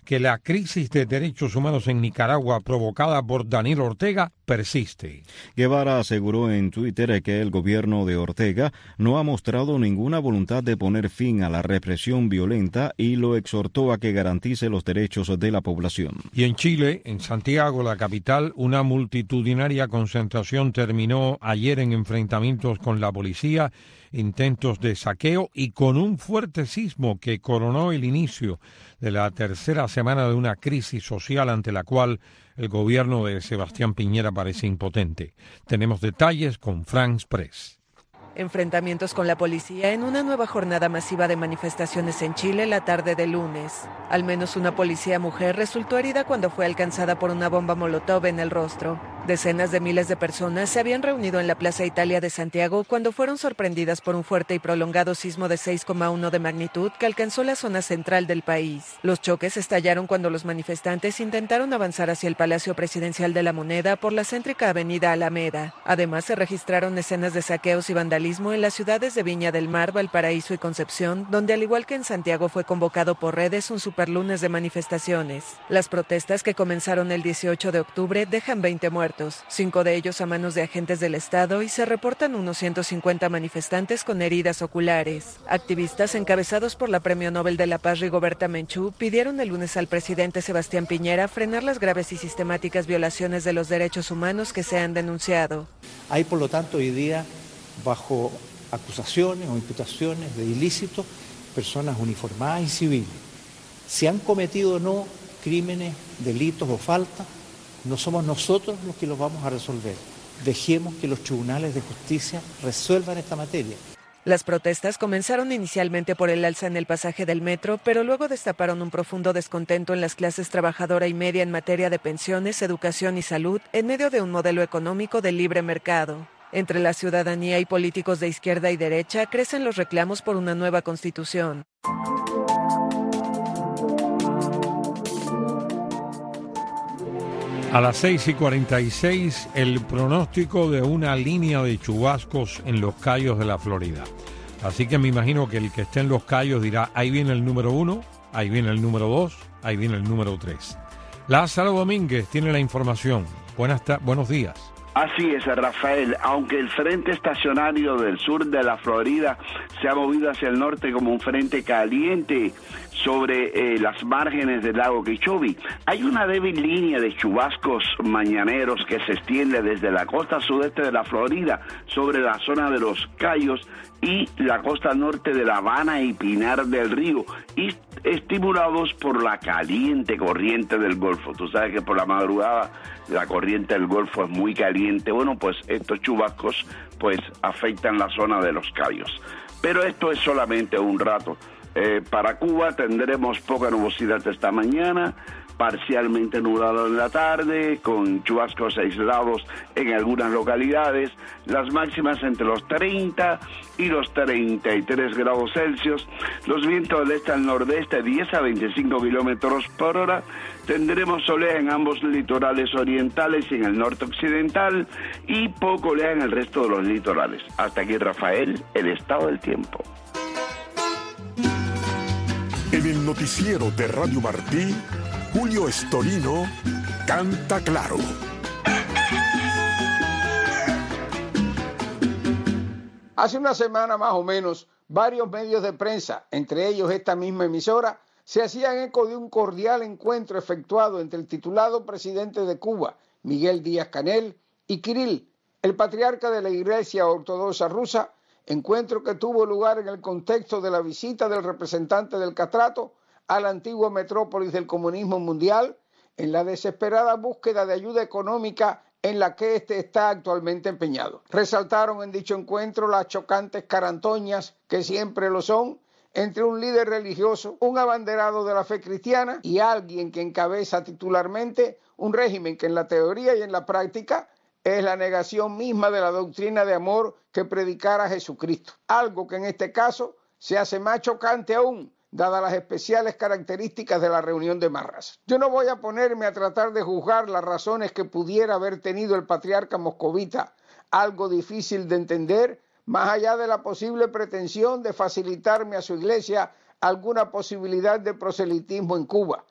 Speaker 1: que la crisis de derechos humanos en Nicaragua provocada por Daniel Ortega persiste.
Speaker 2: Guevara aseguró en Twitter que el gobierno de Ortega no ha mostrado ninguna voluntad de poner fin a la represión violenta y lo exhortó a que garantice los derechos de la población.
Speaker 1: Y en Chile, en Santiago, la capital, una multitudinaria concentración terminó ayer en enfrentamientos con la policía, intentos de saqueo y con un fuerte sismo que coronó el inicio de la tercera semana de una crisis social ante la cual el gobierno de Sebastián Piñera parece impotente. Tenemos detalles con France Press.
Speaker 22: Enfrentamientos con la policía en una nueva jornada masiva de manifestaciones en Chile la tarde del lunes. Al menos una policía mujer resultó herida cuando fue alcanzada por una bomba molotov en el rostro. Decenas de miles de personas se habían reunido en la Plaza Italia de Santiago cuando fueron sorprendidas por un fuerte y prolongado sismo de 6,1 de magnitud que alcanzó la zona central del país. Los choques estallaron cuando los manifestantes intentaron avanzar hacia el Palacio Presidencial de la Moneda por la céntrica avenida Alameda. Además, se registraron escenas de saqueos y vandalismo en las ciudades de Viña del Mar, Valparaíso y Concepción, donde al igual que en Santiago fue convocado por redes un superlunes de manifestaciones. Las protestas que comenzaron el 18 de octubre dejan 20 muertos, 5 de ellos a manos de agentes del Estado, y se reportan unos 150 manifestantes con heridas oculares. Activistas encabezados por la Premio Nobel de la Paz Rigoberta Menchú pidieron el lunes al presidente Sebastián Piñera frenar las graves y sistemáticas violaciones de los derechos humanos que se han denunciado.
Speaker 8: Hay, por lo tanto, hoy día, bajo acusaciones o imputaciones de ilícitos, personas uniformadas y civiles. Si han cometido o no crímenes, delitos o faltas, no somos nosotros los que los vamos a resolver. Dejemos que los tribunales de justicia resuelvan esta materia.
Speaker 22: Las protestas comenzaron inicialmente por el alza en el pasaje del metro, pero luego destaparon un profundo descontento en las clases trabajadora y media en materia de pensiones, educación y salud, en medio de un modelo económico de libre mercado. Entre la ciudadanía y políticos de izquierda y derecha crecen los reclamos por una nueva constitución.
Speaker 1: A las 6:46, el pronóstico de una línea de chubascos en los Cayos de la Florida. Así que me imagino que el que esté en los Cayos dirá, ahí viene el número 1, ahí viene el número 2, ahí viene el número 3. Lázaro Domínguez tiene la información. Buenos días.
Speaker 9: Así es, Rafael, aunque el frente estacionario del sur de la Florida se ha movido hacia el norte como un frente caliente sobre las márgenes del lago Okeechobee, hay una débil línea de chubascos mañaneros que se extiende desde la costa sudeste de la Florida sobre la zona de los Cayos y la costa norte de La Habana y Pinar del Río, y estimulados por la caliente corriente del Golfo. Tú sabes que por la madrugada la corriente del Golfo es muy caliente. Bueno, pues estos chubascos pues afectan la zona de los Cayos. Pero esto es solamente un rato. Para Cuba tendremos poca nubosidad esta mañana, parcialmente nublado en la tarde, con chubascos aislados en algunas localidades, las máximas entre los 30 y los 33 grados Celsius, los vientos del este al nordeste 10 a 25 kilómetros por hora, tendremos oleaje en ambos litorales orientales y en el norte occidental, y poco oleaje en el resto de los litorales. Hasta aquí, Rafael, el estado del tiempo.
Speaker 3: En el noticiero de Radio Martí, Julio Estorino canta claro.
Speaker 15: Hace una semana más o menos, varios medios de prensa, entre ellos esta misma emisora, se hacían eco de un cordial encuentro efectuado entre el titulado presidente de Cuba, Miguel Díaz-Canel, y Kirill, el patriarca de la Iglesia Ortodoxa rusa, encuentro que tuvo lugar en el contexto de la visita del representante del Castrato a la antigua metrópolis del comunismo mundial, en la desesperada búsqueda de ayuda económica en la que éste está actualmente empeñado. Resaltaron en dicho encuentro las chocantes carantoñas, que siempre lo son, entre un líder religioso, un abanderado de la fe cristiana y alguien que encabeza titularmente un régimen que en la teoría y en la práctica es la negación misma de la doctrina de amor que predicara Jesucristo. Algo que en este caso se hace más chocante aún, dadas las especiales características de la reunión de marras. Yo no voy a ponerme a tratar de juzgar las razones que pudiera haber tenido el patriarca moscovita, algo difícil de entender, más allá de la posible pretensión de facilitarme a su iglesia alguna posibilidad de proselitismo en Cuba,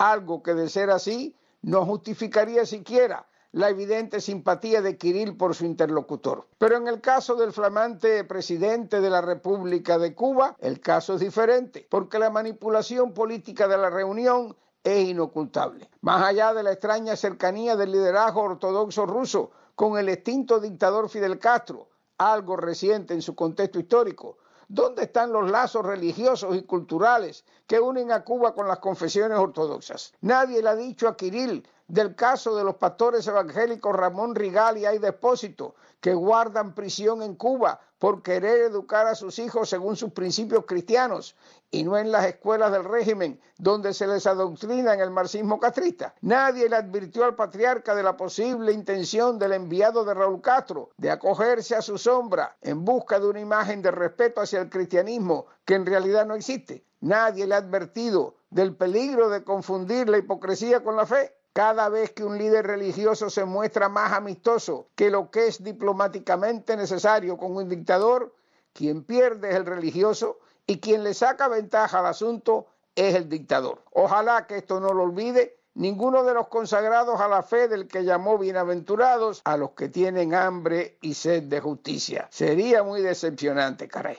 Speaker 15: algo que de ser así no justificaría siquiera la evidente simpatía de Kirill por su interlocutor. Pero en el caso del flamante presidente de la República de Cuba, el caso es diferente, porque la manipulación política de la reunión es inocultable. Más allá de la extraña cercanía del liderazgo ortodoxo ruso con el extinto dictador Fidel Castro, algo reciente en su contexto histórico, ¿dónde están los lazos religiosos y culturales que unen a Cuba con las confesiones ortodoxas? Nadie le ha dicho a Kirill del caso de los pastores evangélicos Ramón Rigal y Aida Espósito, que guardan prisión en Cuba por querer educar a sus hijos según sus principios cristianos y no en las escuelas del régimen donde se les adoctrina en el marxismo castrista. Nadie le advirtió al patriarca de la posible intención del enviado de Raúl Castro de acogerse a su sombra en busca de una imagen de respeto hacia el cristianismo que en realidad no existe. Nadie le ha advertido del peligro de confundir la hipocresía con la fe. Cada vez que un líder religioso se muestra más amistoso que lo que es diplomáticamente necesario con un dictador, quien pierde es el religioso y quien le saca ventaja al asunto es el dictador. Ojalá que esto no lo olvide ninguno de los consagrados a la fe del que llamó bienaventurados a los que tienen hambre y sed de justicia. Sería muy decepcionante, caray.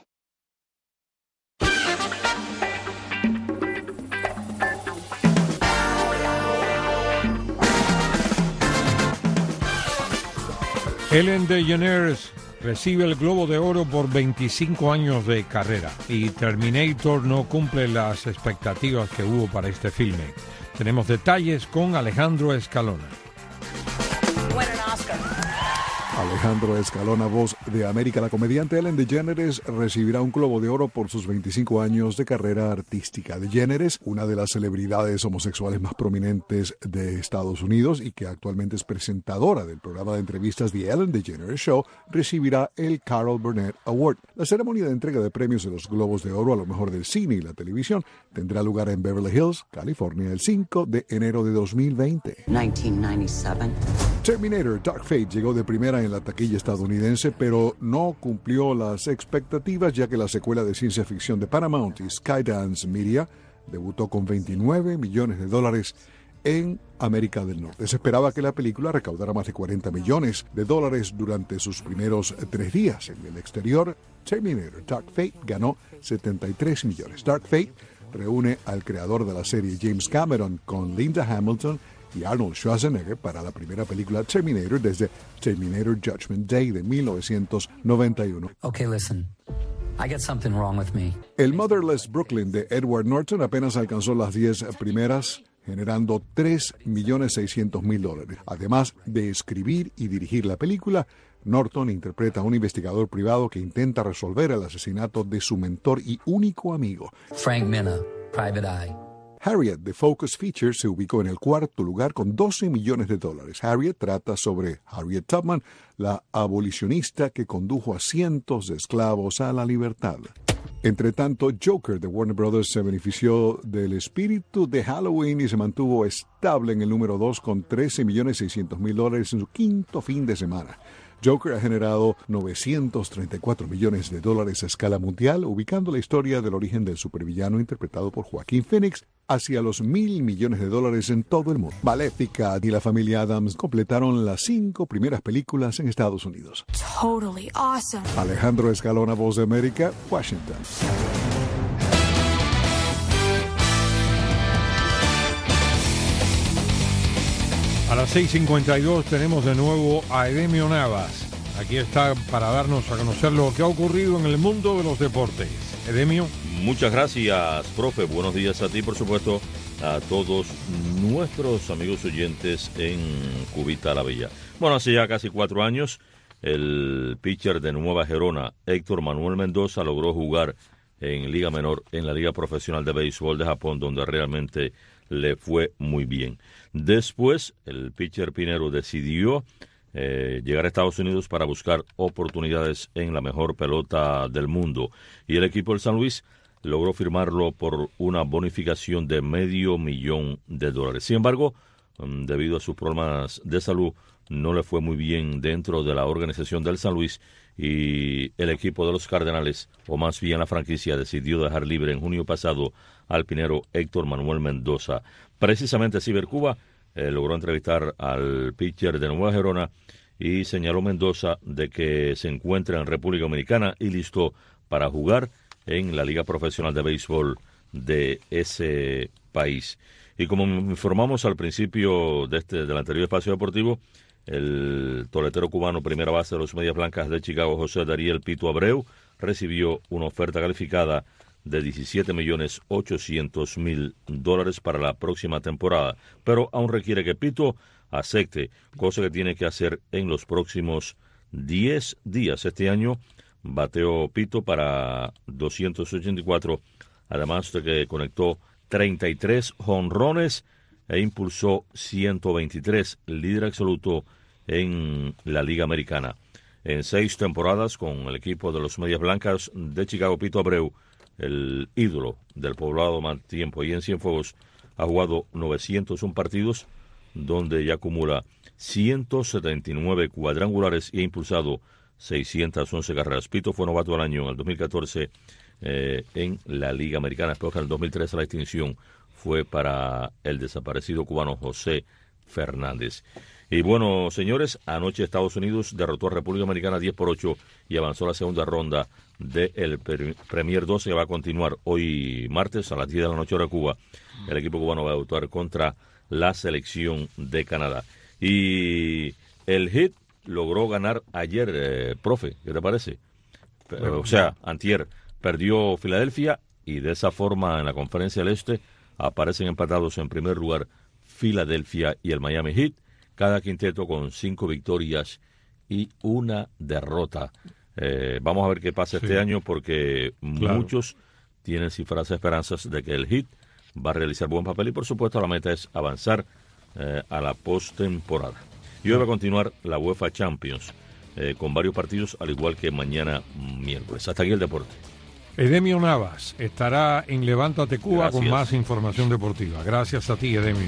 Speaker 1: Ellen DeGeneres recibe el Globo de Oro por 25 años de carrera y Terminator no cumple las expectativas que hubo para este filme. Tenemos detalles con Alejandro Escalona.
Speaker 10: Alejandro Escalona, voz de América. La comediante Ellen DeGeneres recibirá un Globo de Oro por sus 25 años de carrera artística. DeGeneres, una de las celebridades homosexuales más prominentes de Estados Unidos y que actualmente es presentadora del programa de entrevistas The Ellen DeGeneres Show, recibirá el Carol Burnett Award. La ceremonia de entrega de premios de los Globos de Oro a lo mejor del cine y la televisión tendrá lugar en Beverly Hills, California, el 5 de enero de 2020.
Speaker 12: 1997.
Speaker 10: Terminator Dark Fate llegó de primera en la taquilla estadounidense, pero no cumplió las expectativas, ya que la secuela de ciencia ficción de Paramount y Skydance Media debutó con $29 millones en América del Norte. Se esperaba que la película recaudara más de $40 millones durante sus primeros 3 días. En el exterior, Terminator Dark Fate ganó $73 millones. Dark Fate reúne al creador de la serie James Cameron con Linda Hamilton y Arnold Schwarzenegger para la primera película Terminator desde Terminator Judgment Day de 1991.
Speaker 12: Okay, listen. I got something wrong with me.
Speaker 10: El Motherless Brooklyn de Edward Norton apenas alcanzó las 10 primeras, generando $3.600.000. Además de escribir y dirigir la película, Norton interpreta a un investigador privado que intenta resolver el asesinato de su mentor y único amigo,
Speaker 12: Frank Minna, Private Eye.
Speaker 10: Harriet, de Focus Features, se ubicó en el 4º lugar con $12 millones. Harriet trata sobre Harriet Tubman, la abolicionista que condujo a cientos de esclavos a la libertad. Entre tanto, Joker de Warner Brothers se benefició del espíritu de Halloween y se mantuvo estable en el número 2 con $13.600.000 en su 5º fin de semana. Joker ha generado $934 millones a escala mundial, ubicando la historia del origen del supervillano interpretado por Joaquín Phoenix hacia los $1.000 millones en todo el mundo. Maléfica y la familia Addams completaron las 5 primeras películas en Estados Unidos.
Speaker 20: Totally awesome.
Speaker 10: Alejandro Escalona, Voz de América, Washington.
Speaker 1: A las 6:52 tenemos de nuevo a Edemio Navas. Aquí está para darnos a conocer lo que ha ocurrido en el mundo de los deportes. Edemio.
Speaker 19: Muchas gracias, profe. Buenos días a ti, por supuesto, a todos nuestros amigos oyentes en Cubita la Bella. Bueno, hace ya casi 4 años, el pitcher de Nueva Gerona, Héctor Manuel Mendoza, logró jugar en Liga Menor, en la Liga Profesional de Béisbol de Japón, donde realmente le fue muy bien. Después, el pitcher Pinero decidió llegar a Estados Unidos para buscar oportunidades en la mejor pelota del mundo. Y el equipo del San Luis logró firmarlo por una bonificación de $500,000. Sin embargo, debido a sus problemas de salud, no le fue muy bien dentro de la organización del San Luis y el equipo de los Cardenales, o más bien la franquicia, decidió dejar libre en junio pasado alpinero Héctor Manuel Mendoza. Precisamente Cibercuba logró entrevistar al pitcher de Nueva Gerona y señaló Mendoza de que se encuentra en República Dominicana y listo para jugar en la Liga Profesional de Béisbol de ese país. Y como informamos al principio del anterior espacio deportivo, el toletero cubano primera base de los Medias Blancas de Chicago, José Dariel Pito Abreu, recibió una oferta calificada de $17.800.000 para la próxima temporada, pero aún requiere que Pito acepte, cosa que tiene que hacer en los próximos 10 días. Este año bateó Pito para 284, además de que conectó 33 jonrones e impulsó 123, líder absoluto en la Liga Americana. En 6 temporadas con el equipo de los Medias Blancas de Chicago, Pito Abreu, el ídolo del poblado más tiempo y en Cienfuegos, ha jugado 901 partidos, donde ya acumula 179 cuadrangulares y ha impulsado 611 carreras. Pito fue novato del año en el 2014 en la Liga Americana. Después que en el 2013 la distinción fue para el desaparecido cubano José Fernández. Y bueno, señores, anoche Estados Unidos derrotó a República Dominicana 10-8 y avanzó a la segunda ronda del Premier 12, que va a continuar hoy martes a las 10 de la noche hora de Cuba. El equipo cubano va a debutar contra la selección de Canadá. Y el Heat logró ganar ayer, profe, ¿qué te parece? O sea, antier perdió Filadelfia y de esa forma en la Conferencia del Este aparecen empatados en primer lugar Filadelfia y el Miami Heat, cada quinteto con 5 victorias y 1 derrota. Vamos a ver qué pasa este año, porque muchos tienen cifras esperanzas de que el Heat va a realizar buen papel y por supuesto la meta es avanzar a la postemporada. Y hoy va a continuar la UEFA Champions con varios partidos, al igual que mañana miércoles. Hasta aquí el deporte.
Speaker 1: Edemio Navas estará en Levántate Cuba con más información deportiva. Gracias a ti, Edemio.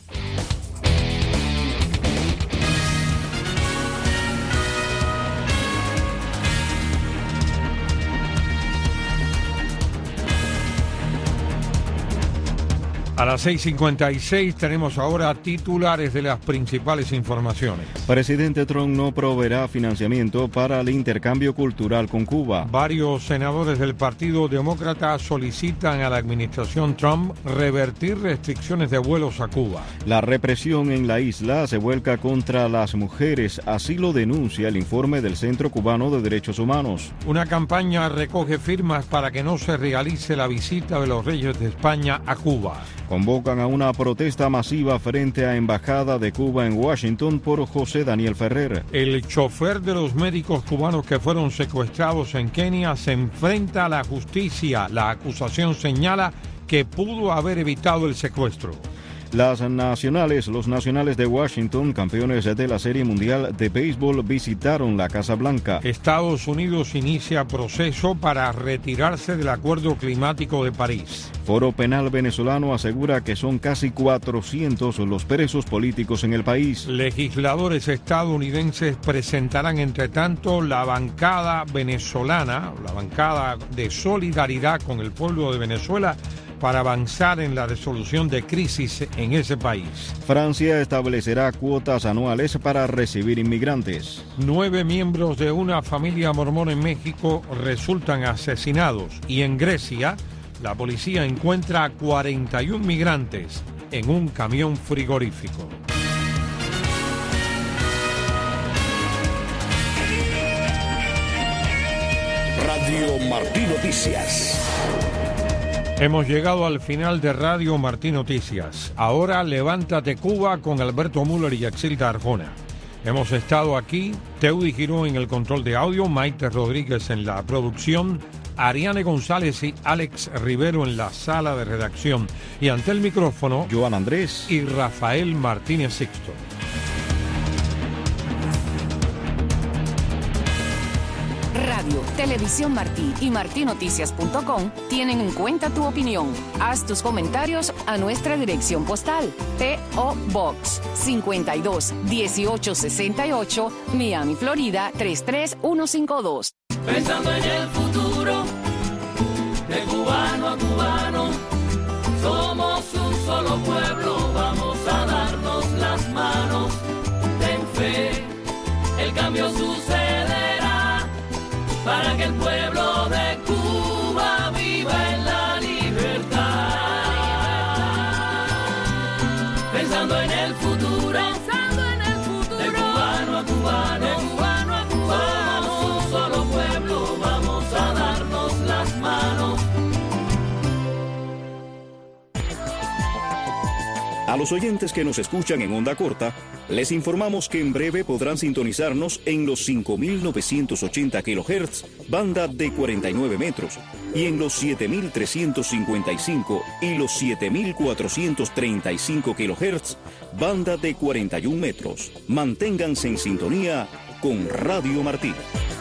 Speaker 1: A las 6:56 tenemos ahora titulares de las principales informaciones.
Speaker 2: Presidente Trump no proveerá financiamiento para el intercambio cultural con Cuba.
Speaker 1: Varios senadores del Partido Demócrata solicitan a la administración Trump revertir restricciones de vuelos a Cuba.
Speaker 2: La represión en la isla se vuelca contra las mujeres, así lo denuncia el informe del Centro Cubano de Derechos Humanos.
Speaker 1: Una campaña recoge firmas para que no se realice la visita de los reyes de España a Cuba.
Speaker 2: Convocan a una protesta masiva frente a Embajada de Cuba en Washington por José Daniel Ferrer.
Speaker 1: El chofer de los médicos cubanos que fueron secuestrados en Kenia se enfrenta a la justicia. La acusación señala que pudo haber evitado el secuestro.
Speaker 2: Los nacionales de Washington, campeones de la Serie Mundial de Béisbol, visitaron la Casa Blanca.
Speaker 1: Estados Unidos inicia proceso para retirarse del Acuerdo Climático de París.
Speaker 2: Foro Penal venezolano asegura que son casi 400 los presos políticos en el país.
Speaker 1: Legisladores estadounidenses presentarán, entre tanto, la bancada venezolana, la bancada de solidaridad con el pueblo de Venezuela, para avanzar en la resolución de crisis en ese país.
Speaker 2: Francia establecerá cuotas anuales para recibir inmigrantes.
Speaker 1: 9 miembros de una familia mormona en México resultan asesinados y en Grecia la policía encuentra a 41 migrantes en un camión frigorífico.
Speaker 17: Radio Martí Noticias.
Speaker 1: Hemos llegado al final de Radio Martí Noticias. Ahora Levántate Cuba con Alberto Müller y Yaxilta Arjona. Hemos estado aquí, Teudi Girón en el control de audio, Maite Rodríguez en la producción, Ariane González y Alex Rivero en la sala de redacción. Y ante el micrófono,
Speaker 2: Joan Andrés
Speaker 1: y Rafael Martínez Sixto.
Speaker 14: Radio, Televisión Martí y martinoticias.com tienen en cuenta tu opinión. Haz tus comentarios a nuestra dirección postal. P.O. Box 52 1868, Miami, Florida 33152.
Speaker 20: Pensando en el futuro, de cubano a cubano,
Speaker 11: A los oyentes que nos escuchan en onda corta, les informamos que en breve podrán sintonizarnos en los 5.980 kHz, banda de 49 metros, y en los 7.355 y los 7.435 kHz, banda de 41 metros. Manténganse en sintonía con Radio Martí.